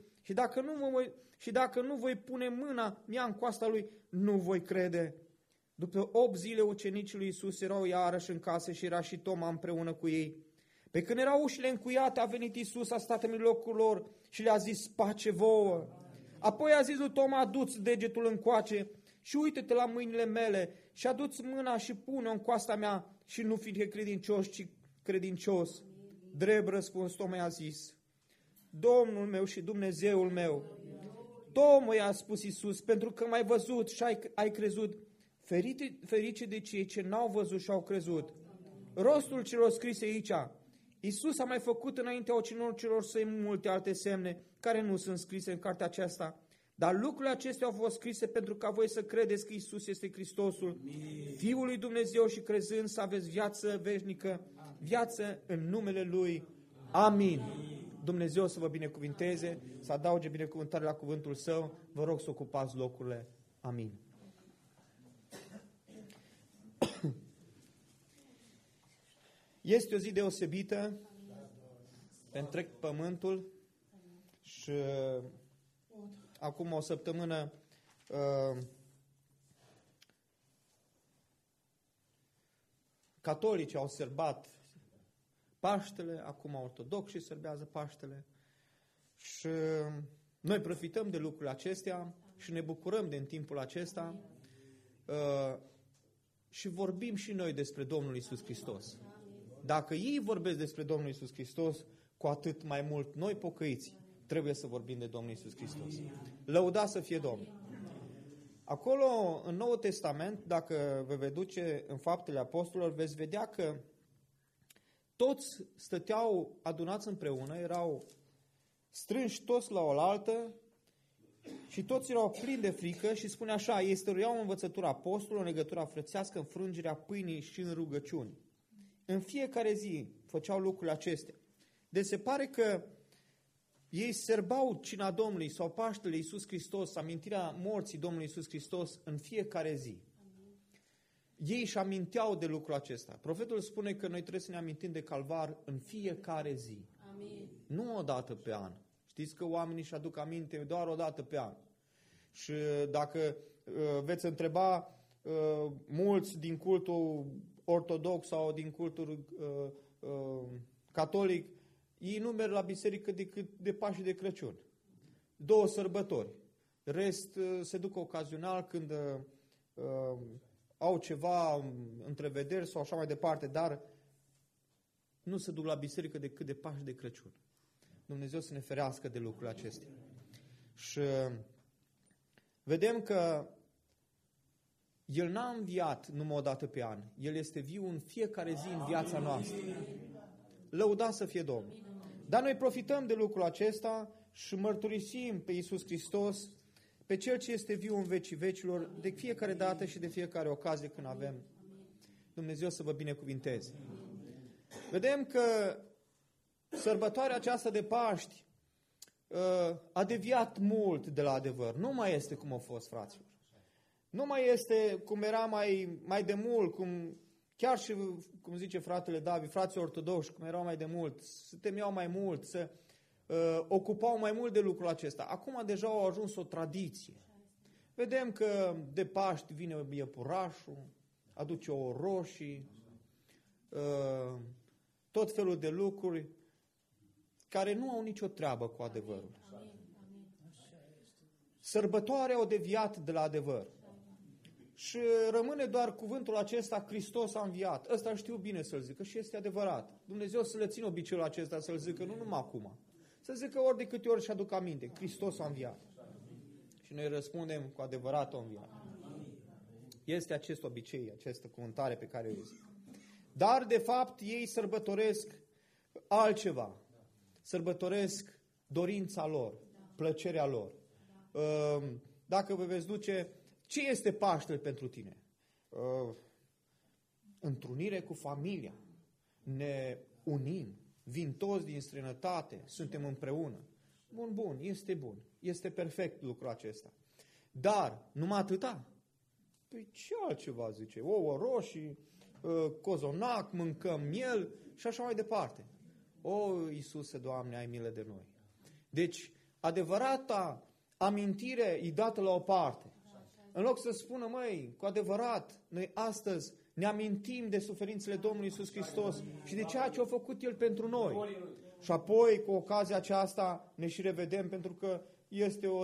și dacă nu voi pune mâna mea în coasta lui, nu voi crede. După 8 zile ucenicii lui Iisus erau iarăși în casă și era și Toma împreună cu ei. Pe când erau ușile încuiate, a venit Iisus, a stat în mijlocul lor și le-a zis, pace vouă. Apoi a zis lui Toma, adu-ți degetul încoace și uite-te la mâinile mele și adu-ți mâna și pune-o în coasta mea și nu fi credincios, ci credincios. Drept răspuns, Toma i-a zis, Domnul meu și Dumnezeul meu. Toma, i-a spus Iisus, pentru că m-ai văzut și ai crezut, ferice de cei ce n-au văzut și au crezut. Rostul celor scrise aici, Iisus a mai făcut înaintea ucenicilor săi multe alte semne care nu sunt scrise în cartea aceasta, dar lucrurile acestea au fost scrise pentru ca voi să credeți că Iisus este Hristosul, Fiul lui Dumnezeu și crezând să aveți viață veșnică, viață în numele Lui. Amin. Dumnezeu să vă binecuvinteze, să adauge binecuvântare la cuvântul Său. Vă rog să ocupați locurile. Amin. Este o zi deosebită pe întreg pământul și acum o săptămână catolicii au sărbat Paștele, acum ortodoxii sărbează Paștele și noi profităm de lucrurile acestea și ne bucurăm de în timpul acesta și vorbim și noi despre Domnul Iisus Hristos. Dacă ei vorbesc despre Domnul Iisus Hristos, cu atât mai mult noi pocăiți trebuie să vorbim de Domnul Iisus Hristos. Lăudați să fie Domnul! Acolo, în Noul Testament, dacă vă veți duce în Faptele Apostolilor, veți vedea că toți stăteau adunați împreună, erau strânși toți la oaltă și toți erau plini de frică și spune așa, ei stăruiau în învățătura apostolilor, în legătura frățească, în frângerea pâinii și în rugăciuni. În fiecare zi făceau lucrurile acestea. Deci se pare că ei sărbau cina Domnului sau Paștele Iisus Hristos, amintirea morții Domnului Iisus Hristos în fiecare zi. Ei își aminteau de lucrul acesta. Profetul spune că noi trebuie să ne amintim de Calvar în fiecare zi. Amin. Nu o dată pe an. Știți că oamenii își aduc aminte doar o dată pe an. Și dacă veți întreba mulți din cultul ortodox sau din cultul catolic, ei nu merg la biserică decât de Paști și de Crăciun. 2 sărbători. Rest se duc ocazional când au ceva întrevederi sau așa mai departe, dar nu se duc la biserică decât de Paști și de Crăciun. Dumnezeu să ne ferească de lucrurile acestea. Și vedem că El n-a înviat numai o dată pe an. El este viu în fiecare zi în viața noastră. Lăudat să fie Domnul. Dar noi profităm de lucrul acesta și mărturisim pe Iisus Hristos, pe Cel ce este viu în vecii vecilor, de fiecare dată și de fiecare ocazie când avem. Dumnezeu să vă binecuvinteze. Vedem că sărbătoarea aceasta de Paști a deviat mult de la adevăr. Nu mai este cum a fost, fraților. Nu mai este cum era mai de mult, chiar și, cum zice fratele David, frații ortodoxi, cum erau mai de mult, se temeau mai mult, se ocupau mai mult de lucrul acesta. Acum deja au ajuns o tradiție. Vedem că de Paști vine iepurașul, aduce ouă roșii, tot felul de lucruri care nu au nicio treabă cu adevărul. Sărbătoarea au deviat de la adevăr. Și rămâne doar cuvântul acesta, Hristos a înviat. Ăsta știu bine să-l zică și este adevărat. Dumnezeu să le țină obiceiul acesta să-l zică, nu numai acum. Să zică ori de câte ori și aduc aminte, Hristos a înviat. Și noi răspundem cu adevărat a înviat. Este acest obicei, această cuvântare pe care o zic. Dar, de fapt, ei sărbătoresc altceva. Sărbătoresc dorința lor, plăcerea lor. Dacă vă veți duce, ce este Paștele pentru tine? Întrunire cu familia. Ne unim. Vin toți din străinătate, suntem împreună. Bun, este bun. Este perfect lucrul acesta. Dar, numai atâta? Păi ce altceva zice? Ouă roșii, cozonac, mâncăm miel și așa mai departe. O, Iisuse, Doamne, ai milă de noi. Deci, adevărata amintire e dată la o parte. În loc să spună, măi, cu adevărat, noi astăzi ne amintim de suferințele Domnului Iisus Hristos și de ceea ce a făcut El pentru noi. Și apoi, cu ocazia aceasta, ne și revedem pentru că este o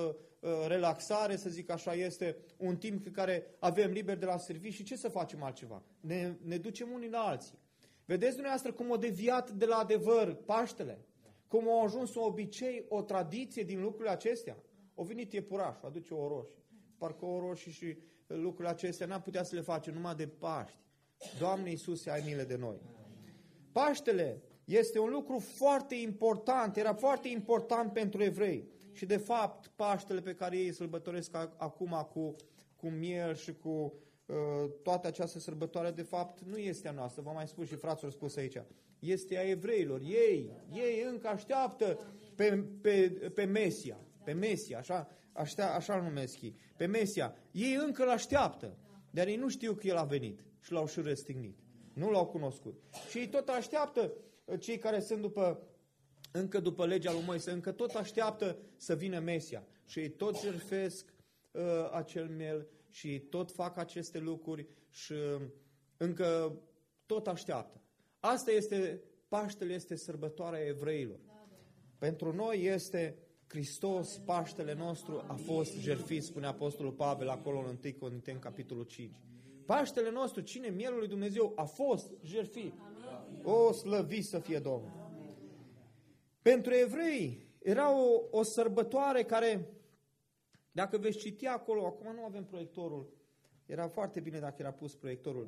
relaxare, să zic așa, este un timp în care avem liber de la serviciu și ce să facem altceva? Ne ducem unii la alții. Vedeți dumneavoastră cum a deviat de la adevăr Paștele? Cum a ajuns un obicei, o tradiție din lucrurile acestea? O venit iepurașul, aduce o roșie. Parcă o roșie și lucrurile acestea n-am putea să le facem numai de Paști. Doamne Iisuse, ai milă de noi. Paștele este un lucru foarte important, era foarte important pentru evrei. Și de fapt, Paștele pe care ei sărbătoresc acum cu miel și cu toată această sărbătoare, de fapt, nu este a noastră. V-am mai spus și frații au spus aici. Este a evreilor. Ei încă așteaptă pe Mesia. Pe Mesia, așa-l numesc ei. Pe Mesia. Ei încă l-așteaptă. Dar ei nu știu că el a venit și l-au și răstignit. Nu l-au cunoscut. Și ei tot așteaptă, cei care sunt încă după legea lui Moise, încă tot așteaptă să vină Mesia. Și ei tot jertfesc acel miel și ei tot fac aceste lucruri și încă tot așteaptă. Asta este, Paștele este sărbătoarea evreilor. Pentru noi este Hristos, Paștele nostru a fost jertfit, spune Apostolul Pavel acolo în 1 Corinteni, capitolul 5. Paștele nostru, cine? Mielul lui Dumnezeu, a fost jertfit. O, slăvit să fie Domnul! Pentru evrei era o sărbătoare care, dacă veți citi acolo, acum nu avem proiectorul, era foarte bine dacă era pus proiectorul.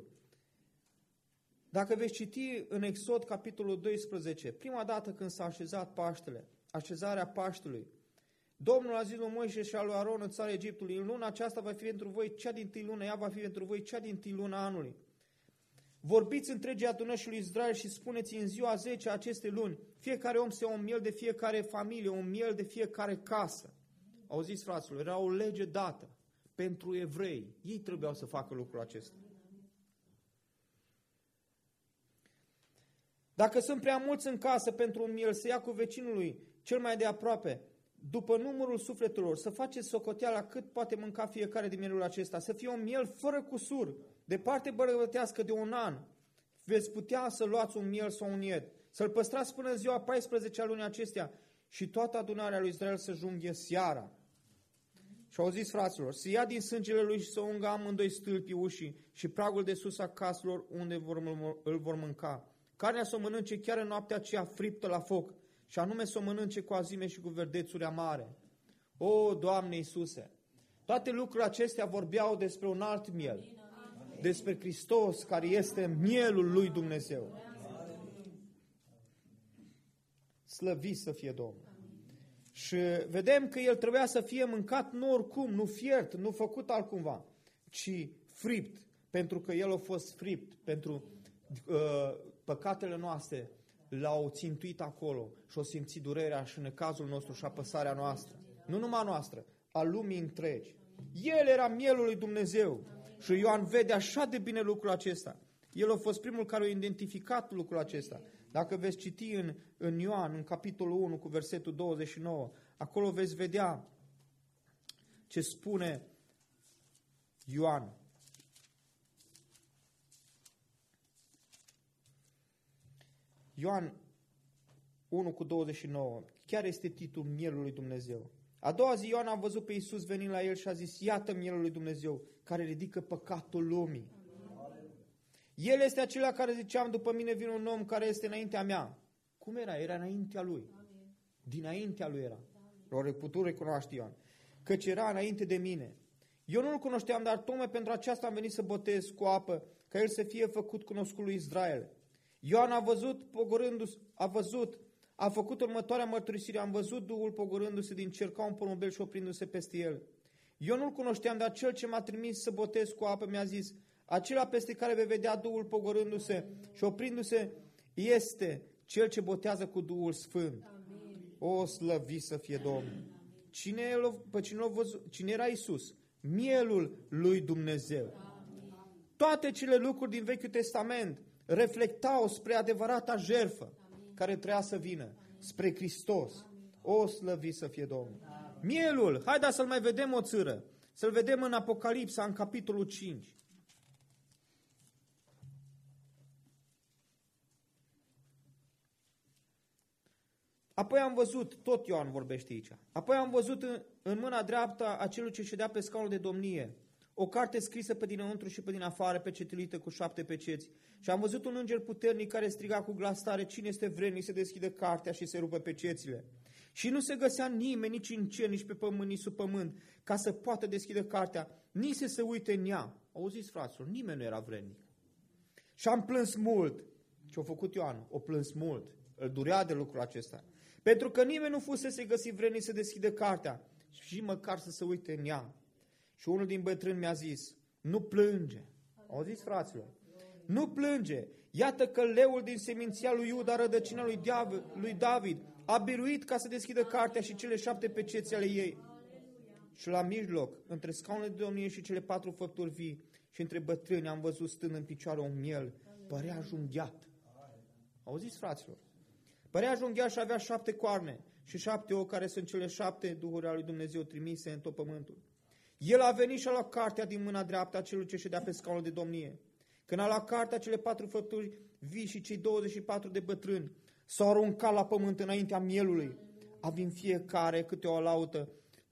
Dacă veți citi în Exod, capitolul 12, prima dată când s-a așezat Paștele, așezarea Paștelui, Domnul a zis lui Moise și a lui Aron în țara Egiptului, în luna aceasta va fi pentru voi cea din-tâi lună, ea va fi pentru voi cea din-tâi luna anului. Vorbiți întregii adunări și lui Israel și spuneți în ziua 10 a acestei luni, fiecare om să ia un miel de fiecare familie, un miel de fiecare casă. Auziți, fraților, era o lege dată pentru evrei. Ei trebuiau să facă lucrul acesta. Dacă sunt prea mulți în casă pentru un miel, să ia cu vecinului cel mai de aproape, după numărul sufletelor, să faceți socoteala cât poate mânca fiecare din mielul acesta, să fie un miel fără cusur, de parte bărbătească de un an, veți putea să luați un miel sau un ied, să-l păstrați până în ziua 14 a lunii acestea și toată adunarea lui Israel să junghe seara. Și au zis fraților, să ia din sângele lui și să ungă amândoi stâlpii ușii și pragul de sus a caselor unde îl vor mânca. Carnea să o mănânce chiar în noaptea aceea friptă la foc, și anume să o mănânce cu azime și cu verdețuri amare. O, Doamne Iisuse! Toate lucrurile acestea vorbeau despre un alt miel, despre Hristos, care este mielul lui Dumnezeu. Slăvit să fie Domnul! Și vedem că el trebuia să fie mâncat nu oricum, nu fiert, nu făcut altcumva, ci fript, pentru că el a fost fript, pentru păcatele noastre l-au țintuit acolo și au simțit durerea și necazul nostru și apăsarea noastră. Nu numai noastră, a lumii întregi. El era mielul lui Dumnezeu și Ioan vede așa de bine lucrul acesta. El a fost primul care a identificat lucrul acesta. Dacă veți citi în Ioan, în capitolul 1, cu versetul 29, acolo veți vedea ce spune Ioan. Ioan 1 cu 29, chiar este titlul mielul lui Dumnezeu. A doua zi Ioan a văzut pe Iisus venind la el și a zis, iată mielul lui Dumnezeu, care ridică păcatul lumii. El este acela care ziceam, după mine vine un om care este înaintea mea. Cum era? Era înaintea lui. Dinaintea lui era. L-a putut recunoaște Ioan. Căci era înainte de mine. Eu nu-l cunoșteam, dar tocmai pentru aceasta am venit să botez cu apă, ca el să fie făcut cunoscut lui Israel. Ioan a făcut următoarea mărturisire, am văzut Duhul pogorându-se din cer ca un porumbel și oprindu-se peste el. Eu nu-l cunoșteam, dar cel ce m-a trimis să botez cu apă mi-a zis, acela peste care vei vedea Duhul pogorându-se și oprindu-se este cel ce botează cu Duhul Sfânt. Amin. O, slăvit să fie Domnul! Cine era Iisus? Mielul lui Dumnezeu. Amin. Toate cele lucruri din Vechiul Testament reflectau spre adevărata jertfă care trebuia să vină, spre Hristos. O, slăvit să fie Domnul! Mielul, haideți să-l mai vedem o țără, să-l vedem în Apocalipsa, în capitolul 5. Apoi am văzut, tot Ioan vorbește aici, apoi am văzut în mâna dreaptă a celui ce ședea pe scaunul de domnie, o carte scrisă pe dinăuntru și pe din afară, pecetluită cu 7 peceți. Și am văzut un înger puternic care striga cu glas tare, cine este vrednic să deschidă cartea și să rupă pecețile. Și nu se găsea nimeni, nici în cer, nici pe pământ, nici sub pământ, ca să poată deschide cartea, nici să se uite în ea. Auziți, fraților, nimeni nu era vrednic. Și am plâns mult. Ce-a făcut Ioan? O plâns mult. Îl durea de lucrul acesta. Pentru că nimeni nu fusese găsit vrednic să deschidă cartea și măcar să se uite în ea. Și unul din bătrâni mi-a zis, nu plânge. Auziți, fraților? Nu plânge. Iată că leul din seminția lui Iuda, rădăcina lui David, a biruit ca să deschidă cartea și cele 7 peceți ale ei. Și la mijloc, între scaunele de domnie și cele 4 făpturi vii și între bătrâni, am văzut stând în picioare un miel, părea junghiat. Auziți, fraților? Părea junghiat și avea 7 coarne și 7 ochi, care sunt cele 7 duhuri ale lui Dumnezeu trimise în tot pământul. El a venit și a luat cartea din mâna dreaptă a celui ce ședea pe scaunul de domnie. Când a luat cartea, cele 4 făpturi vii și cei 24 de bătrâni s-au aruncat la pământ înaintea mielului, având fiecare câte o laută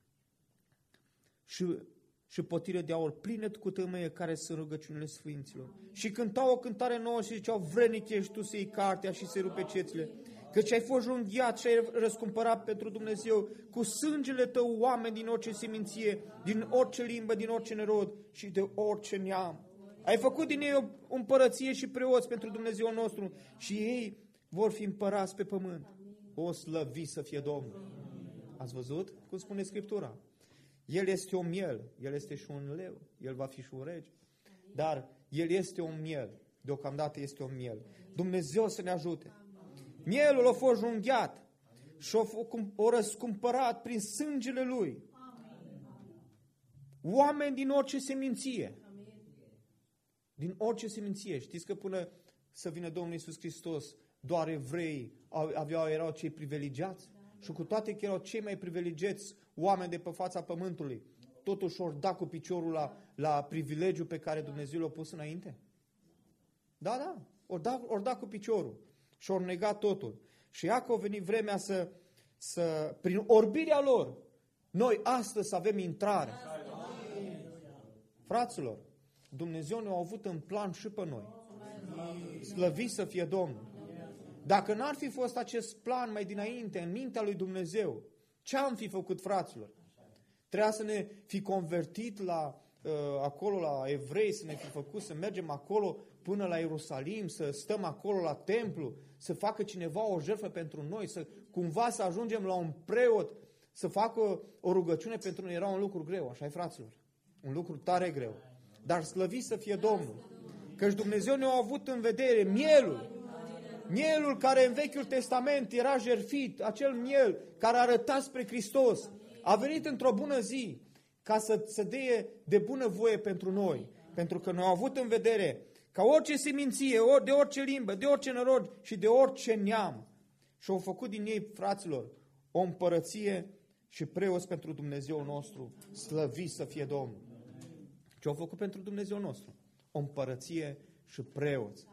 și potire de aur plină cu tămâie, care sunt rugăciunile sfinților. Și cântau o cântare nouă și ziceau, vrednic ești tu să iei cartea și să-i rupe cețile, căci ai fost junghiat și ai răscumpărat pentru Dumnezeu cu sângele tău oameni din orice seminție, din orice limbă, din orice nerod și de orice neam. Ai făcut din ei o împărăție și preoți pentru Dumnezeu nostru și ei vor fi împărați pe pământ. O, slăvit să fie Domnul! Ați văzut cum spune Scriptura? El este un miel, el este și un leu, el va fi și un rege. Dar el este un miel, deocamdată este un miel. Dumnezeu să ne ajute. Mielul a fost junghiat și a răscumpărat prin sângele lui oameni din orice seminție. Din orice seminție. Știți că până să vină Domnul Iisus Hristos, doar evrei erau cei privilegiați? Și cu toate că erau cei mai privilegiați oameni de pe fața pământului, totuși ori da cu piciorul la privilegiul pe care Dumnezeu l-a pus înainte? Da, ori da cu piciorul și ori nega totul. Și Iacov a venit vremea prin orbirea lor, noi astăzi să avem intrare. Fraților, Dumnezeu ne-a avut în plan și pe noi. Slăvit să fie Domnul. Dacă n-ar fi fost acest plan mai dinainte în mintea lui Dumnezeu, ce am fi făcut, fraților? Trebuia să ne fi convertit acolo la evrei, să ne fi făcut să mergem acolo până la Ierusalim, să stăm acolo la templu, să facă cineva o jertfă pentru noi, cumva să ajungem la un preot, să facă o rugăciune pentru noi. Era un lucru greu, așa-i, fraților? Un lucru tare greu. Dar slăvit să fie Domnul. Căci Dumnezeu ne-a avut în vedere mielul care în Vechiul Testament era jertfit, acel miel care arăta spre Hristos, a venit într-o bună zi ca să dea de bună voie pentru noi. Pentru că ne-a avut în vedere ca orice seminție, de orice limbă, de orice nărod și de orice neam. Și au făcut din ei, fraților, o împărăție și preoți pentru Dumnezeu nostru, slăvit să fie Domnul. Ce au făcut pentru Dumnezeu nostru? O împărăție și preoți.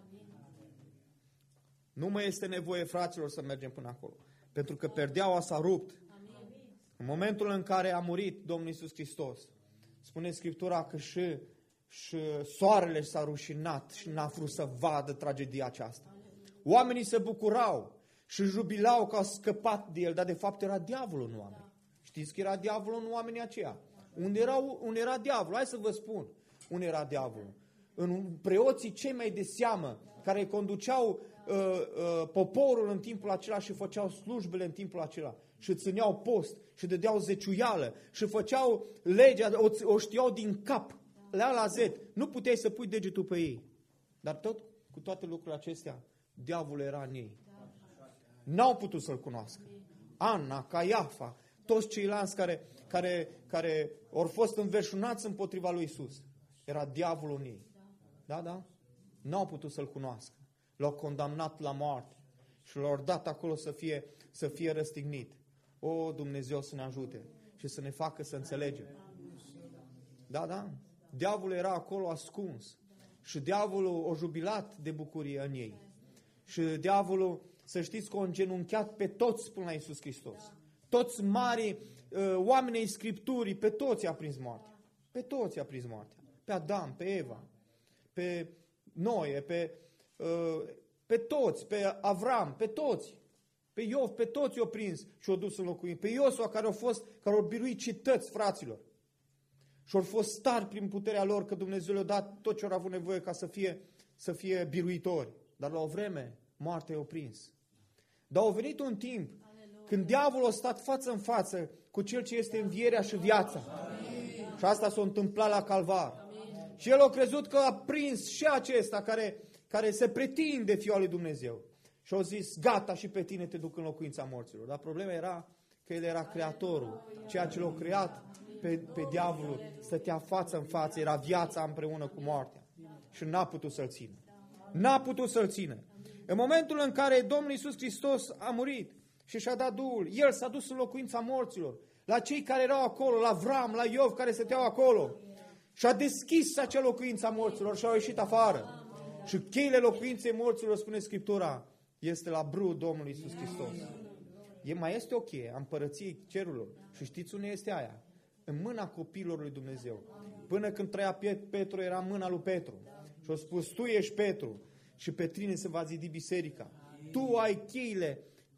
Nu mai este nevoie, fraților, să mergem până acolo. Pentru că perdeaua s-a rupt. În momentul în care a murit Domnul Iisus Hristos, spune Scriptura că și soarele s-a rușinat și n-a vrut să vadă tragedia aceasta. Oamenii se bucurau și jubilau că au scăpat de el, dar de fapt era diavolul în oameni. Știți că era diavolul în oamenii aceia? Unde era diavolul? Hai să vă spun. Unde era diavolul? În preoții cei mai de seamă, care conduceau poporul în timpul acela și făceau slujbele în timpul acela și țineau post și dădeau zeciuială și făceau legea, o știau din cap, la Z. Nu puteai să pui degetul pe ei. Dar cu toate lucrurile acestea, diavolul era în ei. N-au putut să-l cunoască. Anna, Caiafa, toți ceilalți care au fost înverșunați împotriva lui Iisus. Era diavolul în ei. Da? N-au putut să-l cunoască. L-au condamnat la moarte și l-au dat acolo să fie răstignit. O, Dumnezeu să ne ajute și să ne facă să înțelegem. Da. Diavolul era acolo ascuns și diavolul a jubilat de bucurie în ei. Și diavolul, să știți că a îngenunchiat pe toți până la Iisus Hristos. Toți mari oamenii Scripturii, pe toți a prins moartea. Pe toți a prins moartea. Pe Adam, pe Eva, pe Noe, pe toți, pe Avram, pe toți. Pe Iov, pe toți i-au prins și i-au dus în locuință. Pe Iosua, care au biruit cetăți, fraților. Și au fost tari prin puterea lor, că Dumnezeu le-a dat tot ce au avut nevoie ca să fie biruitori. Dar la o vreme, moartea i-a prins. Dar a venit un timp când diavolul a stat față în față cu cel ce este învierea și viața. Amin. Și asta s-a întâmplat la Calvar. Amin. Și el a crezut că a prins și acesta care se pretinde Fiul lui Dumnezeu. Și au zis, gata, și pe tine te duc în locuința morților. Dar problema era că el era Creatorul. Ceea ce l-a creat pe diavolul stătea față în față, era viața împreună cu moartea. Și n-a putut să-l țină. N-a putut să-l țină. În momentul în care Domnul Iisus Hristos a murit și și-a dat Duhul, el s-a dus în locuința morților, la cei care erau acolo, la Avram, la Iov, care stăteau acolo. Și a deschis acea locuință a morților și au ieșit afară. Și cheile locuinței morților, spune Scriptura, este la brâul Domnului Iisus Hristos. Mai este o cheie a împărăției cerurilor. Și știți unde este aia? În mâna copiilor lui Dumnezeu. Până când trăia Petru, era în mâna lui Petru. Și a spus, tu ești Petru și pe tine se va zidi biserica. Tu ai cheile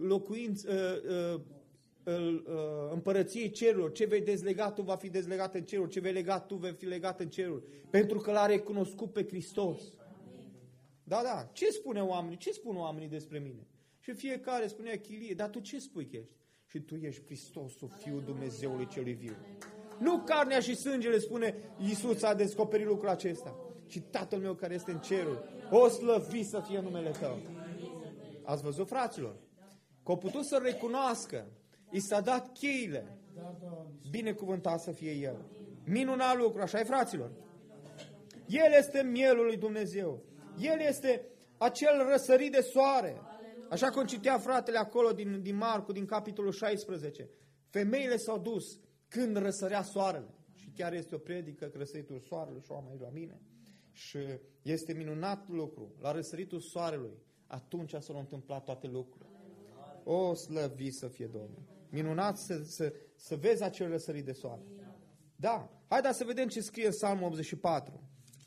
împărăției cerurilor. Ce vei dezlega tu va fi dezlegat în ceruri. Ce vei lega tu vei fi legat în ceruri. Pentru că l-a recunoscut pe Hristos. Da. Ce spune oamenii? Ce spun oamenii despre mine? Și fiecare spunea Chilie, dar tu ce spui că ești? Și tu ești Hristosul, Fiul Dumnezeului celui viu. Nu carnea și sângele, spune Iisus, a descoperit lucrul acesta, ci Tatăl meu care este în cerul. O slăvit să fie numele tău. Ați văzut, fraților? Că au putut să recunoască. I s-a dat cheile. Binecuvântat să fie El. Minunat lucru, așa e, fraților? El este mielul lui Dumnezeu. El este acel răsărit de soare. Așa cum citea fratele acolo din Marcu, din capitolul 16. Femeile s-au dus când răsărea soarele. Și chiar este o predică, că răsăritul soarelui, și o am aici la mine. Și este minunat lucru. La răsăritul soarelui, atunci s-au întâmplat toate lucrurile. O, slăvi să fie Domnul! Minunat să vezi acel răsărit de soare. Da, haideți să vedem ce scrie în Psalmul 84.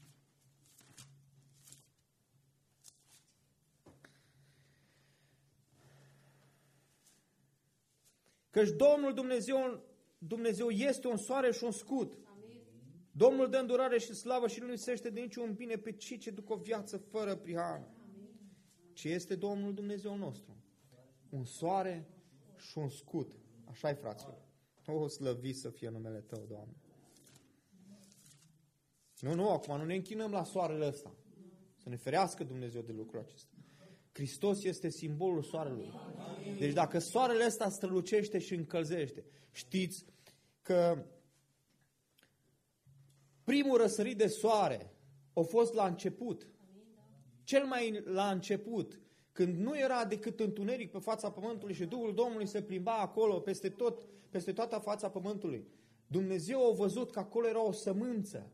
Căci Domnul Dumnezeu este un soare și un scut. Domnul dă îndurare și slavă și nu lipsește de niciun bine pe cei ce duc o viață fără prihană. Ce este Domnul Dumnezeu nostru? Un soare și un scut. Așa-i, fraților. O, slăvi să fie numele Tău, Doamne. Nu, acum nu ne închinăm la soarele ăsta. Să ne ferească Dumnezeu de lucrul acesta. Hristos este simbolul soarelui. Deci dacă soarele ăsta strălucește și încălzește, știți că primul răsărit de soare a fost la început. Cel mai la început, când nu era decât întuneric pe fața pământului și Duhul Domnului se plimba acolo peste toată fața pământului. Dumnezeu a văzut că acolo era o sămânță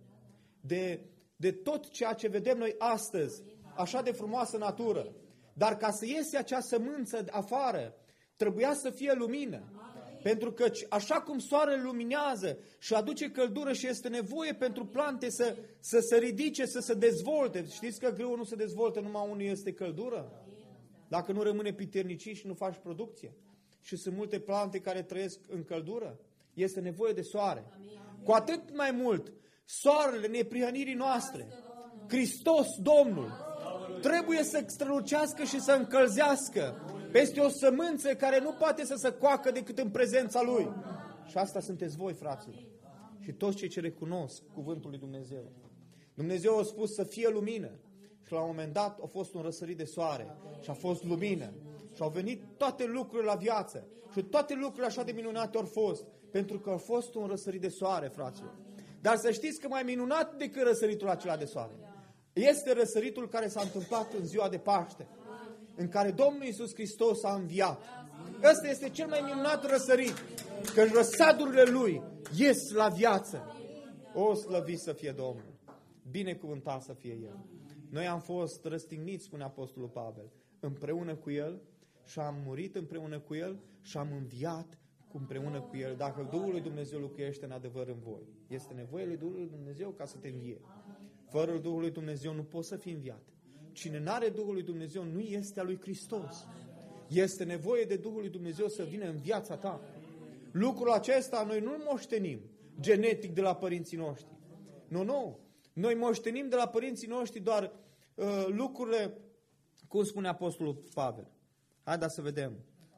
de tot ceea ce vedem noi astăzi, așa de frumoasă natură. Dar ca să iese acea sămânță afară, trebuia să fie lumină. Pentru că așa cum soarele luminează și aduce căldură și este nevoie pentru plante să se ridice, să se dezvolte. Știți că grâul nu se dezvoltă numai unde este căldură? Dacă nu rămâne piterniciș și nu faci producție. Și sunt multe plante care trăiesc în căldură. Este nevoie de soare. Cu atât mai mult, soarele neprihănirii noastre, Hristos Domnul, trebuie să strălucească și să încălzească peste o sămânță care nu poate să se coacă decât în prezența Lui. Și asta sunteți voi, fraților. Și toți cei ce recunosc cuvântul lui Dumnezeu. Dumnezeu a spus să fie lumină. Și la un moment dat a fost un răsărit de soare. Și a fost lumină. Și au venit toate lucrurile la viață. Și toate lucrurile așa de minunate au fost. Pentru că a fost un răsărit de soare, fraților. Dar să știți că mai minunat decât răsăritul acela de soare este răsăritul care s-a întâmplat în ziua de Paște, în care Domnul Iisus Hristos a înviat. Ăsta este cel mai minunat răsărit, că răsadurile Lui ies la viață. O, slăvit să fie Domnul! Binecuvântat să fie El! Noi am fost răstigniți, spune Apostolul Pavel, împreună cu El și am murit împreună cu El și am înviat împreună cu El. Dacă Duhul lui Dumnezeu locuiește în adevăr în voi, este nevoie lui Duhul lui Dumnezeu ca să te învie. Fără Duhul lui Dumnezeu nu poți să fii înviat. Cine n-are Duhul lui Dumnezeu nu este a lui Hristos. Este nevoie de Duhul lui Dumnezeu să vină în viața ta. Lucrul acesta noi nu moștenim genetic de la părinții noștri. Nu. Noi moștenim de la părinții noștri doar lucrurile, cum spune Apostolul Pavel. Haideți să vedem.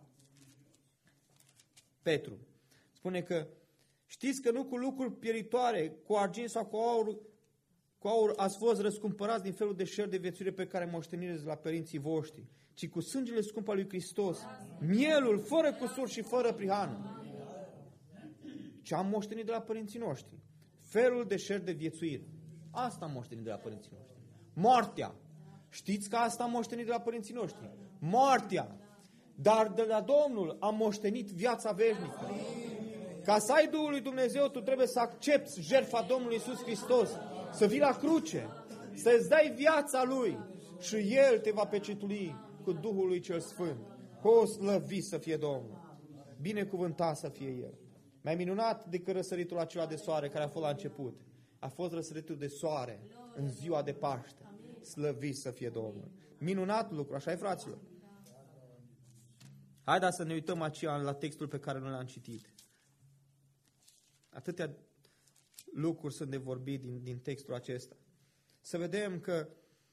Petru spune că știți că nu cu lucruri pieritoare, cu argint sau cu aur ați fost răscumpărați din felul de șer de viețuire pe care moșteniți de la părinții voștri, ci cu sângele scump al lui Hristos, mielul fără cusur și fără prihană. Ce am moștenit de la părinții noștri? Felul de șer de viețuire. Asta am moștenit de la părinții noștri. Moartea. Știți că asta am moștenit de la părinții noștri. Moartea. Dar de la Domnul am moștenit viața veșnică. Ca să ai Duhul lui Dumnezeu, tu trebuie să accepti jertfa Domnului Iisus Hristos, să vii la cruce, să-ți dai viața Lui și El te va pecetui cu Duhul lui cel Sfânt. O, slăvit să fie Domnul! Binecuvântat să fie El! Mai minunat decât răsăritul acela de soare care a fost la început. A fost răsăritul de soare în ziua de Paște. Slăvit să fie Domnul! Minunat lucru, așa-i, fraților? Haideți să ne uităm aceea la textul pe care noi l-am citit. Atâtea lucruri sunt de vorbit din textul acesta. Să vedem că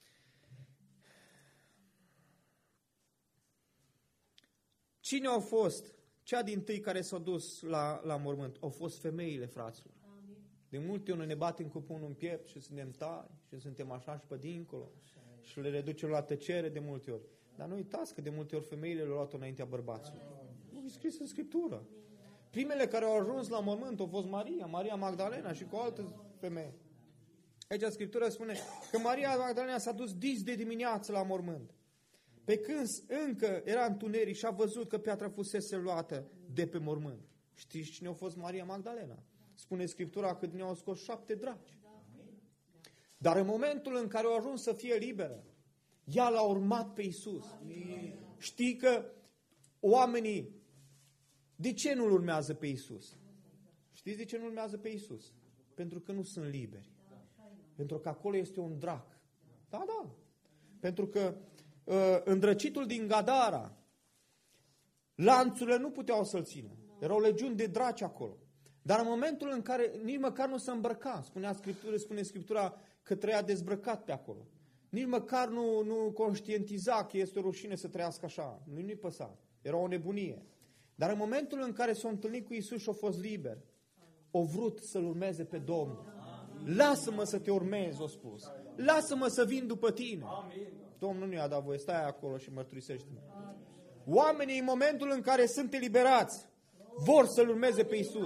cine au fost cea dintâi care s-au dus la mormânt? Au fost femeile, fraților. De multe ori ne batem cu pumnul în piept și suntem tari și suntem așa și pe dincolo și le reducem la tăcere de multe ori. Dar nu uitați că de multe ori femeile le-au luat înaintea bărbaților. Nu e scris în Scriptură. Primele care au ajuns la mormânt au fost Maria Magdalena și cu alte femei. Aici Scriptura spune că Maria Magdalena s-a dus dis de dimineață la mormânt. Pe când încă era întuneric și a văzut că piatra fusese luată de pe mormânt. Știți cine a fost Maria Magdalena? spune Scriptura că din ea au scos 7 draci. Dar în momentul în care au ajuns să fie liberă, ea l-a urmat pe Iisus. Știi că oamenii, de ce nu-L urmează pe Iisus? Știți de ce nu urmează pe Iisus? Pentru că nu sunt liberi. Pentru că acolo este un drac. Da, da. Pentru că îndrăcitul din Gadara, lanțurile nu puteau să-l țină. Erau legiuni de draci acolo. Dar în momentul în care nici măcar nu se îmbrăca, spune Scriptura că trăia dezbrăcat pe acolo. Nici măcar nu conștientiza că este o rușine să trăiască așa. Nu-i păsa. Era o nebunie. Dar în momentul în care s-a întâlnit cu Iisus și a fost liber, a vrut să-L urmeze pe Domnul. Lasă-mă să te urmez, a spus. Lasă-mă să vin după tine. Domnul nu i-a dat voie, stai acolo și mărturisește-mă. Oamenii în momentul în care sunt eliberați, vor să-L urmeze pe Iisus.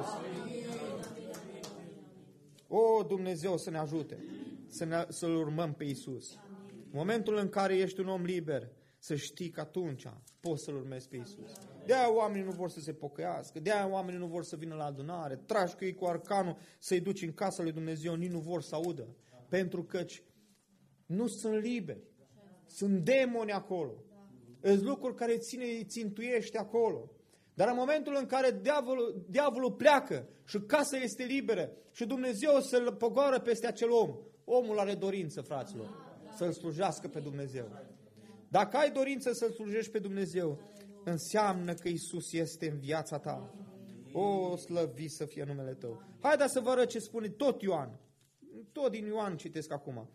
O, Dumnezeu să ne ajute să-L urmăm pe Iisus. În momentul în care ești un om liber, să știi că atunci poți să-L urmezi pe Iisus. De-aia oamenii nu vor să se pocăiască, de-aia oamenii nu vor să vină la adunare, tragi cu ei cu arcanul să-i duci în casa lui Dumnezeu, nici nu vor să audă. Pentru că nu sunt liberi. Sunt demoni acolo. Sunt lucruri care îi țintuiește acolo. Dar în momentul în care diavolul pleacă și casa este liberă și Dumnezeu să-l pogoară peste acel om, omul are dorință, fraților, să-L slujească pe Dumnezeu. Dacă ai dorință să-L slujești pe Dumnezeu, înseamnă că Iisus este în viața ta. O, slăvit să fie numele Tău. Haideți să vă arăt ce spune tot Ioan. Tot din Ioan citesc acum.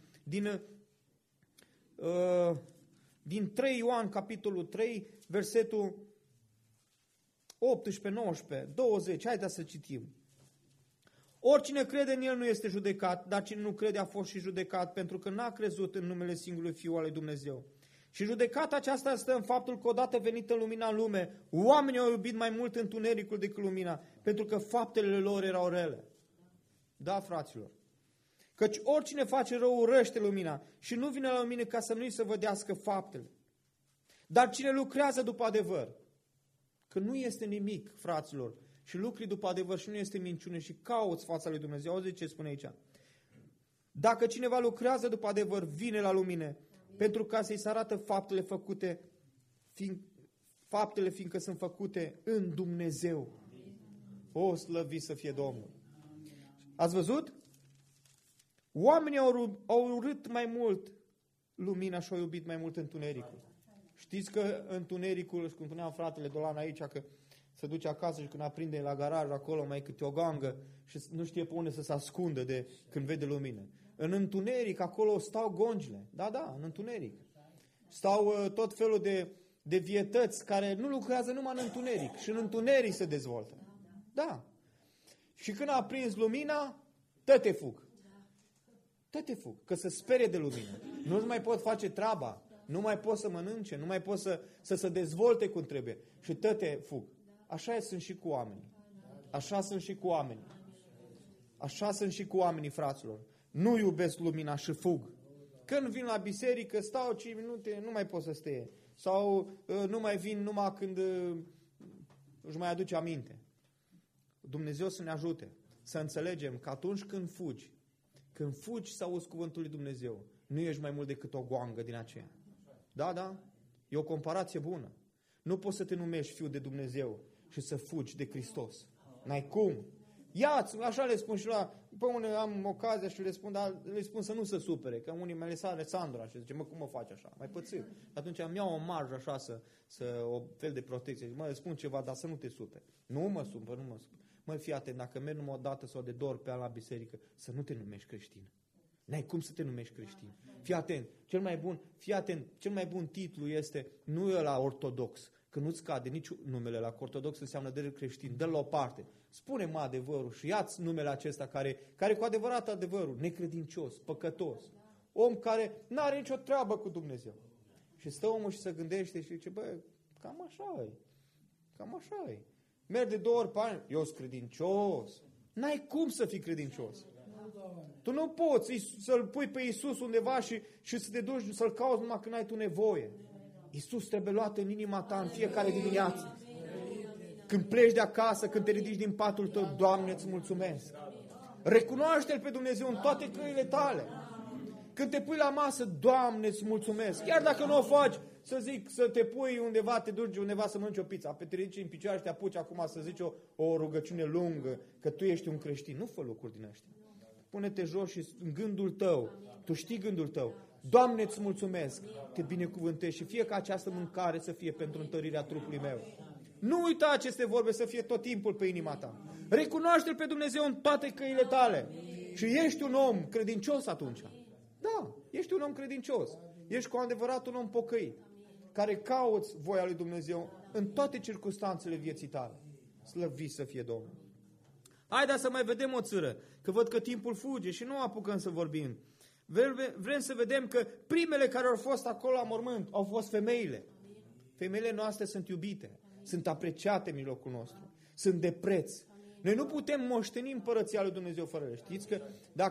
Din 3 Ioan, capitolul 3, versetul 18, 19, 20. Haideți să citim. Oricine crede în El nu este judecat, dar cine nu crede a fost și judecat, pentru că n-a crezut în numele singurului Fiu al lui Dumnezeu. Și judecata aceasta stă în faptul că odată venită lumina în lume, oamenii au iubit mai mult întunericul decât lumina, pentru că faptele lor erau rele. Da, fraților. Căci oricine face rău urăște lumina și nu vine la lumină ca să nu-i să vădească faptele. Dar cine lucrează după adevăr, că nu este nimic, fraților, și lucri după adevăr și nu este minciună și cauți fața lui Dumnezeu. Auziți ce spune aici? Dacă cineva lucrează după adevăr, vine la lumină, pentru ca să-i se arată faptele fiindcă sunt făcute în Dumnezeu. O, slăvit să fie Domnul! Ați văzut? Oamenii au urât mai mult lumina și au iubit mai mult întunericul. Știți că întunericul, și cum spunea fratele Dolan aici, că se duce acasă și când aprinde la garaj acolo mai câte o gangă și nu știe pe unde să se ascundă de când vede lumină. În întuneric acolo stau gongile. Da, în întuneric. Stau tot felul de vietăți care nu lucrează numai în întuneric. Și în întuneric se dezvoltă. Da. Și când a aprins lumina, te fug. Te fug, că se sperie de lumină. Nu-ți mai pot face treaba. Nu mai pot să mănânce, nu mai pot să se dezvolte cum trebuie. Și te fug. Așa sunt și cu oamenii. Așa sunt și cu oamenii. Așa sunt și cu oamenii, fraților. Nu iubesc lumina și fug. Când vin la biserică, stau 5 minute, nu mai pot să stea. Sau nu mai vin numai când își mai aduce aminte. Dumnezeu să ne ajute să înțelegem că atunci când fugi să auzi cuvântul lui Dumnezeu, nu ești mai mult decât o goangă din aceea. Da, e o comparație bună. Nu poți să te numești fiul de Dumnezeu și să fugi de Hristos. N-ai cum. Ia-ți, așa le spun și pe unde am ocazia și le spun să nu se supere, că unii mi-a lăsat Alessandra și zice, cum mă faci așa? Mai pățit. Atunci îmi iau o marjă așa, o fel de protecție. Zic, le spun ceva, dar să nu te superi. Nu mă supăr. Măi, fii atent, dacă mergi numai o dată sau de 2 ori pe an la biserică, să nu te numești creștin. N-ai cum să te numești creștin. Fii atent, cel mai bun titlu este, nu e la ortodox, că nu-ți cade nici numele la ortodox, înseamnă de creștin, dă-l la o parte. Spune-mă adevărul și ia-ți numele acesta care cu adevărat adevărul, necredincios, păcătos. Om care n-are nicio treabă cu Dumnezeu. Și stă omul și se gândește și zice, cam așa e. Merg de 2 ori pe an, eu sunt credincios. N-ai cum să fii credincios. Tu nu poți să-L pui pe Iisus undeva și să te duci să-L cauți numai când ai tu nevoie. Iisus trebuie luat în inima ta în fiecare dimineață. Când pleci de acasă, când te ridici din patul tău, Doamne, îți mulțumesc. Recunoaște-L pe Dumnezeu în toate căile tale. Când te pui la masă, Doamne, îți mulțumesc. Chiar dacă nu o faci, să zic, să te pui undeva, te duci undeva să mănânci o pizza, pe te ridici în picioare și te apuci acum să zici o rugăciune lungă, că tu ești un creștin. Nu fă lucruri din ăștia. Pune-te jos și în gândul tău, tu știi gândul tău, Doamne, îți mulțumesc, te binecuvântezi și fie ca această mâncare să fie pentru întărirea trupului meu. Nu uita aceste vorbe să fie tot timpul pe inima ta. Recunoaște-L pe Dumnezeu în toate căile tale. Și ești un om credincios atunci. Da, ești un om credincios. Ești cu adevărat un om pocăit, care cauți voia lui Dumnezeu în toate circunstanțele vieții tale. Slăvit să fie Domnul. Haideți să mai vedem o țără, că văd că timpul fuge și nu apucăm să vorbim. Vrem să vedem că primele care au fost acolo la mormânt au fost femeile. Femeile noastre sunt iubite, sunt apreciate în mijlocul nostru, sunt de preț. Noi nu putem moșteni împărăția lui Dumnezeu fără ele. Știți că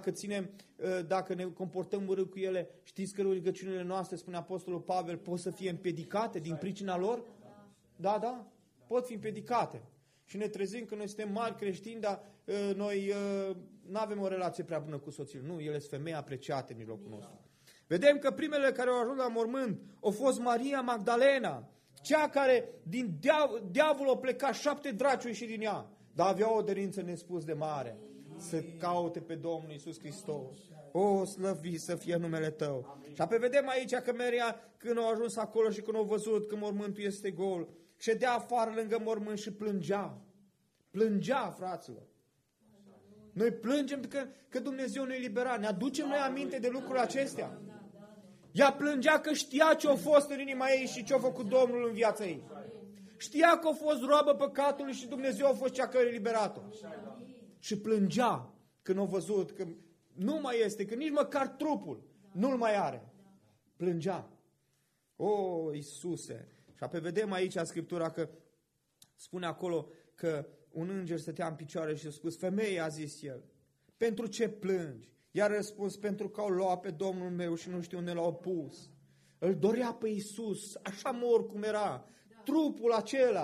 dacă ne comportăm urât cu ele, știți că rugăciunile noastre, spune Apostolul Pavel, pot să fie împiedicate din pricina lor? Da, pot fi împiedicate. Și ne trezim că noi suntem mari creștini, dar noi nu avem o relație prea bună cu soțiile. Nu, ele sunt femei apreciate în mijlocul nostru. Vedem că primele care au ajuns la mormânt au fost Maria Magdalena, cea care din diavol a plecat 7 draci și din ea, dar avea o dorință nespus de mare, să caute pe Domnul Iisus Hristos. O, slăvit să fie numele Tău. Și apoi vedem aici că Maria, când a ajuns acolo și când a văzut că mormântul este gol, ședea afară lângă mormânt și plângea. Plângea, fraților. Noi plângem că Dumnezeu ne-a eliberat. Ne aducem noi aminte de lucrurile acestea. Ea plângea că știa ce a fost în inima ei și ce a făcut Domnul în viața ei. Știa că a fost roabă păcatului și Dumnezeu a fost cea care a eliberat-o. Și plângea când a văzut că nu mai este, că nici măcar trupul nu-l mai are. Plângea. O, Iisuse! Și apoi vedem aici în Scriptura că spune acolo că un înger stătea în picioare și a spus, femeie, a zis el, pentru ce plângi? Iar a răspuns, pentru că au luat pe Domnul meu și nu știu unde l-au pus. Îl dorea pe Iisus, așa mor cum era, trupul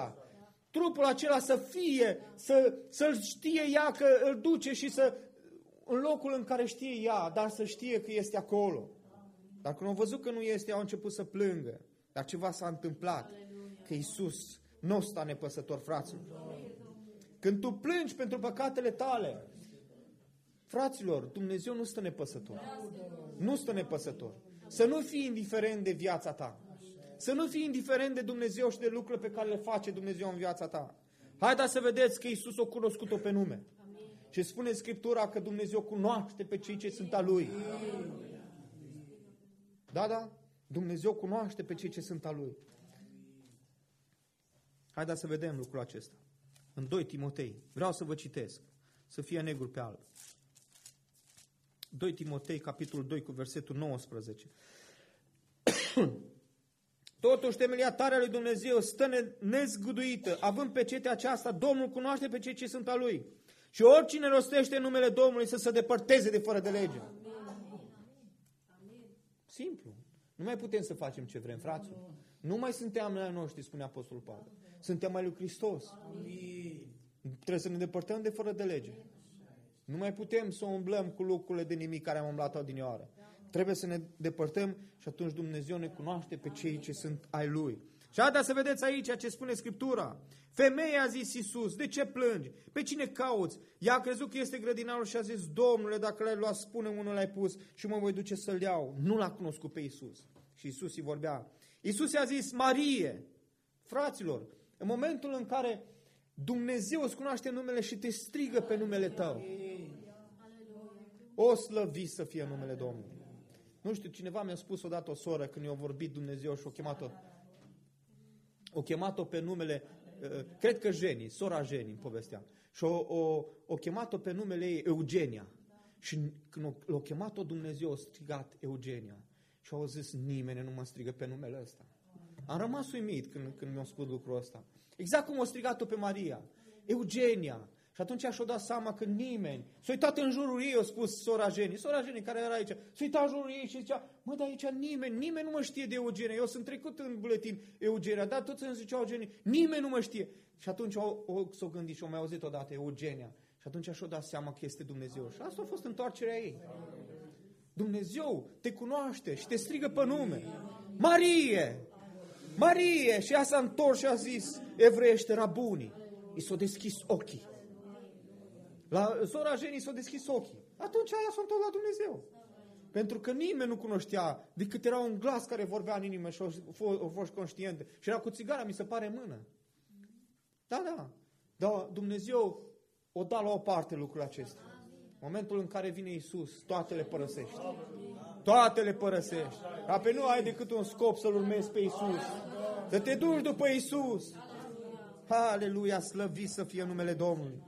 acela să fie, să-l știe ea că îl duce și în locul în care știe ea, dar să știe că este acolo. Dar când au văzut că nu este, au început să plângă. Dar ceva s-a întâmplat, că Iisus nu sta nepăsător, fraților. Când tu plângi pentru păcatele tale, fraților, Dumnezeu nu stă nepăsător. Nu stă nepăsător. Să nu fii indiferent de viața ta. Să nu fii indiferent de Dumnezeu și de lucrurile pe care le face Dumnezeu în viața ta. Haideți să vedeți că Iisus a cunoscut-o pe nume. Și spune Scriptura că Dumnezeu cunoaște pe cei ce sunt a Lui. Da, Dumnezeu cunoaște pe cei ce sunt a Lui. Haideți să vedem lucrul acesta. În 2 Timotei, vreau să vă citesc, să fie negru pe alb. 2 Timotei, capitolul 2, cu versetul 19. Totuși, temelia tare a lui Dumnezeu stă nezguduită, având pe cetea aceasta, Domnul cunoaște pe cei ce sunt a Lui. Și oricine rostește numele Domnului să se depărteze de fără de lege. Simplu. Nu mai putem să facem ce vrem, fraților. Nu mai suntem ai noștri, spune Apostolul Pavel. Suntem ai lui Hristos. Trebuie să ne depărtăm de fără de lege. Nu mai putem să umblăm cu lucrurile de nimic care am umblat odinioară. Trebuie să ne depărtăm și atunci Dumnezeu ne cunoaște pe cei ce sunt ai Lui. Și haideți să vedeți aici ce spune Scriptura. Femeia, a zis Iisus, de ce plângi? Pe cine cauți? Ea a crezut că este grădinarul și a zis, Domnule, dacă l-ai luat, spune unul l-ai pus și mă voi duce să-l iau. Nu l-a cunoscut pe Iisus. Și Iisus îi vorbea. Iisus i-a zis, Marie. Fraților, în momentul în care Dumnezeu îți cunoaște numele și te strigă pe numele tău, o slăvit să fie numele Domnului. Nu știu, cineva mi-a spus odată, o soră, când i-a vorbit Dumnezeu și o chemat-o pe numele, cred că Jenny, sora Jenny, îmi povestea. Și o chemat-o pe numele ei Eugenia. Și când l-a chemat-o Dumnezeu, a strigat Eugenia. Și au zis, nimeni nu mă strigă pe numele ăsta. Am rămas uimit când mi-a spus lucrul ăsta. Exact cum a strigat-o pe Maria. Eugenia. Și atunci și-o dat seama că nimeni, s-a uitat în jurul ei, a spus sora Jenny care era aici, s-a uitat în jurul ei și zicea, mă, dar aici nimeni nu mă știe de Eugenia, eu sunt trecut în buletin Eugenia, dar toți îmi ziceau Eugenia, nimeni nu mă știe. Și atunci s-o gândit și o mai auzit odată Eugenia. Și atunci și-o dat seama că este Dumnezeu. Și asta a fost întoarcerea ei. Dumnezeu te cunoaște și te strigă pe nume. Marie! Și ea s-a întors și a zis, evreiește, Rabuni. I s-a deschis ochii. La sora Jenny s-a deschis ochii. Atunci aia s-a întors la Dumnezeu. Pentru că nimeni nu cunoștea, decât era un glas care vorbea în inimă și a fost conștient. Și era cu țigara, mi se pare, în mână. Da. Dar Dumnezeu o da la o parte lucrul acesta. În momentul în care vine Iisus, toate le părăsești. Toate le părăsești. Dar pe nu ai decât un scop să-L urmezi pe Iisus. Să te duci după Iisus. Aleluia, slăvit să fie numele Domnului.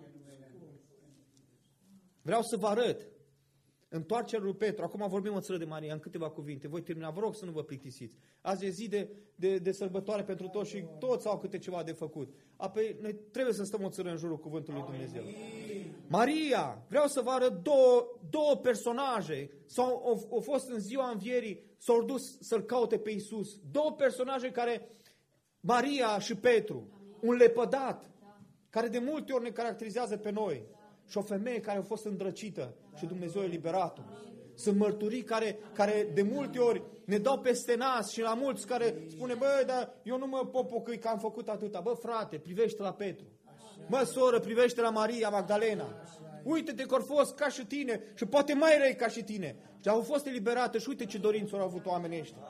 Vreau să vă arăt întoarcerea lui Petru. Acum vorbim o țără de Maria, în câteva cuvinte. Voi termina, vă rog să nu vă plictisiți. Azi e zi de sărbătoare pentru toți și toți au câte ceva de făcut. Apoi noi trebuie să stăm o țără în jurul cuvântului Dumnezeu. Maria, vreau să vă arăt două personaje, au fost în ziua învierii, s-au dus să-L caute pe Iisus. Două personaje care, Maria și Petru, un lepădat, care de multe ori ne caracterizează pe noi, și o femeie care a fost îndrăcită și Dumnezeu a eliberat-o. Sunt mărturii care de multe ori ne dau peste nas și la mulți care spune, bă, dar eu nu mă pot pocăi că am făcut atâta. Bă, frate, privește la Petru. Bă, soră, privește la Maria Magdalena. Uite-te că au fost ca și tine și poate mai răi ca și tine. Și au fost eliberate și uite ce dorință au avut oamenii ăștia.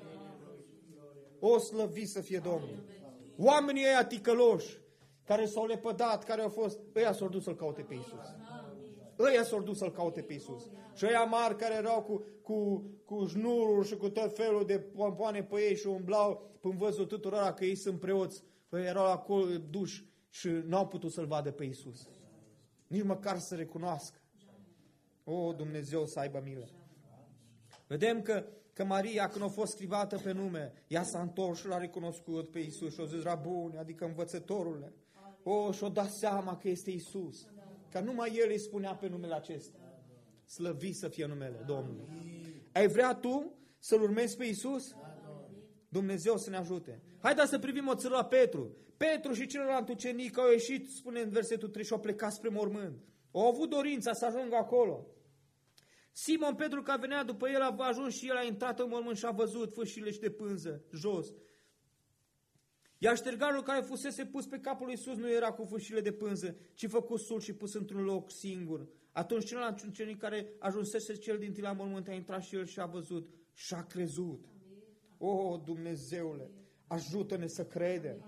O slăvit să fie Domnul. Oamenii ăia ticăloși, care s-au lepădat, care au fost, ăia s-au dus să-L caute pe Iisus. Ăia s-au dus să-L caute pe Iisus. Și ăia mari care erau cu șnururi și cu tot felul de pompoane pe ei și umblau până văzul tuturora că ei sunt preoți, că erau acolo duși și n-au putut să-L vadă pe Iisus. Nici măcar să recunoască. O, Dumnezeu să aibă milă. Vedem că Maria, când a fost scrivată pe nume, ea s-a întors și l-a recunoscut pe Iisus și a zis, Rabuni, adică învățătorule. Și-o dat seama că este Iisus. Că numai El îi spunea pe numele acesta. Slăvit să fie numele Domnului. Ai vrea tu să-L urmezi pe Iisus? Dumnezeu să ne ajute. Haideți să privim o țără la Petru. Petru și celălalt ucenic au ieșit, spune în versetul 3, și au plecat spre mormânt. Au avut dorința să ajungă acolo. Simon Petru, care venea după el, a ajuns și el, a intrat în mormânt și a văzut fâșile și de pânză jos. Iar ștergarul care fusese pus pe capul lui Iisus nu era cu fâșile de pânză, ci făcut sul și pus într-un loc singur. Atunci celălalt ucenic care ajunsese cel din tâi la mormânt a intrat și el și a văzut și a crezut. O, Dumnezeule, ajută-ne să credem.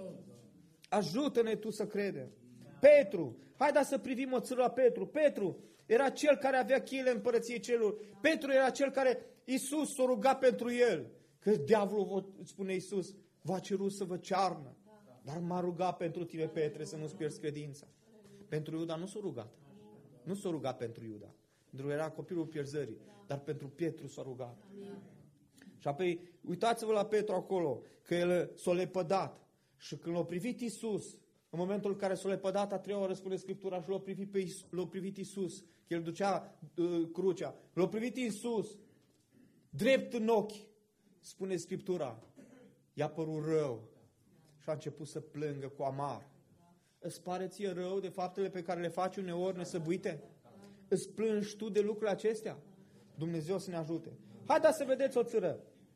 Ajută-ne Tu să credem. Petru, haideți să privim o țără la Petru. Petru era cel care avea cheile împărăției celor. Petru era cel care Iisus s-a rugat pentru el. Că diavolul, spune Iisus, v-a cerut să vă cearnă. Dar m-a rugat pentru tine, Petre, să nu-ți pierzi credința. Pentru Iuda nu s-a rugat. Nu s-a rugat pentru Iuda. Pentru că era copilul pierzării. Dar pentru Petru s-a rugat. Și apoi, uitați-vă la Petru acolo, că el s-a lepădat. Și când l-a privit Iisus, în momentul în care s-a lepădat, a treia oară, spune Scriptura, și l-a privit Iisus, că el ducea crucea, l-a privit Iisus, drept în ochi, spune Scriptura, i-a părut rău și a început să plângă cu amar. Îți pare ție rău de faptele pe care le faci uneori nesăbuite? Îți plângi tu de lucrurile acestea? Dumnezeu să ne ajute. Haideți să vedeți o țără.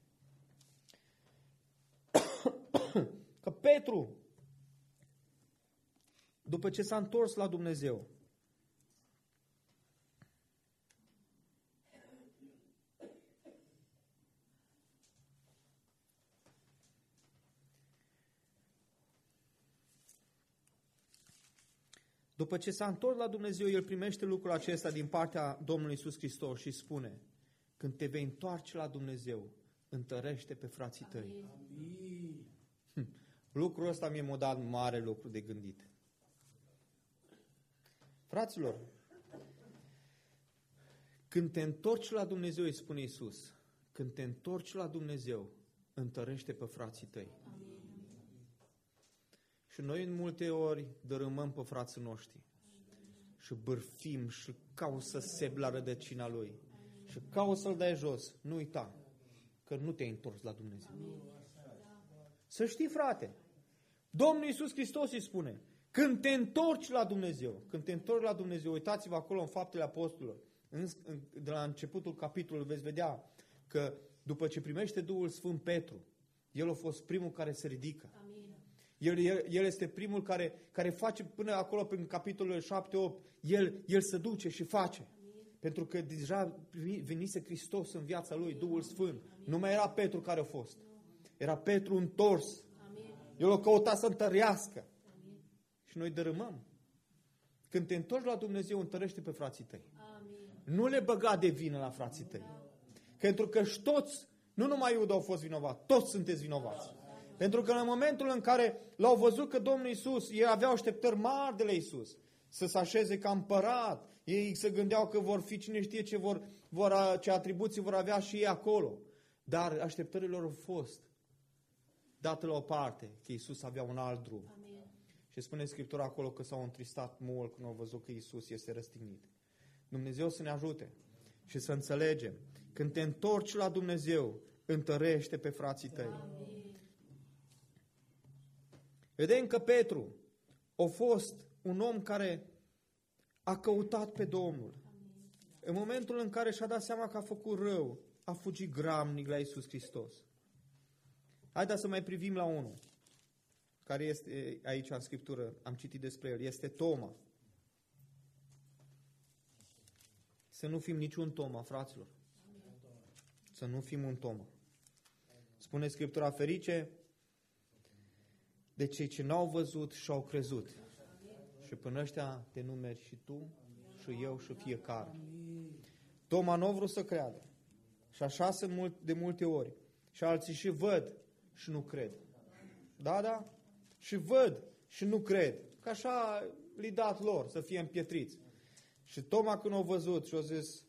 Că Petru, după ce s-a întors la Dumnezeu, după ce s-a întors la Dumnezeu, el primește lucrul acesta din partea Domnului Iisus Hristos și spune, când te vei întoarce la Dumnezeu, întărește pe frații tăi. Lucrul ăsta mi-a dat mare lucru de gândit. Fraților, când te întorci la Dumnezeu, îi spune Iisus, când te întorci la Dumnezeu, întărește pe frații tăi. Și noi în multe ori dărâmăm pe frații noștri. și bârfim și cauți să sebi la rădăcina lui și cauți să-l dai jos, nu uita că nu te-ai întors la Dumnezeu. Să știi, frate, Domnul Iisus Hristos îi spune, când te întorci la Dumnezeu, uitați-vă acolo în Faptele Apostolilor, de la începutul capitolului veți vedea că după ce primește Duhul Sfânt Petru, el a fost primul care se ridică. El este primul care face până acolo prin capitolul 7-8, el se duce și face. Pentru că deja venise Hristos în viața lui, Duhul Sfânt. Nu mai era Petru care a fost. Era Petru întors. El o căuta să întărească. Și noi dărâmăm. Când te întorci la Dumnezeu, întărește pe frații tăi. Nu le băga de vină la frații tăi. Pentru că și toți, nu numai Iuda au fost vinovați, toți sunteți vinovați. Pentru că în momentul în care l-au văzut că Domnul Iisus, ei aveau așteptări mari de la Iisus, să se așeze ca împărat, ei se gândeau că vor fi cine știe ce atribuții vor avea și ei acolo. Dar așteptările lor au fost date la o parte, că Iisus avea un alt drum. Amin. Și spune Scriptura acolo că s-au întristat mult când au văzut că Iisus este răstignit. Dumnezeu să ne ajute și să înțelegem. Când te întorci la Dumnezeu, întărește pe frații tăi. Amin. Vedem că Petru a fost un om care a căutat pe Domnul. Amin. În momentul în care și-a dat seama că a făcut rău, a fugit gramnic la Iisus Hristos. Haideți să mai privim la unul care este aici în Scriptură, am citit despre el, este Toma. Să nu fim niciun Toma, fraților. Să nu fim un Toma. Spune Scriptura, ferice de cei ce n-au văzut și au crezut. Și până ăștia te numeri și tu, și eu, și fiecare. Toma nu a vrut să creadă. Și așa sunt de multe ori. Și alții și văd și nu cred. Da? Și văd și nu cred. Că așa li dat lor să fie împietriți. Și Toma când au văzut și au zis,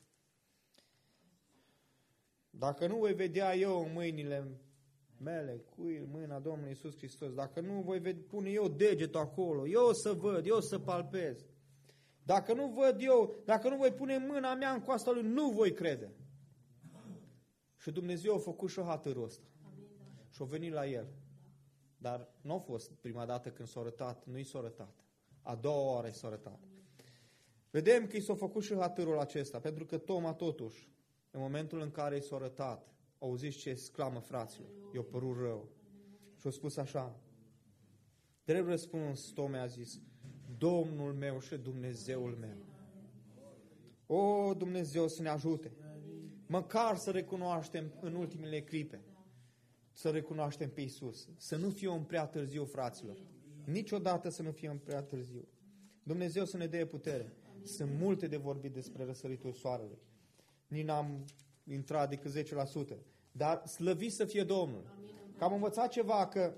dacă nu voi vedea eu în mâinile mele, mâna Domnului Iisus Hristos, dacă nu voi pune eu degetul acolo, eu să văd, eu să palpez. Dacă nu văd eu, dacă nu voi pune mâna mea în coasta lui, nu voi crede. Și Dumnezeu a făcut și hatărul ăsta. Și a venit la el. Dar nu a fost prima dată când s-a arătat, nu i s-a arătat. A doua oară i s-a arătat. Vedem că i s-a făcut și hatărul acesta, pentru că Toma totuși, în momentul în care i s-a arătat, auziți ce exclamă fraților, i-a părut rău. Și a spus așa, drept răspuns, Toma a zis, Domnul meu și Dumnezeul meu. O, Dumnezeu să ne ajute. Măcar să recunoaștem în ultimele clipe, să recunoaștem pe Iisus. Să nu fie un prea târziu, fraților. Niciodată să nu fie un prea târziu. Dumnezeu să ne dea putere. Sunt multe de vorbit despre răsăritul soarelui. Nici n-am intrat decât 10%. Dar slăvit să fie Domnul. Că am învățat ceva, că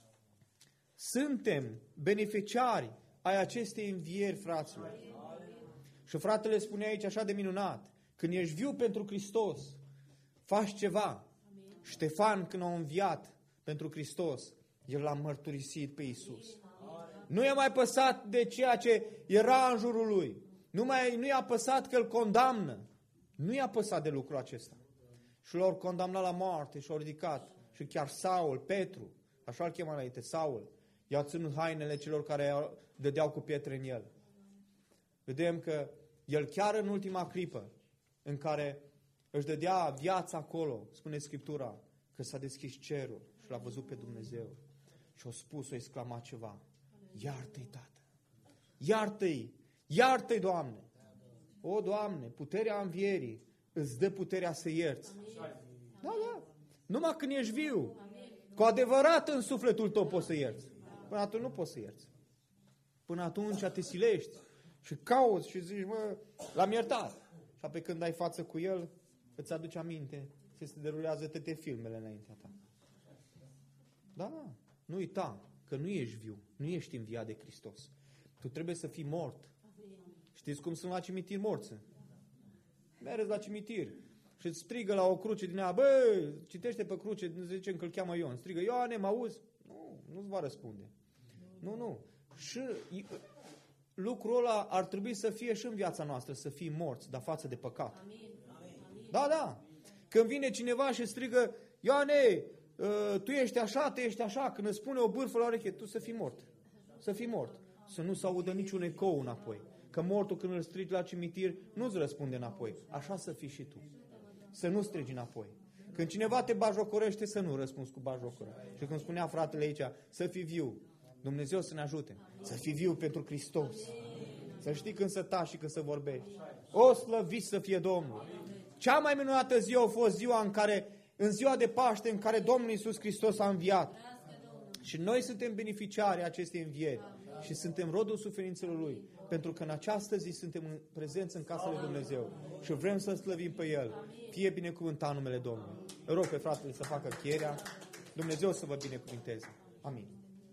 suntem beneficiari ai acestei învieri, fraților. Și fratele spune aici așa de minunat. Când ești viu pentru Hristos, faci ceva. Ștefan, când a înviat pentru Hristos, el l-a mărturisit pe Iisus. Nu i-a mai păsat de ceea ce era în jurul lui. Nu i-a păsat că îl condamnă. Nu i-a păsat de lucrul acesta. Și l-au condamnat la moarte și l-au ridicat. Și chiar Saul, Petru, așa îl chema înainte, Saul, i-a ținut hainele celor care dădeau cu pietre în el. Vedem că el chiar în ultima clipă în care își dădea viața acolo, spune Scriptura, că s-a deschis cerul și l-a văzut pe Dumnezeu. Și a spus, a exclamat ceva, iartă-i, Tată, iartă-i, iartă-i, Doamne. O, Doamne, puterea învierii îți dă puterea să ierți. Da. Numai când ești viu, cu adevărat în sufletul tău poți să ierți. Până atunci nu poți să ierți. Până atunci te silești și cauți și zici, mă, l-am iertat. Și apoi când ai față cu el, îți aduce aminte că se derulează toate filmele înaintea ta. Da, nu uita că nu ești viu, nu ești înviat de Hristos. Tu trebuie să fii mort. Știți cum sunt la cimitir morți? Mergi la cimitir și îți strigă la o cruce din ea, bă, citește pe cruce, zicem că îl cheamă Ion. Strigă, Ioane, mă auzi? Nu, nu-ți va răspunde. Nu. Și lucrul ăla ar trebui să fie și în viața noastră, să fim morți, dar față de păcat. Da, da. Când vine cineva și strigă, Ioane, tu ești așa, tu ești așa, când îți spune o bârfă la ureche, tu să fii mort. Să fii mort. Să nu se audă niciun ecou înapoi. Că mortul când îl strigi la cimitir, nu-ți răspunde înapoi. Așa să fii și tu. Să nu strigi înapoi. Când cineva te bajocorește, să nu răspunzi cu bajocură. Și când spunea fratele aici, să fii viu. Dumnezeu să ne ajute. Să fii viu pentru Hristos. Să știi când să taci și când să vorbești. O slăviți să fie Domnul. Cea mai minunată zi a fost ziua în ziua de Paște, în care Domnul Iisus Hristos a înviat. Și noi suntem beneficiari acestei învieri. Și suntem rodul suferințelor Lui. Pentru că în această zi suntem prezenți în casa lui Dumnezeu. Și vrem să slăvim pe El. Fie binecuvântat numele Domnului. Îl rog pe fratele să facă încheierea. Dumnezeu să vă binecuvânteze. Amin.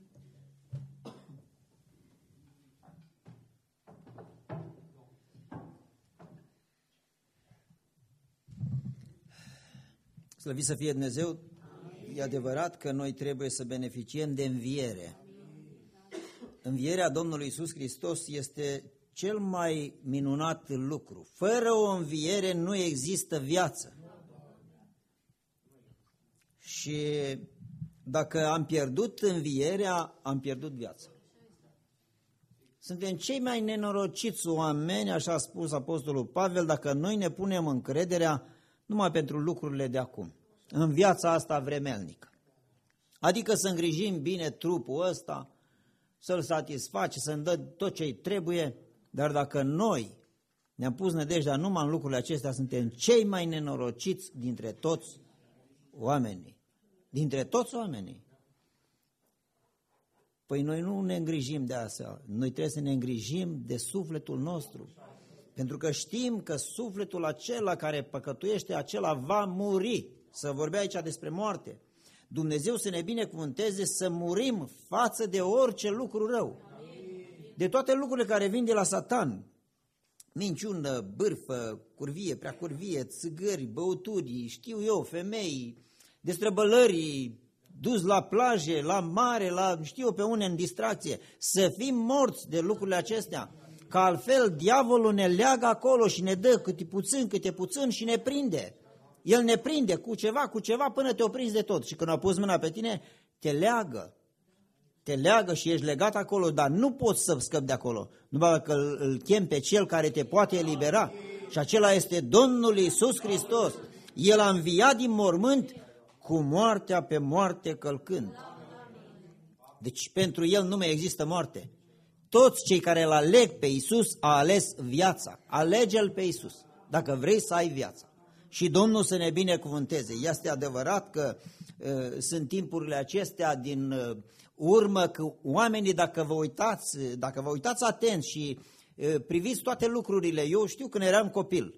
Slăvit să fie Dumnezeu, e adevărat că noi trebuie să beneficiem de înviere. Învierea Domnului Iisus Hristos este cel mai minunat lucru. Fără o înviere nu există viață. Și dacă am pierdut învierea, am pierdut viața. Suntem cei mai nenorociți oameni, așa a spus Apostolul Pavel, dacă noi ne punem încrederea numai pentru lucrurile de acum, în viața asta vremelnică. Adică să îngrijim bine trupul ăsta, să-l satisface, să-mi dă tot ce-i trebuie, dar dacă noi ne-am pus nădejdea numai în lucrurile acestea, suntem cei mai nenorociți dintre toți oamenii. Dintre toți oamenii. Păi noi nu ne îngrijim de asta, noi trebuie să ne îngrijim de sufletul nostru. Pentru că știm că sufletul acela care păcătuiește, acela va muri. Să vorbea aici despre moarte. Dumnezeu să ne binecuvânteze să murim față de orice lucru rău. De toate lucrurile care vin de la Satan. Minciună, bârfă, curvie, prea curvie, țigări, băuturi, știu eu, femei, destrăbălări, dus la plaje, la mare, la știu eu pe unde în distracție. Să fim morți de lucrurile acestea. Că altfel diavolul ne leagă acolo și ne dă câte puțin și ne prinde. El ne prinde cu ceva până te oprinzi de tot. Și când a pus mâna pe tine, te leagă. Te leagă și ești legat acolo, dar nu poți să scapi de acolo. Numai dacă îl chem pe Cel care te poate elibera. Și acela este Domnul Iisus Hristos. El a înviat din mormânt cu moartea pe moarte călcând. Deci pentru El nu mai există moarte. Toți cei care îl aleg pe Iisus au ales viața. Alege-L pe Iisus, dacă vrei să ai viața. Și Domnul să ne binecuvânteze. Este adevărat că sunt timpurile acestea din urmă, că oamenii, dacă vă uitați atent și priviți toate lucrurile, eu știu când eram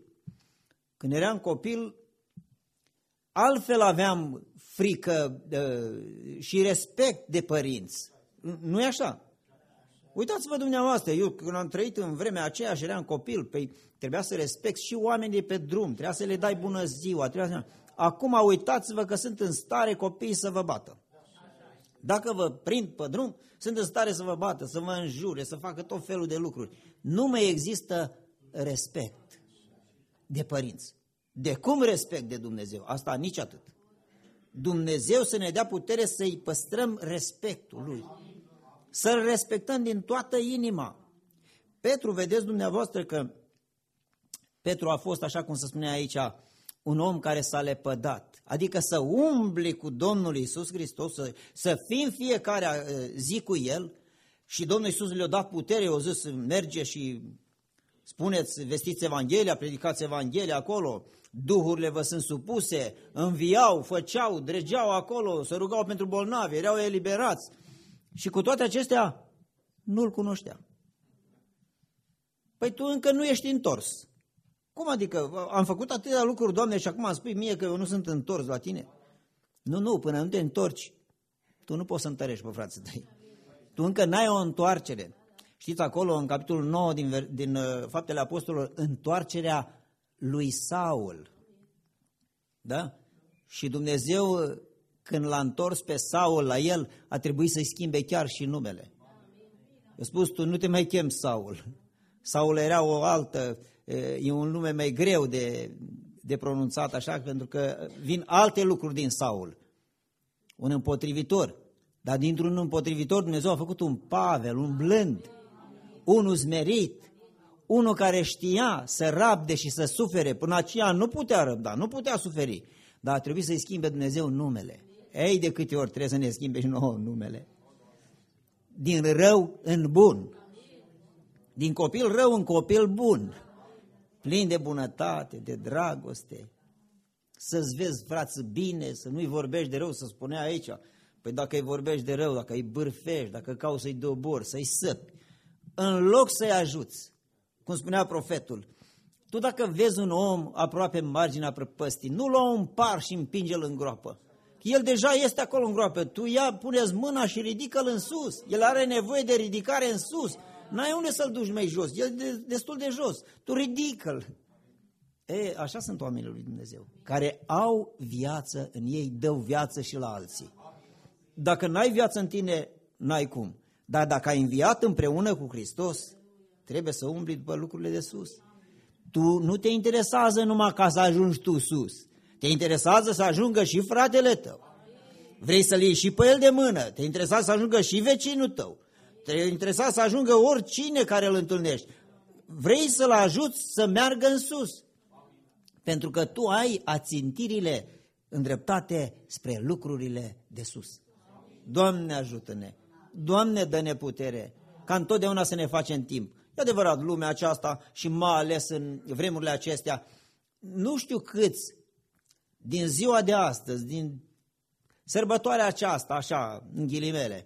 copil, altfel aveam frică și respect de părinți. Nu e așa? Uitați-vă dumneavoastră, eu când am trăit în vremea aceea și eram copil, trebuia să respect și oamenii pe drum, trebuia să le dai bună ziua. Acum uitați-vă că sunt în stare copiii să vă bată. Dacă vă prind pe drum, sunt în stare să vă bată, să vă înjure, să facă tot felul de lucruri. Nu mai există respect de părinți. De cum respect de Dumnezeu? Asta nici atât. Dumnezeu să ne dea putere să-i păstrăm respectul Lui. Să-L respectăm din toată inima. Petru, vedeți dumneavoastră că Petru a fost, așa cum se spune aici, un om care s-a lepădat. Adică să umbli cu Domnul Iisus Hristos, să fim fiecare zi cu El. Și Domnul Iisus le-a dat putere, i-a zis, merge și spuneți, vestiți Evanghelia, predicați Evanghelia acolo. Duhurile vă sunt supuse, înviau, făceau, dregeau acolo, se rugau pentru bolnavi, erau eliberați. Și cu toate acestea, nu-L cunoștea. Păi tu încă nu ești întors. Cum adică? Am făcut atâtea lucruri, Doamne, și acum îmi spui mie că eu nu sunt întors la tine? Nu, până nu te întorci, tu nu poți să întărești pe frații tăi. Tu încă n-ai o întoarcere. Știți acolo, în capitolul 9 din Faptele Apostolilor, întoarcerea lui Saul. Da? Și Dumnezeu, când l-a întors pe Saul la el, a trebuit să-i schimbe chiar și numele. A spus, tu nu te mai chem Saul. Saul era o altă, e un nume mai greu de pronunțat așa, pentru că vin alte lucruri din Saul. Un împotrivitor. Dar dintr-un împotrivitor Dumnezeu a făcut un Pavel, un blând, unul smerit, unul care știa să rabde și să sufere. Până aceea nu putea răbda, nu putea suferi, dar a trebuit să-i schimbe Dumnezeu numele. Ei, de câte ori trebuie să ne schimbe și nouă numele. Din rău în bun. Din copil rău în copil bun. Plin de bunătate, de dragoste. Să-ți vezi, frață, bine, să nu-i vorbești de rău, să spunea aici. Păi dacă îi vorbești de rău, dacă îi bârfești, dacă cauți să-i dobori, să-i săpi, în loc să-i ajuți, cum spunea profetul, tu dacă vezi un om aproape în marginea prăpăstii, nu lua un par și împinge-l în groapă. El deja este acolo în groapă, tu ia, pune-ți mâna și ridică-l în sus. El are nevoie de ridicare în sus. N-ai unde să-l duci mai jos, el e destul de jos. Tu ridică-l. Așa sunt oamenii lui Dumnezeu, care au viață în ei, dau viață și la alții. Dacă n-ai viață în tine, n-ai cum. Dar dacă ai înviat împreună cu Hristos, trebuie să umbli după lucrurile de sus. Tu nu te interesează numai ca să ajungi tu sus. Te interesează să ajungă și fratele tău. Vrei să-l iei și pe el de mână. Te interesează să ajungă și vecinul tău. Te interesează să ajungă oricine care îl întâlnești. Vrei să-l ajuți să meargă în sus. Pentru că tu ai ațintirile îndreptate spre lucrurile de sus. Doamne, ajută-ne! Doamne, dă-ne putere, ca întotdeauna să ne facem timp. E adevărat, lumea aceasta și mai ales în vremurile acestea, nu știu câți din ziua de astăzi, din sărbătoarea aceasta, așa, în ghilimele,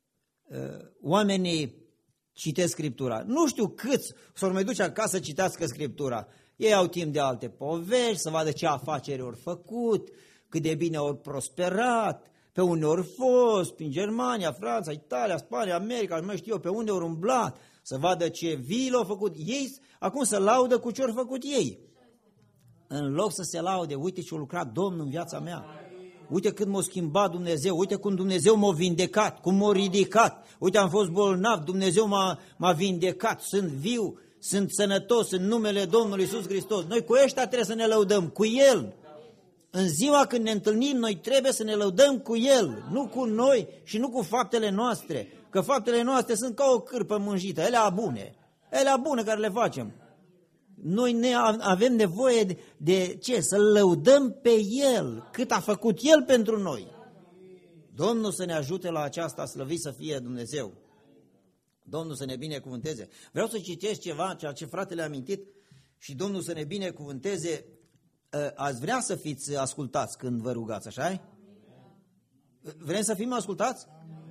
oamenii citesc Scriptura. Nu știu câți s-or mai duce acasă să citească Scriptura. Ei au timp de alte povești, să vadă ce afaceri au făcut, cât de bine au prosperat, pe unde au fost, prin Germania, Franța, Italia, Spania, America, nu mai știu eu, pe unde au umblat, să vadă ce vile au făcut. Ei acum se laudă cu ce au făcut ei. În loc să se laude, uite ce a lucrat Domnul în viața mea. Uite cât m-a schimbat Dumnezeu, uite cum Dumnezeu m-a vindecat, cum m-a ridicat. Uite, am fost bolnav, Dumnezeu m-a vindecat, sunt viu, sunt sănătos în numele Domnului Iisus Hristos. Noi cu ăștia trebuie să ne lăudăm, cu El. În ziua când ne întâlnim, noi trebuie să ne lăudăm cu El, nu cu noi și nu cu faptele noastre. Că faptele noastre sunt ca o cârpă mânjită, ele bune care le facem. Noi avem nevoie de ce? Să-L lăudăm pe El, cât a făcut El pentru noi. Domnul să ne ajute la aceasta, slăvit să fie Dumnezeu. Domnul să ne binecuvânteze. Vreau să citesc ceva, ceea ce fratele a amintit, și Domnul să ne binecuvânteze. Ați vrea să fiți ascultați când vă rugați, așa-i? Vrem să fim ascultați?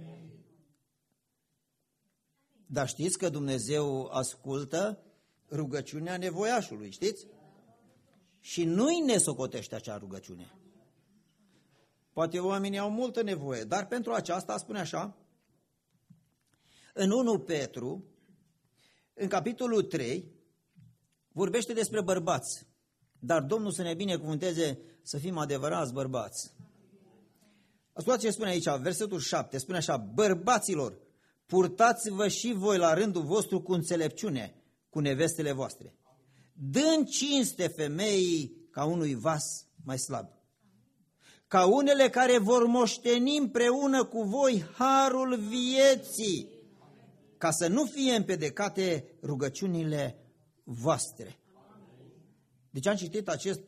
Dar știți că Dumnezeu ascultă rugăciunea nevoiașului, știți? Și nu-i nesocotește acea rugăciune. Poate oamenii au multă nevoie, dar pentru aceasta spune așa, în 1 Petru, în capitolul 3, vorbește despre bărbați. Dar Domnul să ne binecuvânteze să fim adevărați bărbați. Ascultați ce spune aici, versetul 7, spune așa, bărbaților, purtați-vă și voi la rândul vostru cu înțelepciune, cu nevestele voastre, dând cinste femeii ca unui vas mai slab, ca unele care vor moșteni împreună cu voi harul vieții, ca să nu fie împedecate rugăciunile voastre. Deci am citit acest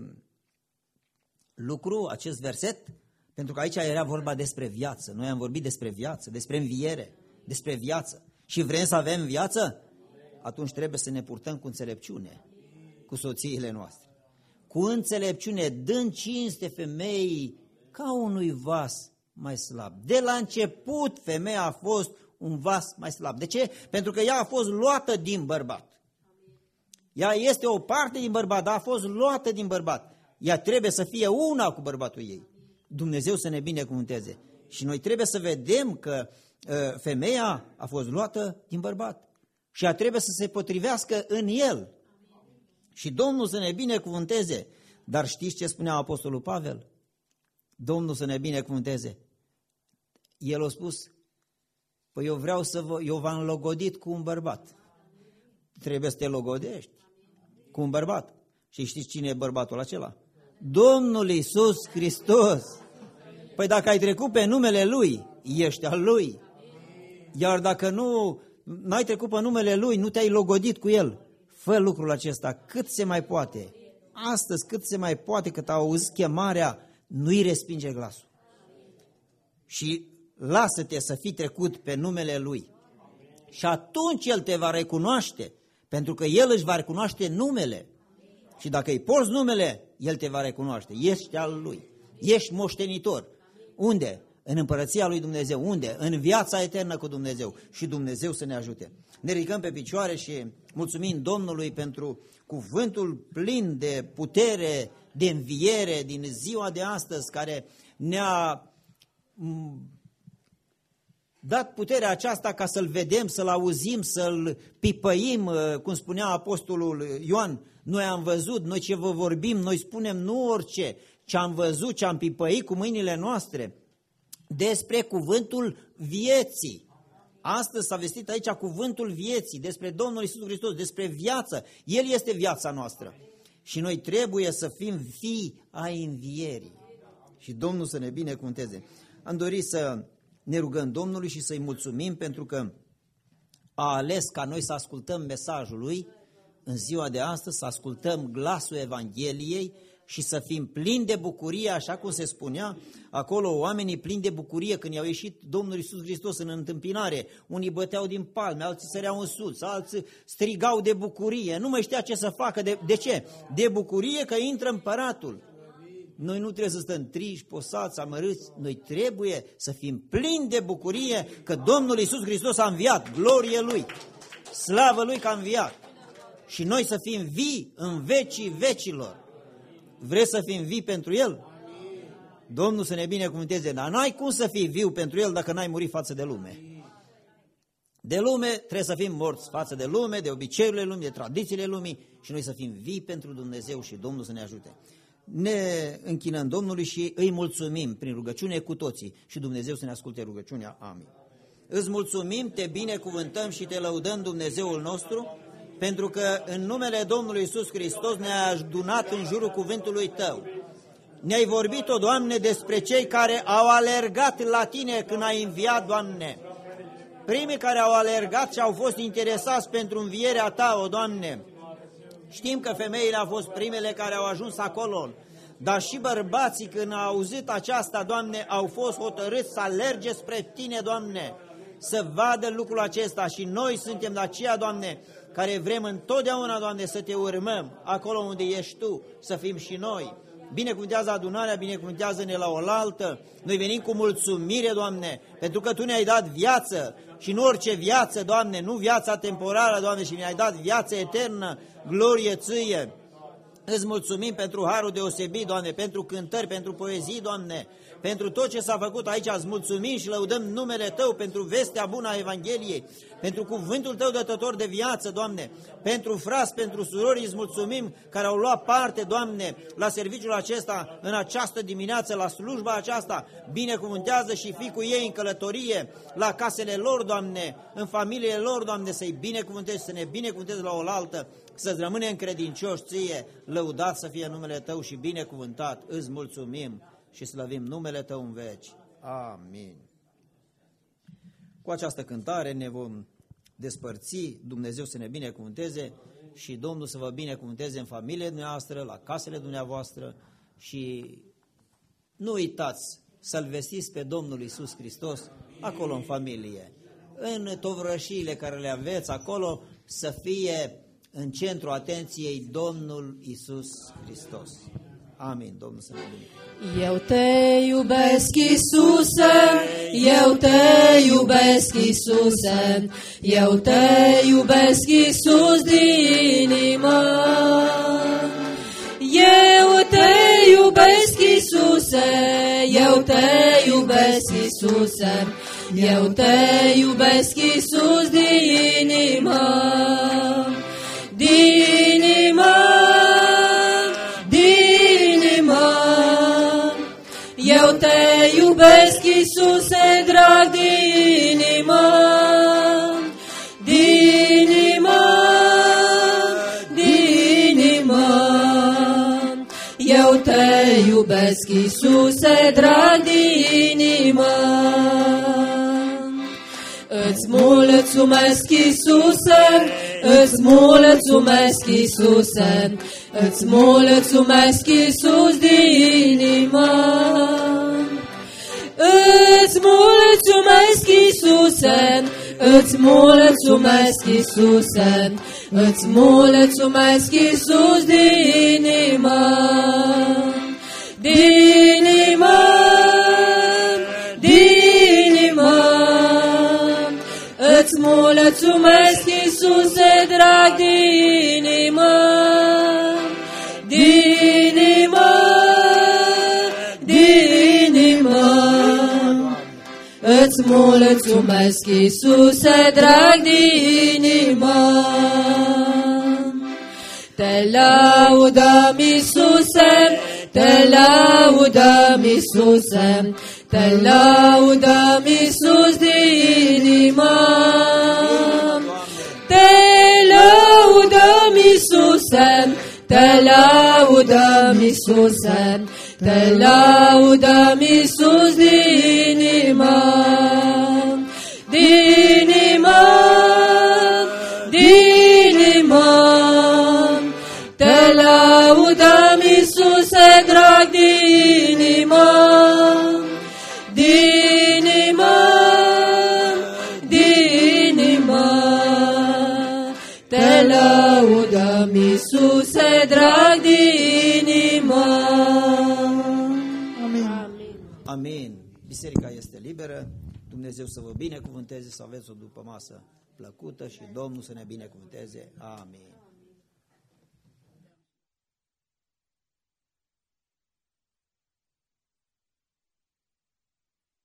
lucru, acest verset, pentru că aici era vorba despre viață. Noi am vorbit despre viață, despre înviere, despre viață. Și vrem să avem viață? Atunci trebuie să ne purtăm cu înțelepciune, cu soțiile noastre. Cu înțelepciune, dând cinste femeii ca unui vas mai slab. De la început, femeia a fost un vas mai slab. De ce? Pentru că ea a fost luată din bărbat. Ea este o parte din bărbat, dar a fost luată din bărbat. Ea trebuie să fie una cu bărbatul ei. Dumnezeu să ne binecuvânteze. Și noi trebuie să vedem că femeia a fost luată din bărbat. Și ea trebuie să se potrivească în el. Și Domnul să ne binecuvânteze. Dar știți ce spunea Apostolul Pavel? Domnul să ne binecuvânteze. El a spus, Păi eu v-am logodit cu un bărbat. Trebuie să te logodești cu un bărbat. Și știți cine e bărbatul acela? Domnul Iisus Hristos. Păi dacă ai trecut pe numele Lui, ești al Lui. Iar dacă n-ai trecut pe numele Lui, nu te-ai logodit cu El, fă lucrul acesta cât se mai poate. Astăzi cât se mai poate, cât auzi chemarea, nu-i respinge glasul. Și lasă-te să fii trecut pe numele Lui. Și atunci El te va recunoaște, pentru că El își va recunoaște numele. Și dacă îi porți numele, El te va recunoaște. Ești al Lui. Ești moștenitor. Unde? În împărăția lui Dumnezeu. Unde? În viața eternă cu Dumnezeu. Și Dumnezeu să ne ajute. Ne ridicăm pe picioare și mulțumim Domnului pentru cuvântul plin de putere, de înviere din ziua de astăzi, care ne-a dat puterea aceasta ca să-L vedem, să-L auzim, să-L pipăim, cum spunea apostolul Ioan. Noi am văzut, noi ce vă vorbim, noi spunem nu orice, ce am văzut, ce am pipăit cu mâinile noastre, despre cuvântul vieții. Astăzi s-a vestit aici cuvântul vieții, despre Domnul Iisus Hristos, despre viață. El este viața noastră. Și noi trebuie să fim fii ai învierii. Și Domnul să ne binecuvânteze. Am dorit să ne rugăm Domnului și să-i mulțumim pentru că a ales ca noi să ascultăm mesajul Lui în ziua de astăzi, să ascultăm glasul Evangheliei și să fim plini de bucurie, așa cum se spunea acolo, oamenii plini de bucurie când i-au ieșit Domnul Iisus Hristos în întâmpinare. Unii băteau din palme, alții săreau în sus, alții strigau de bucurie, nu mai știa ce să facă. De ce? De bucurie că intră împăratul. Noi nu trebuie să stăm triști, posați, amărâți, noi trebuie să fim plini de bucurie că Domnul Iisus Hristos a înviat, glorie Lui, slavă Lui că a înviat. Și noi să fim vii în vecii vecilor. Vreți să fim vii pentru El? Domnul să ne binecuvânteze, dar n-ai cum să fii viu pentru El dacă n-ai murit față de lume. De lume trebuie să fim morți față de lume, de obiceiurile lumii, de tradițiile lumii și noi să fim vii pentru Dumnezeu și Domnul să ne ajute. Ne închinăm Domnului și îi mulțumim prin rugăciune cu toții și Dumnezeu să ne asculte rugăciunea. Amin. Îți mulțumim, te binecuvântăm și te lăudăm, Dumnezeul nostru, pentru că în numele Domnului Iisus Hristos ne-ai adunat în jurul cuvântului Tău. Ne-ai vorbit-o, Doamne, despre cei care au alergat la Tine când ai înviat, Doamne. Primii care au alergat și au fost interesați pentru învierea Ta, o Doamne. Știm că femeile au fost primele care au ajuns acolo, dar și bărbații când au auzit aceasta, Doamne, au fost hotărâți să alerge spre Tine, Doamne, să vadă lucrul acesta și noi suntem de aceea, Doamne, care vrem întotdeauna, Doamne, să Te urmăm acolo unde ești Tu, să fim și noi. Binecuvântează adunarea, binecuvântează-ne la oaltă. Noi venim cu mulțumire, Doamne, pentru că Tu ne-ai dat viață și nu orice viață, Doamne, nu viața temporară, Doamne, și ne-ai dat viață eternă, glorie Ție. Îți mulțumim pentru harul deosebit, Doamne, pentru cântări, pentru poezii, Doamne, pentru tot ce s-a făcut aici. Îți mulțumim și lăudăm numele Tău pentru vestea bună a Evangheliei, pentru cuvântul Tău dătător de viață, Doamne, pentru frați, pentru surori, îți mulțumim care au luat parte, Doamne, la serviciul acesta, în această dimineață, la slujba aceasta. Binecuvântează și fii cu ei în călătorie, la casele lor, Doamne, în familiile lor, Doamne, să-i binecuvântezi, să ne binecuvântezi la oaltă, să-ți rămânem credincioși Ție, lăudat să fie numele Tău și binecuvântat. Îți mulțumim și slăvim numele Tău în veci. Amin. Cu această cântare ne vom despărți, Dumnezeu să ne binecuvânteze și Domnul să vă binecuvânteze în familiile dumneavoastră, la casele dumneavoastră și nu uitați să-L vestiți pe Domnul Iisus Hristos acolo în familie, în tovrășiile care le aveți acolo, să fie în centrul atenției Domnul Iisus Hristos. Amin. Domnul să ne binecuvânteze. Eu te iubesc, Iisuse, eu te iubesc, Iisuse, eu te iubesc, Iisus, din inimă. Eu te iubesc, Iisuse, eu te iubesc, Iisuse, eu te iubesc, Iisus, din inimă. Din inimă. Eu te iubesc, Iisuse, drag din inimă. eu te iubesc, Iisuse, drag din inimă. Îți mulțumesc, Iisuse, îți mulțumesc, Iisuse, îți mulțumesc, Iisus, din inimă. Îți mulțumesc, Iisuse, îți mulțumesc, Iisuse, îți mulțumesc, Iisus, din inimă. Din inimă, din inimă. Îți mulțumesc, Iisuse, drag din inimă. Din inimă, din inimă. Îți mulțumesc, Iisuse, drag din inimă. Te laudăm, Iisuse, te laudăm, Iisuse, te laudăm, Iisus, din inimă. Te laudăm, Iisuse, te laudăm, Iisuse, te laudăm, Iisus, din inimă. Din inimă, din inimă. Te laudăm, Iisuse, drag din inimă. Din inimă, din inimă. Te laudăm, Iisuse, drag din inimă. Amin. Biserica este liberă. Dumnezeu să vă binecuvânteze, să aveți o dupămasă plăcută și Domnul să ne binecuvânteze. Amin.